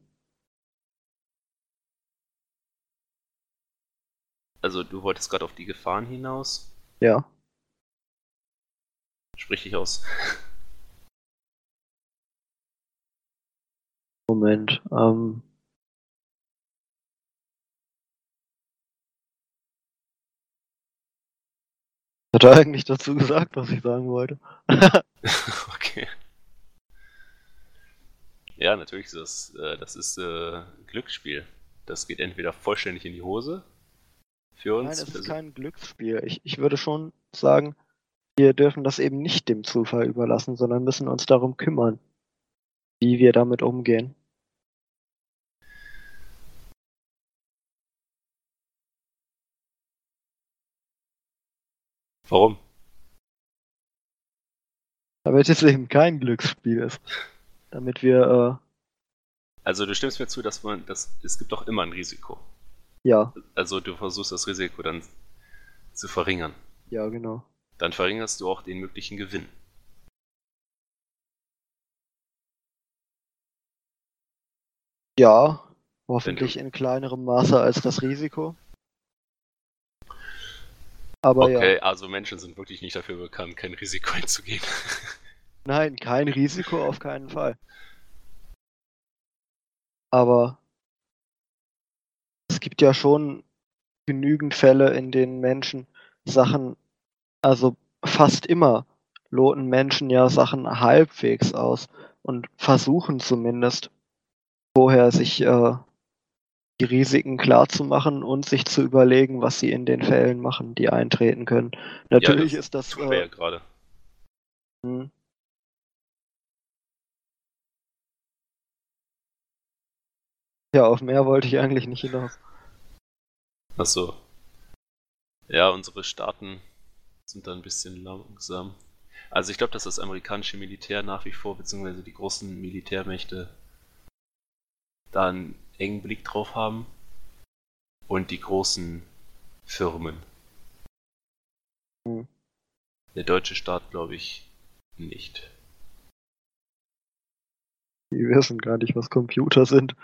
Also du wolltest gerade auf die Gefahren hinaus. Ja. Sprich dich aus. Moment. Hat er eigentlich dazu gesagt, was ich sagen wollte? Okay. Ja, natürlich ist das ist Glücksspiel. Das geht entweder vollständig in die Hose für Nein, uns. es ist kein Glücksspiel. Ich würde schon sagen, wir dürfen das eben nicht dem Zufall überlassen, sondern müssen uns darum kümmern, wie wir damit umgehen. Warum? Damit es eben kein Glücksspiel ist. Damit wir, Also du stimmst mir zu, es gibt doch immer ein Risiko. ja, Also du versuchst das Risiko dann zu verringern. ja, genau. Dann verringerst du auch den möglichen Gewinn. Ja, Wenn du, hoffentlich in kleinerem Maße als das Risiko. Aber ja, okay, also Menschen sind wirklich nicht dafür bekannt, kein Risiko einzugehen. nein, kein Risiko auf keinen Fall. Aber es gibt ja schon genügend Fälle, in denen Menschen Sachen, also fast immer loten Menschen ja Sachen halbwegs aus und versuchen zumindest vorher sich die Risiken klarzumachen und sich zu überlegen, was sie in den Fällen machen, die eintreten können. Ja, Natürlich das ist das, tun wir ja gerade. hm, ja, auf mehr wollte ich eigentlich nicht hinaus. Achso. Ja, unsere Staaten sind da ein bisschen langsam. Also ich glaube, dass das amerikanische Militär nach wie vor, beziehungsweise die großen Militärmächte, da einen engen Blick drauf haben. Und die großen Firmen. Hm. Der deutsche Staat glaube ich nicht. Die wissen gar nicht, was Computer sind.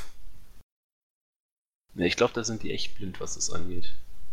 Ne, ich glaube, da sind die echt blind, was das angeht.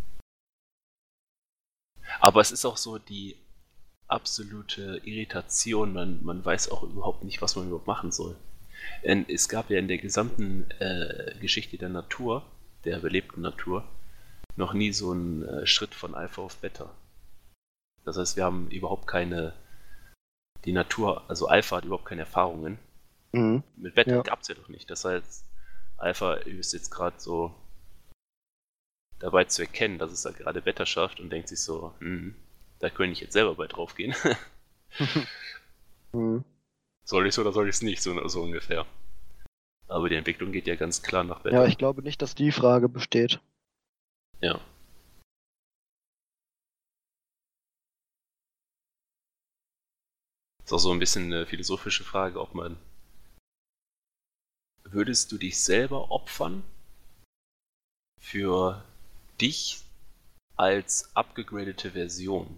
Aber es ist auch so die absolute Irritation. Man weiß auch überhaupt nicht, was man überhaupt machen soll. Denn es gab ja in der gesamten Geschichte der Natur, der belebten Natur, noch nie so einen Schritt von Alpha auf Beta. Das heißt, wir haben überhaupt keine, die Natur, also Alpha hat überhaupt keine Erfahrungen. Mhm. Mit Beta Ja. gab es ja doch nicht. Das heißt, Alpha ist jetzt gerade so dabei zu erkennen, dass es da gerade Beta schafft und denkt sich so, da könnte ich jetzt selber bei drauf gehen. Mhm. Soll ich es oder soll ich es nicht, so ungefähr. Aber die Entwicklung geht ja ganz klar nach Ja, Beta. ich glaube nicht, dass die Frage besteht. Ja. Ist auch so ein bisschen eine philosophische Frage, ob man. Würdest du dich selber opfern für dich als abgegradete Version?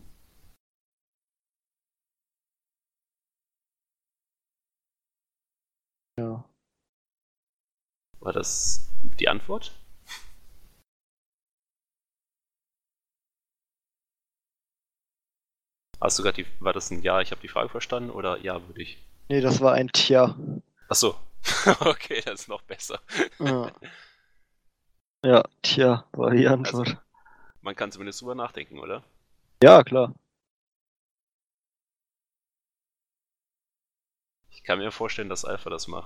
Ja. War das die Antwort? Hast du gerade war das ein Ja, ich habe die Frage verstanden oder ja, würde ich? Nee, das war ein Tja. Ach so. Okay, das ist noch besser. Ja, ja, tja, war die Also, Antwort. man kann zumindest drüber nachdenken, oder? Ja, klar. Ich kann mir vorstellen, dass Alpha das macht.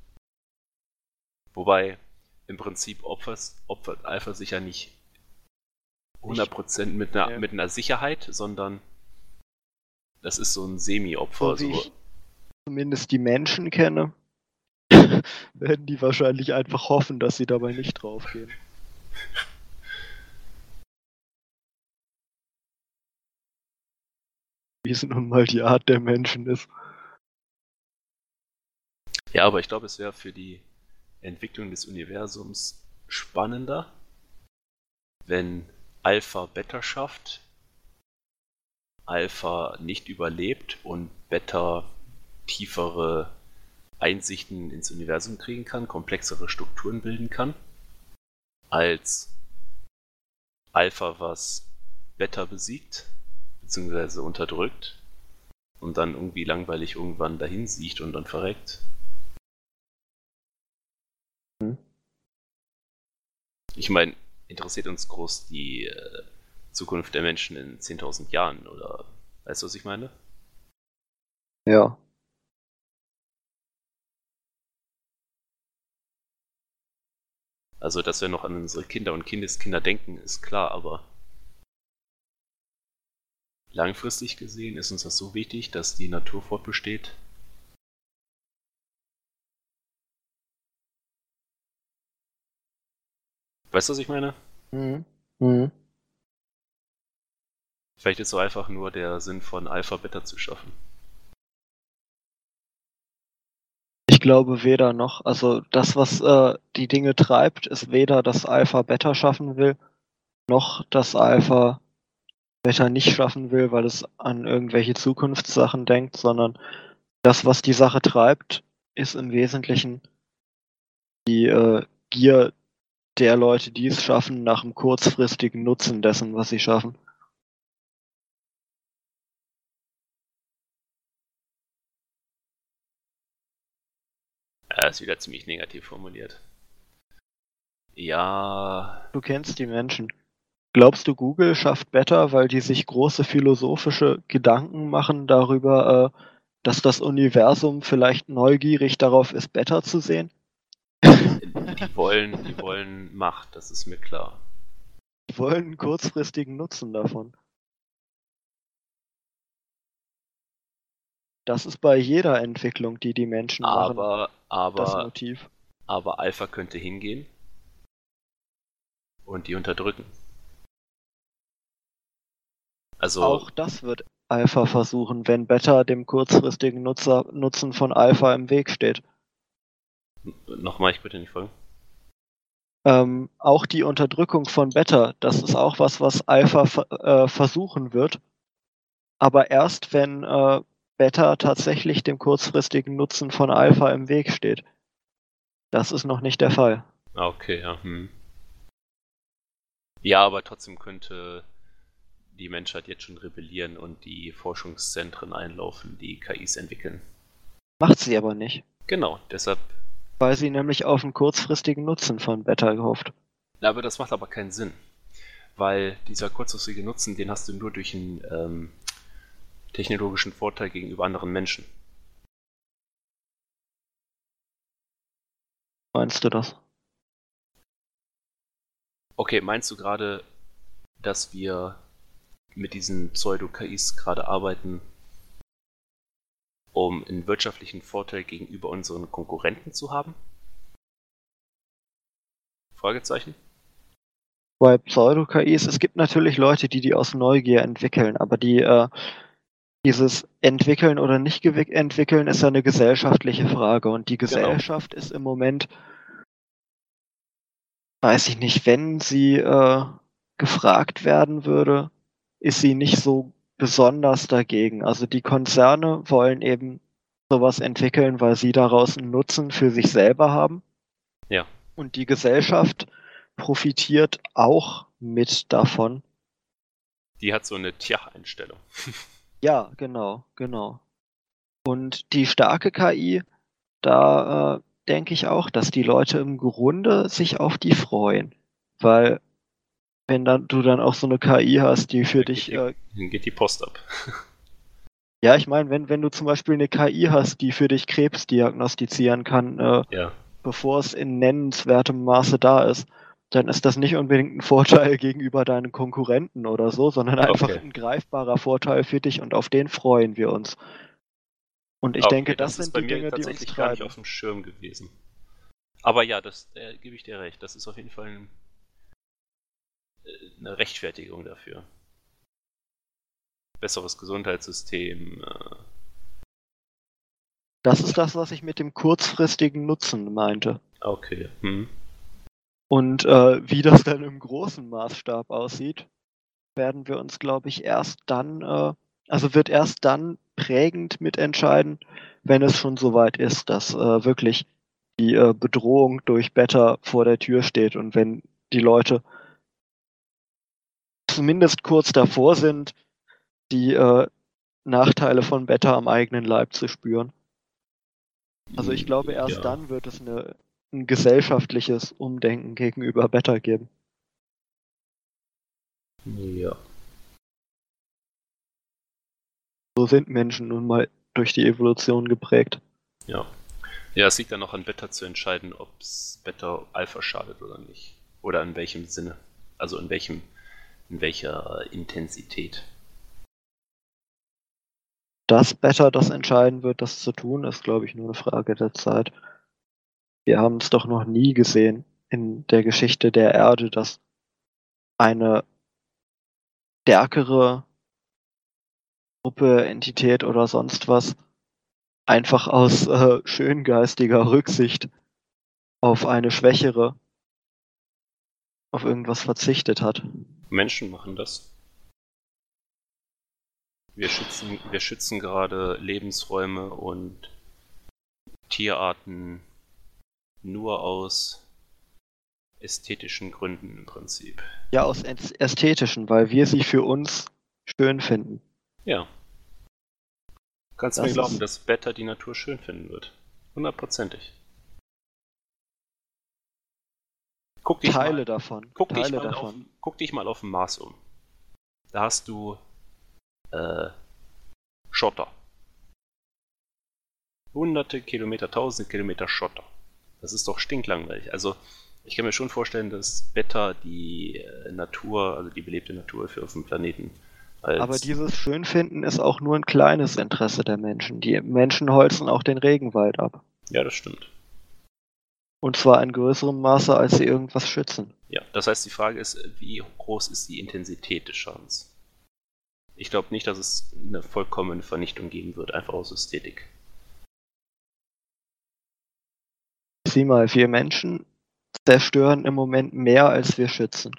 Wobei, im Prinzip opfert Alpha sich ja nicht Ich, 100% nee. mit einer Sicherheit, sondern das ist so ein Semi-Opfer. So wie So. ich zumindest die Menschen kenne, werden die wahrscheinlich einfach hoffen, dass sie dabei nicht draufgehen. Wie es nun mal die Art der Menschen ist. Ja, aber ich glaube, es wäre für die Entwicklung des Universums spannender, wenn Alpha Beta schafft, Alpha nicht überlebt und Beta tiefere Einsichten ins Universum kriegen kann, komplexere Strukturen bilden kann, als Alpha, was Beta besiegt, beziehungsweise unterdrückt und dann irgendwie langweilig irgendwann dahin sieht und dann verreckt. Hm. Ich meine, interessiert uns groß die Zukunft der Menschen in 10.000 Jahren oder weißt du, was ich meine? Ja. Also, dass wir noch an unsere Kinder und Kindeskinder denken, ist klar, aber langfristig gesehen ist uns das so wichtig, dass die Natur fortbesteht. Weißt du, was ich meine? Mhm. Mhm. Vielleicht ist so einfach nur der Sinn von Alpha Beta zu schaffen. Ich glaube weder noch. Also das, was die Dinge treibt, ist weder, dass Alpha Beta schaffen will, noch dass Alpha Beta nicht schaffen will, weil es an irgendwelche Zukunftssachen denkt, sondern das, was die Sache treibt, ist im Wesentlichen die Gier der Leute, die es schaffen, nach dem kurzfristigen Nutzen dessen, was sie schaffen. Ja, ist wieder ziemlich negativ formuliert. Ja, Du kennst die Menschen. Glaubst du, Google schafft Beta, weil die sich große philosophische Gedanken machen darüber, dass das Universum vielleicht neugierig darauf ist, Beta zu sehen? die wollen Macht, das ist mir klar. Die wollen einen kurzfristigen Nutzen davon. Das ist bei jeder Entwicklung, die die Menschen machen, das Aber Motiv. Alpha könnte hingehen und die unterdrücken. Also, Auch das wird Alpha versuchen, wenn Beta dem kurzfristigen Nutzen von Alpha im Weg steht. nochmal, ich bitte nicht folgen. Auch die Unterdrückung von Beta, das ist auch was Alpha versuchen wird. Aber erst, wenn Beta tatsächlich dem kurzfristigen Nutzen von Alpha im Weg steht. Das ist noch nicht der Fall. Okay, ja. Ja, aber trotzdem könnte die Menschheit jetzt schon rebellieren und die Forschungszentren einlaufen, die KIs entwickeln. Macht sie aber nicht. Genau, deshalb. Weil sie nämlich auf einen kurzfristigen Nutzen von Beta gehofft. Aber das macht aber keinen Sinn. Weil dieser kurzfristige Nutzen, den hast du nur durch einen technologischen Vorteil gegenüber anderen Menschen. Meinst du das? Okay, meinst du gerade, dass wir mit diesen Pseudo-KIs gerade arbeiten, um einen wirtschaftlichen Vorteil gegenüber unseren Konkurrenten zu haben? Fragezeichen? Bei Pseudo-KIs, es gibt natürlich Leute, die aus Neugier entwickeln, aber dieses Entwickeln oder nicht entwickeln ist ja eine gesellschaftliche Frage und die Gesellschaft ist im Moment, weiß ich nicht, wenn sie gefragt werden würde, ist sie nicht so besonders dagegen. Also die Konzerne wollen eben sowas entwickeln, weil sie daraus einen Nutzen für sich selber haben. Ja. Und die Gesellschaft profitiert auch mit davon. Die hat so eine Tja-Einstellung. Ja, genau, genau. Und die starke KI, da denke ich auch, dass die Leute im Grunde sich auf die freuen. Weil wenn du dann auch so eine KI hast, die für dich. Dann geht die Post ab. Ja, ich meine, wenn du zum Beispiel eine KI hast, die für dich Krebs diagnostizieren kann, Ja. bevor es in nennenswertem Maße da ist, dann ist das nicht unbedingt ein Vorteil gegenüber deinen Konkurrenten oder so, sondern einfach ein greifbarer Vorteil für dich und auf den freuen wir uns. Und ich denke, das sind die Dinge, die uns tatsächlich gar nicht treiben. auf dem Schirm gewesen. Aber ja, das gebe ich dir recht. Das ist auf jeden Fall eine Rechtfertigung dafür. Besseres Gesundheitssystem. Das ist das, was ich mit dem kurzfristigen Nutzen meinte. Okay. Und wie das dann im großen Maßstab aussieht, werden wir uns, glaube ich, wird erst dann prägend mitentscheiden, wenn es schon soweit ist, dass wirklich die Bedrohung durch Beta vor der Tür steht und wenn die Leute zumindest kurz davor sind, die Nachteile von Beta am eigenen Leib zu spüren. Also ich glaube, erst dann wird es ein gesellschaftliches Umdenken gegenüber Beta geben. Ja. So sind Menschen nun mal durch die Evolution geprägt. Ja. Ja, es liegt dann noch an Beta zu entscheiden, ob es Beta Alpha schadet oder nicht. Oder in welchem Sinne. Also in welcher Intensität. Dass Beta das entscheiden wird, das zu tun, ist, glaube ich, nur eine Frage der Zeit. Wir haben es doch noch nie gesehen in der Geschichte der Erde, dass eine stärkere Gruppe, Entität oder sonst was einfach aus schöngeistiger Rücksicht auf eine schwächere, auf irgendwas verzichtet hat. Menschen machen das. Wir schützen gerade Lebensräume und Tierarten nur aus ästhetischen Gründen im Prinzip. Ja, aus ästhetischen, weil wir sie für uns schön finden. Ja. Kannst du mir glauben, dass Beta die Natur schön finden wird. 100%ig. Guck dich mal auf dem Mars um. Da hast du Schotter. Hunderte Kilometer, tausende Kilometer Schotter. Das ist doch stinklangweilig. Also ich kann mir schon vorstellen, dass Beta die Natur, also die belebte Natur auf dem Planeten aber dieses Schönfinden ist auch nur ein kleines Interesse der Menschen. Die Menschen holzen auch den Regenwald ab. Ja, das stimmt. Und zwar in größerem Maße, als sie irgendwas schützen. Ja, das heißt, die Frage ist, wie groß ist die Intensität des Schadens? Ich glaube nicht, dass es eine vollkommene Vernichtung geben wird, einfach aus Ästhetik. Sieh mal, wir Menschen zerstören im Moment mehr, als wir schützen.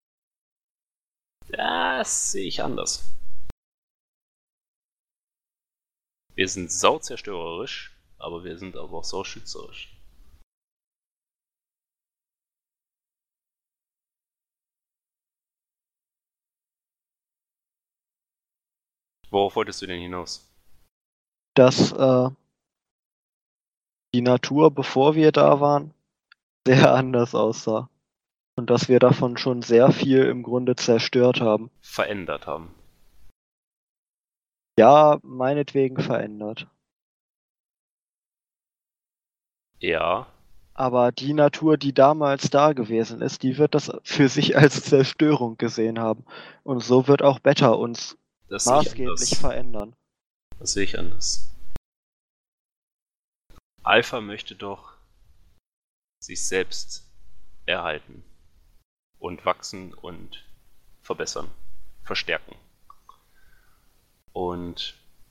Das sehe ich anders. Wir sind sauzerstörerisch, aber wir sind aber auch sauschützerisch. Worauf wolltest du denn hinaus? Dass die Natur, bevor wir da waren, sehr anders aussah. Und dass wir davon schon sehr viel im Grunde zerstört haben. Verändert haben. Ja, meinetwegen verändert. Ja. Aber die Natur, die damals da gewesen ist, die wird das für sich als Zerstörung gesehen haben. Und so wird auch Beta uns maßgeblich verändern. Das sehe ich anders. Alpha möchte doch sich selbst erhalten und wachsen und verbessern, verstärken. Und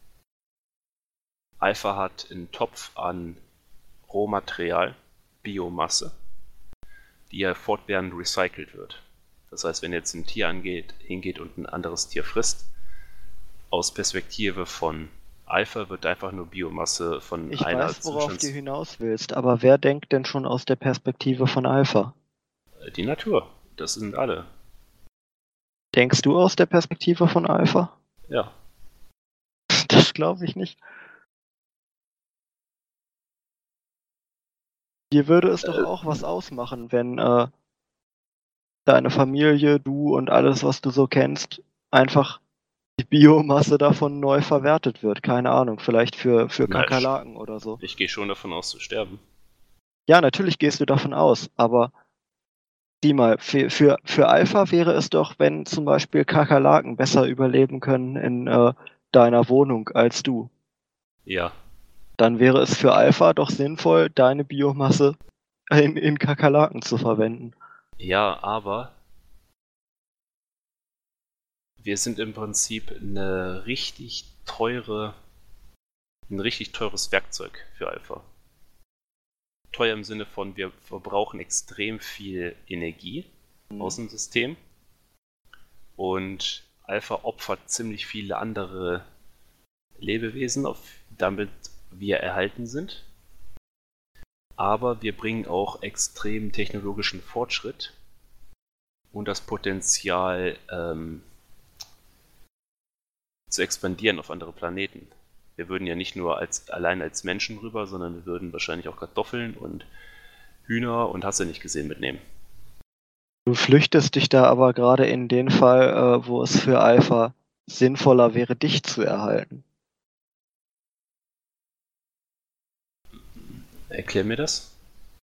Alpha hat einen Topf an Rohmaterial, Biomasse, die ja fortwährend recycelt wird. Das heißt, wenn jetzt ein Tier hingeht und ein anderes Tier frisst, aus Perspektive von Alpha wird einfach nur Biomasse von Ich weiß, worauf du hinaus willst, aber wer denkt denn schon aus der Perspektive von Alpha? Die Natur, das sind alle. Denkst du aus der Perspektive von Alpha? Ja. Das glaube ich nicht. Dir würde es doch auch was ausmachen, wenn deine Familie, du und alles, was du so kennst, einfach die Biomasse davon neu verwertet wird. Keine Ahnung, vielleicht für Kakerlaken oder so. Ich gehe schon davon aus, zu sterben. Ja, natürlich gehst du davon aus, aber sieh mal, für Alpha wäre es doch, wenn zum Beispiel Kakerlaken besser überleben können in deiner Wohnung als du. Ja. Dann wäre es für Alpha doch sinnvoll, deine Biomasse in Kakerlaken zu verwenden. Ja, aber wir sind im Prinzip ein richtig teures Werkzeug für Alpha. Teuer im Sinne von, wir verbrauchen extrem viel Energie aus dem System und Alpha opfert ziemlich viele andere Lebewesen, damit wir erhalten sind. Aber wir bringen auch extrem technologischen Fortschritt und das Potenzial zu expandieren auf andere Planeten. Wir würden ja nicht nur allein als Menschen rüber, sondern wir würden wahrscheinlich auch Kartoffeln und Hühner und hast du nicht gesehen mitnehmen. Du flüchtest dich da aber gerade in den Fall, wo es für Alpha sinnvoller wäre, dich zu erhalten. Erklär mir das.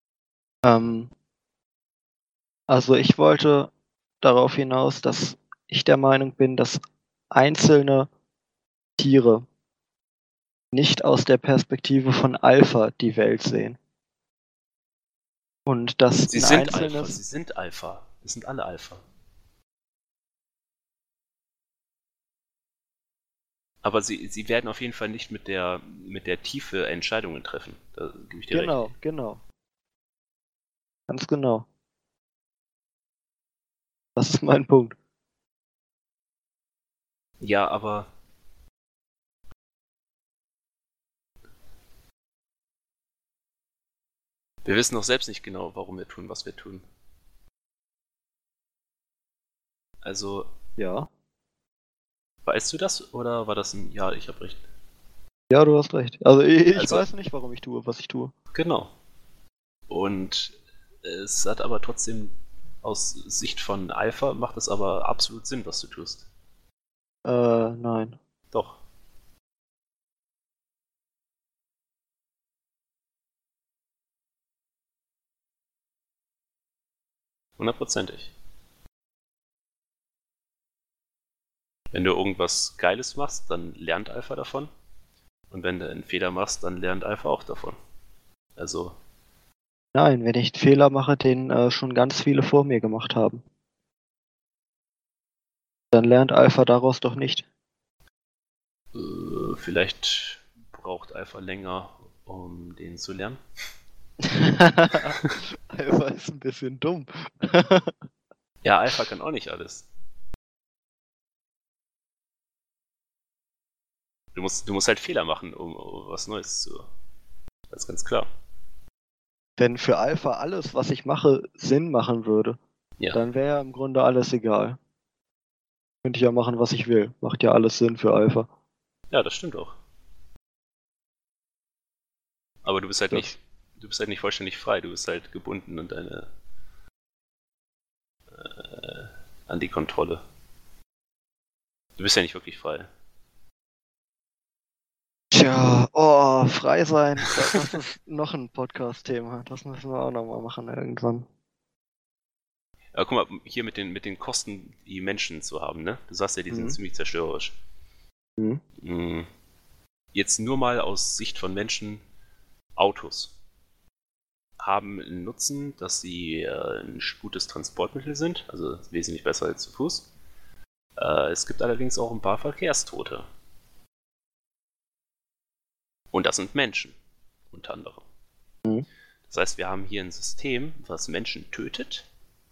Also ich wollte darauf hinaus, dass ich der Meinung bin, dass einzelne Tiere nicht aus der Perspektive von Alpha die Welt sehen. Und dass Sie ein sind Alpha, einzelnes. sie sind Alpha. Es sind alle Alpha. Aber sie werden auf jeden Fall nicht mit der Tiefe Entscheidungen treffen. Da gebe ich dir recht. Genau. Ganz genau. Das ist mein Punkt. Ja, aber wir wissen auch selbst nicht genau, warum wir tun, was wir tun. Also, Ja. weißt du das oder war das ein Ja, ich habe recht? Ja, du hast recht. Also ich Also, weiß nicht, warum ich tue, was ich tue. genau. Und es hat aber trotzdem aus Sicht von Alpha macht es aber absolut Sinn, was du tust. Nein. Doch. Hundertprozentig. Wenn du irgendwas Geiles machst, dann lernt Alpha davon. Und wenn du einen Fehler machst, dann lernt Alpha auch davon. Also, Nein, wenn ich einen Fehler mache, den schon ganz viele vor mir gemacht haben, dann lernt Alpha daraus doch nicht. vielleicht braucht Alpha länger, um den zu lernen. Alpha ist ein bisschen dumm. Ja, Alpha kann auch nicht alles. Du musst halt Fehler machen, um was Neues zu. Das ist ganz klar. Wenn für Alpha alles, was ich mache, Sinn machen würde, Ja. dann wäre ja im Grunde alles egal. Könnte ich ja machen, was ich will. Macht ja alles Sinn für Alpha. Ja, das stimmt auch. Aber du Das, bist halt nicht vollständig frei. Du bist halt gebunden an die Kontrolle. Du bist ja nicht wirklich frei. Tja, oh, frei sein, das ist noch ein Podcast-Thema. Das müssen wir auch nochmal machen irgendwann. Aber guck mal, hier mit den Kosten, die Menschen zu haben, ne? Du sagst ja, die sind Mhm. ziemlich zerstörerisch. Mhm. Jetzt nur mal aus Sicht von Menschen, Autos haben einen Nutzen, dass sie ein gutes Transportmittel sind, also wesentlich besser als zu Fuß. Es gibt allerdings auch ein paar Verkehrstote. Und das sind Menschen, unter anderem. Mhm. Das heißt, wir haben hier ein System, was Menschen tötet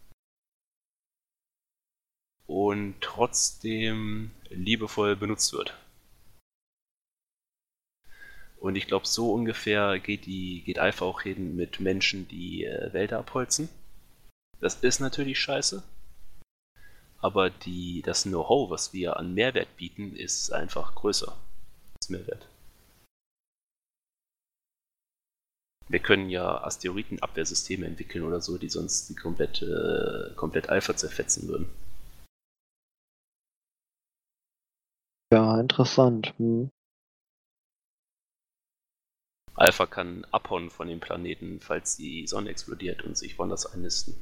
und trotzdem liebevoll benutzt wird. Und ich glaube, so ungefähr geht Alpha auch hin mit Menschen, die Wälder abholzen. Das ist natürlich scheiße, aber das Know-how, was wir an Mehrwert bieten, ist einfach größer als Mehrwert. Wir können ja Asteroidenabwehrsysteme entwickeln oder so, die sonst die komplett Alpha zerfetzen würden. Ja, interessant. Mhm. Alpha kann abhauen von dem Planeten, falls die Sonne explodiert und sich woanders einnisten.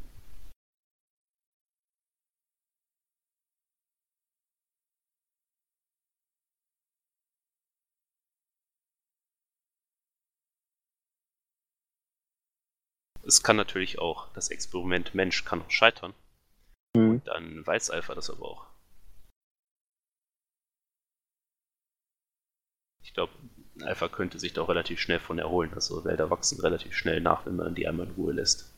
Es kann natürlich auch, das Experiment Mensch kann auch scheitern. Mhm. Und dann weiß Alpha das aber auch. Ich glaube, Alpha könnte sich da auch relativ schnell von erholen. Also Wälder wachsen relativ schnell nach, wenn man die einmal in Ruhe lässt.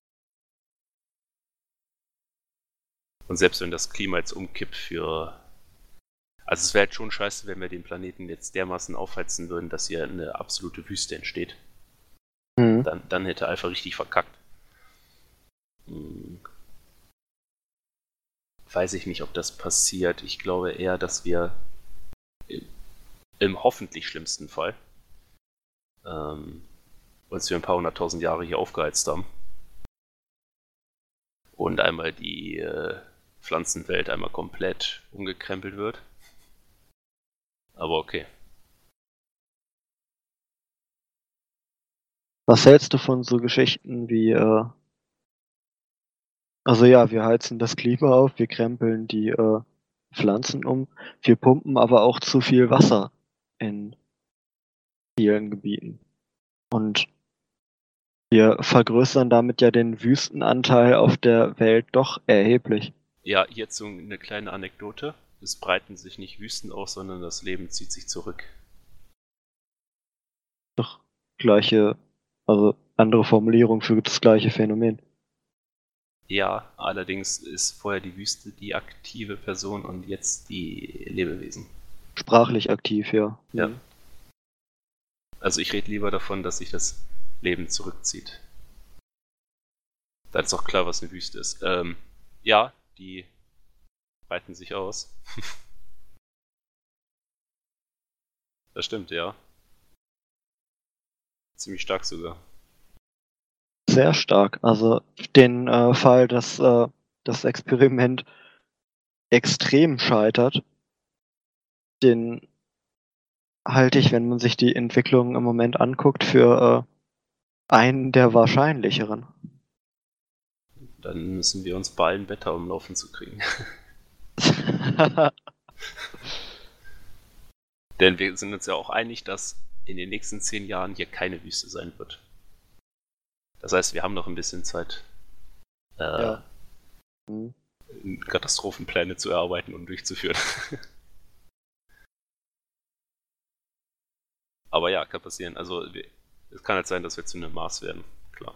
Und selbst wenn das Klima jetzt umkippt Also es wäre halt schon scheiße, wenn wir den Planeten jetzt dermaßen aufheizen würden, dass hier eine absolute Wüste entsteht. Mhm. Dann hätte Alpha richtig verkackt. Weiß ich nicht, ob das passiert. Ich glaube eher, dass wir im hoffentlich schlimmsten Fall uns für ein paar hunderttausend Jahre hier aufgeheizt haben. Und einmal die Pflanzenwelt einmal komplett umgekrempelt wird. Aber okay. Was hältst du von so Geschichten wie, also ja, wir heizen das Klima auf, wir krempeln die Pflanzen um, wir pumpen aber auch zu viel Wasser in vielen Gebieten. Und wir vergrößern damit ja den Wüstenanteil auf der Welt doch erheblich. Ja, hierzu eine kleine Anekdote. Es breiten sich nicht Wüsten aus, sondern das Leben zieht sich zurück. Doch gleiche, also andere Formulierung für das gleiche Phänomen. Ja, allerdings ist vorher die Wüste die aktive Person und jetzt die Lebewesen. Sprachlich aktiv, ja. Ja. Also ich rede lieber davon, dass sich das Leben zurückzieht. Dann ist auch klar, was eine Wüste ist. Ja, die breiten sich aus. Das stimmt, ja. Ziemlich stark sogar. Sehr stark. Also den Fall, dass das Experiment extrem scheitert, den halte ich, wenn man sich die Entwicklung im Moment anguckt, für einen der wahrscheinlicheren. Dann müssen wir uns beeilen, Wetter umlaufen zu kriegen. Denn wir sind uns ja auch einig, dass in den nächsten 10 Jahren hier keine Wüste sein wird. Das heißt, wir haben noch ein bisschen Zeit, Ja. Katastrophenpläne zu erarbeiten und durchzuführen. Aber ja, kann passieren. Also es kann halt sein, dass wir zu einem Mars werden. Klar.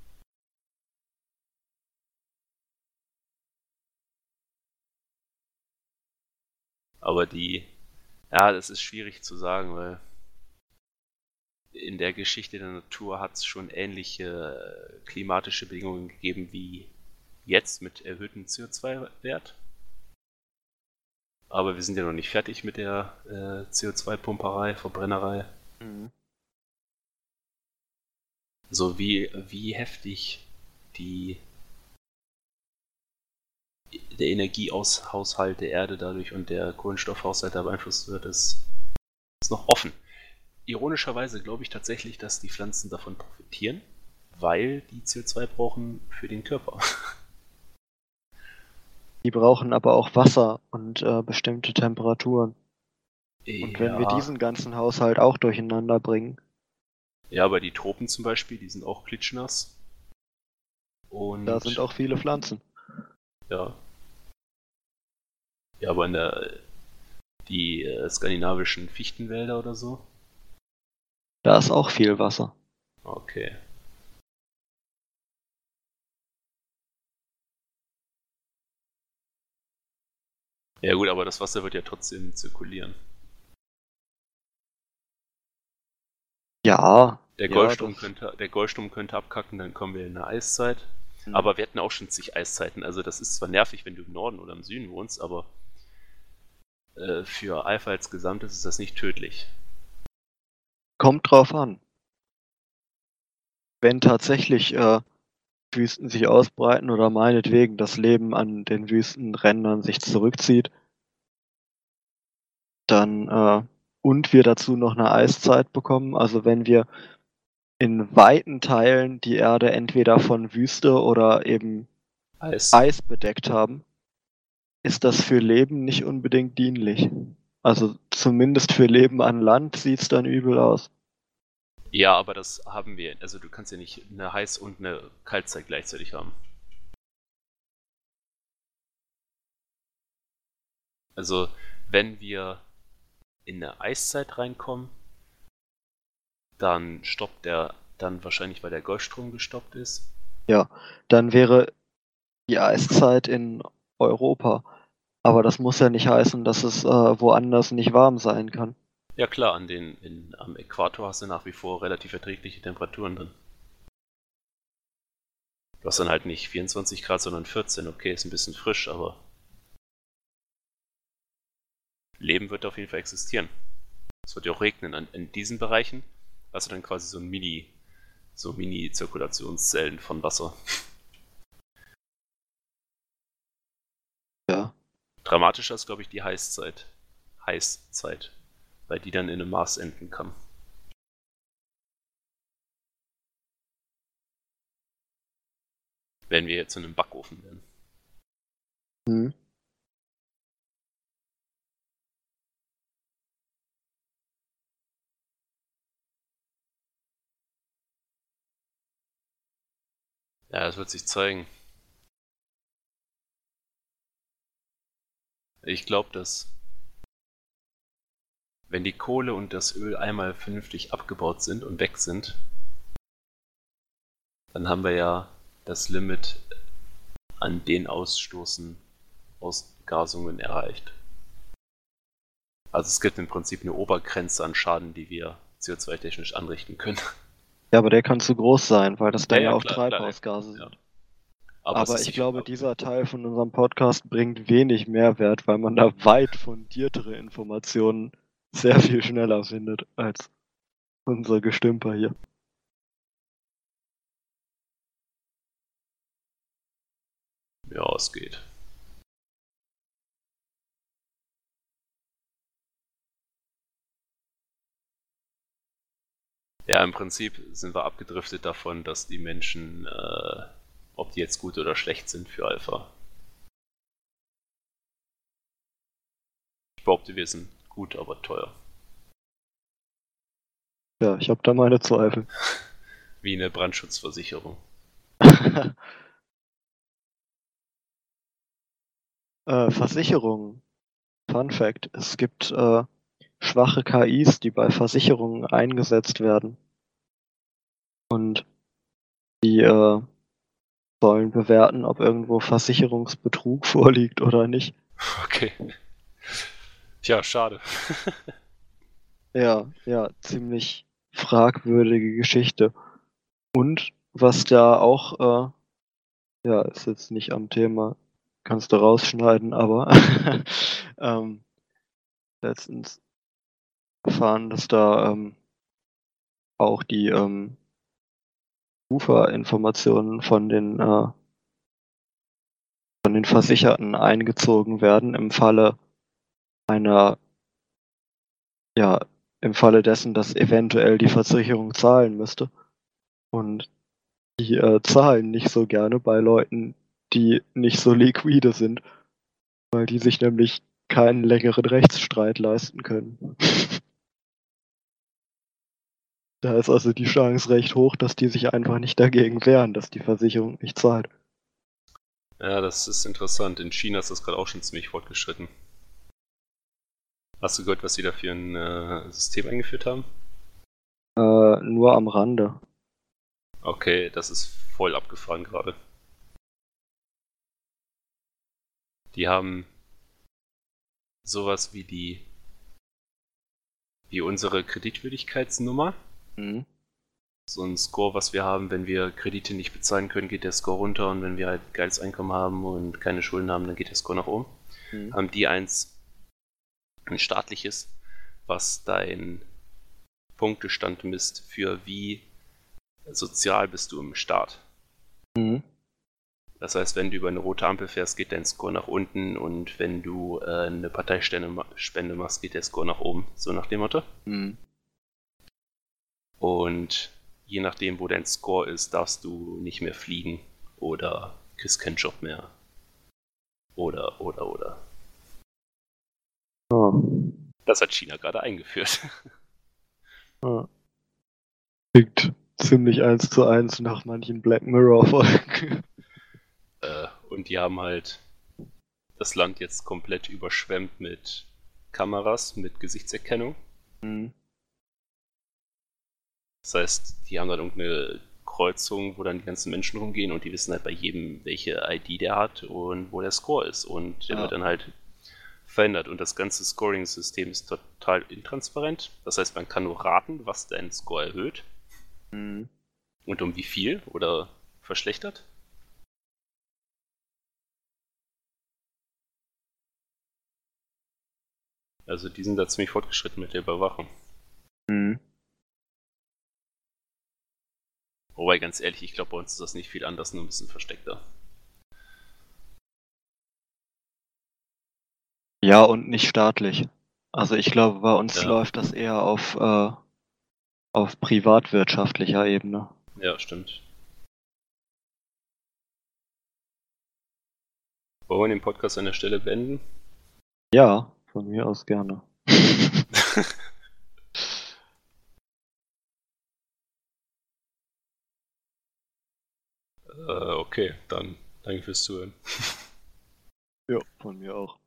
Aber das ist schwierig zu sagen, weil in der Geschichte der Natur hat es schon ähnliche klimatische Bedingungen gegeben wie jetzt mit erhöhtem CO2-Wert. Aber wir sind ja noch nicht fertig mit der CO2-Pumperei, Verbrennerei. Mhm. So wie heftig der Energiehaushalt der Erde dadurch und der Kohlenstoffhaushalt da beeinflusst wird, ist noch offen. Ironischerweise glaube ich tatsächlich, dass die Pflanzen davon profitieren, weil die CO2 brauchen für den Körper. Die brauchen aber auch Wasser und bestimmte Temperaturen. Und wenn wir diesen ganzen Haushalt auch durcheinander bringen. Ja, aber die Tropen zum Beispiel, die sind auch klitschnass. Und da sind auch viele Pflanzen. Ja. Ja, aber die skandinavischen Fichtenwälder oder so? Da ist auch viel Wasser. Okay. Ja gut, aber das Wasser wird ja trotzdem zirkulieren. Ja. Der Golfstrom könnte abkacken, dann kommen wir in eine Eiszeit. Mhm. Aber wir hatten auch schon zig Eiszeiten. Also das ist zwar nervig, wenn du im Norden oder im Süden wohnst, aber für Alpha als Gesamtes ist das nicht tödlich. Kommt drauf an. Wenn tatsächlich Wüsten sich ausbreiten oder meinetwegen das Leben an den Wüstenrändern sich zurückzieht, dann und wir dazu noch eine Eiszeit bekommen, also wenn wir in weiten Teilen die Erde entweder von Wüste oder eben Eis bedeckt haben, ist das für Leben nicht unbedingt dienlich. Also zumindest für Leben an Land sieht's dann übel aus. Ja, aber das haben wir. Also du kannst ja nicht eine Heiß- und eine Kaltzeit gleichzeitig haben. Also wenn wir in eine Eiszeit reinkommen, dann stoppt dann wahrscheinlich, weil der Golfstrom gestoppt ist. Ja, dann wäre die Eiszeit in Europa. Aber das muss ja nicht heißen, dass es woanders nicht warm sein kann. Ja klar, am Äquator hast du nach wie vor relativ erträgliche Temperaturen drin. Du hast dann halt nicht 24 Grad, sondern 14. Okay, ist ein bisschen frisch, aber Leben wird auf jeden Fall existieren. Es wird ja auch regnen. In diesen Bereichen hast du dann quasi so Mini-Zirkulationszellen von Wasser. Ja. Dramatischer ist, glaube ich, die Heißzeit, weil die dann in einem Mars enden kann. Wenn wir jetzt in einem Backofen wären. Mhm. Ja, das wird sich zeigen. Ich glaube, dass wenn die Kohle und das Öl einmal vernünftig abgebaut sind und weg sind, dann haben wir ja das Limit an den Ausgasungen erreicht. Also es gibt im Prinzip eine Obergrenze an Schaden, die wir CO2-technisch anrichten können. Ja, aber der kann zu groß sein, weil das dann ja auch klar, Treibhausgase ja. sind. Aber Aber ich glaube, dieser Teil von unserem Podcast bringt wenig Mehrwert, weil man da weit fundiertere Informationen sehr viel schneller findet als unser Gestümper hier. Ja, es geht. Ja, im Prinzip sind wir abgedriftet davon, dass die Menschen, ob die jetzt gut oder schlecht sind für Alpha. Ich behaupte, wir sind gut, aber teuer. Ja, ich habe da meine Zweifel. Wie eine Brandschutzversicherung. Versicherungen. Fun Fact: Es gibt schwache KIs, die bei Versicherungen eingesetzt werden. Und die sollen bewerten, ob irgendwo Versicherungsbetrug vorliegt oder nicht. Okay. Tja, schade. Ja, ziemlich fragwürdige Geschichte. Und was da auch, ja, ist jetzt nicht am Thema, kannst du rausschneiden, aber letztens erfahren, dass da auch die Uferinformationen von den Versicherten eingezogen werden im Falle einer, ja, im Falle dessen, dass eventuell die Versicherung zahlen müsste. Und die zahlen nicht so gerne bei Leuten, die nicht so liquide sind, weil die sich nämlich keinen längeren Rechtsstreit leisten können. Da ist also die Chance recht hoch, dass die sich einfach nicht dagegen wehren, dass die Versicherung nicht zahlt. Ja, das ist interessant. In China ist das gerade auch schon ziemlich fortgeschritten. Hast du gehört, was sie da für ein System eingeführt haben? Nur am Rande. Okay, das ist voll abgefahren gerade. Die haben sowas wie unsere Kreditwürdigkeitsnummer. Mhm. So ein Score, was wir haben, wenn wir Kredite nicht bezahlen können, geht der Score runter, und wenn wir halt geiles Einkommen haben und keine Schulden haben, dann geht der Score nach oben. Mhm. Haben die ein staatliches, was dein Punktestand misst für wie sozial bist du im Staat. Mhm. Das heißt, wenn du über eine rote Ampel fährst, geht dein Score nach unten, und wenn du eine Parteispende machst, geht der Score nach oben. So nach dem Motto. Mhm. Und je nachdem, wo dein Score ist, darfst du nicht mehr fliegen oder kriegst keinen Job mehr. Oder. Oh. Das hat China gerade eingeführt. Ja. Klingt ziemlich 1:1 nach manchen Black Mirror-Folgen. Und die haben halt das Land jetzt komplett überschwemmt mit Kameras, mit Gesichtserkennung. Mhm. Das heißt, die haben dann irgendeine Kreuzung, wo dann die ganzen Menschen rumgehen, und die wissen halt bei jedem, welche ID der hat und wo der Score ist. Und der wird dann halt verändert. Und das ganze Scoring-System ist total intransparent. Das heißt, man kann nur raten, was dein Score erhöht. Mhm. Und um wie viel oder verschlechtert. Also die sind da ziemlich fortgeschritten mit der Überwachung. Mhm. Wobei, ganz ehrlich, ich glaube, bei uns ist das nicht viel anders, nur ein bisschen versteckter. Ja, und nicht staatlich. Also ich glaube, bei uns Ja. läuft das eher auf privatwirtschaftlicher Ebene. Ja, stimmt. Wollen wir den Podcast an der Stelle beenden? Ja, von mir aus gerne. Okay, dann danke fürs Zuhören. Ja, von mir auch.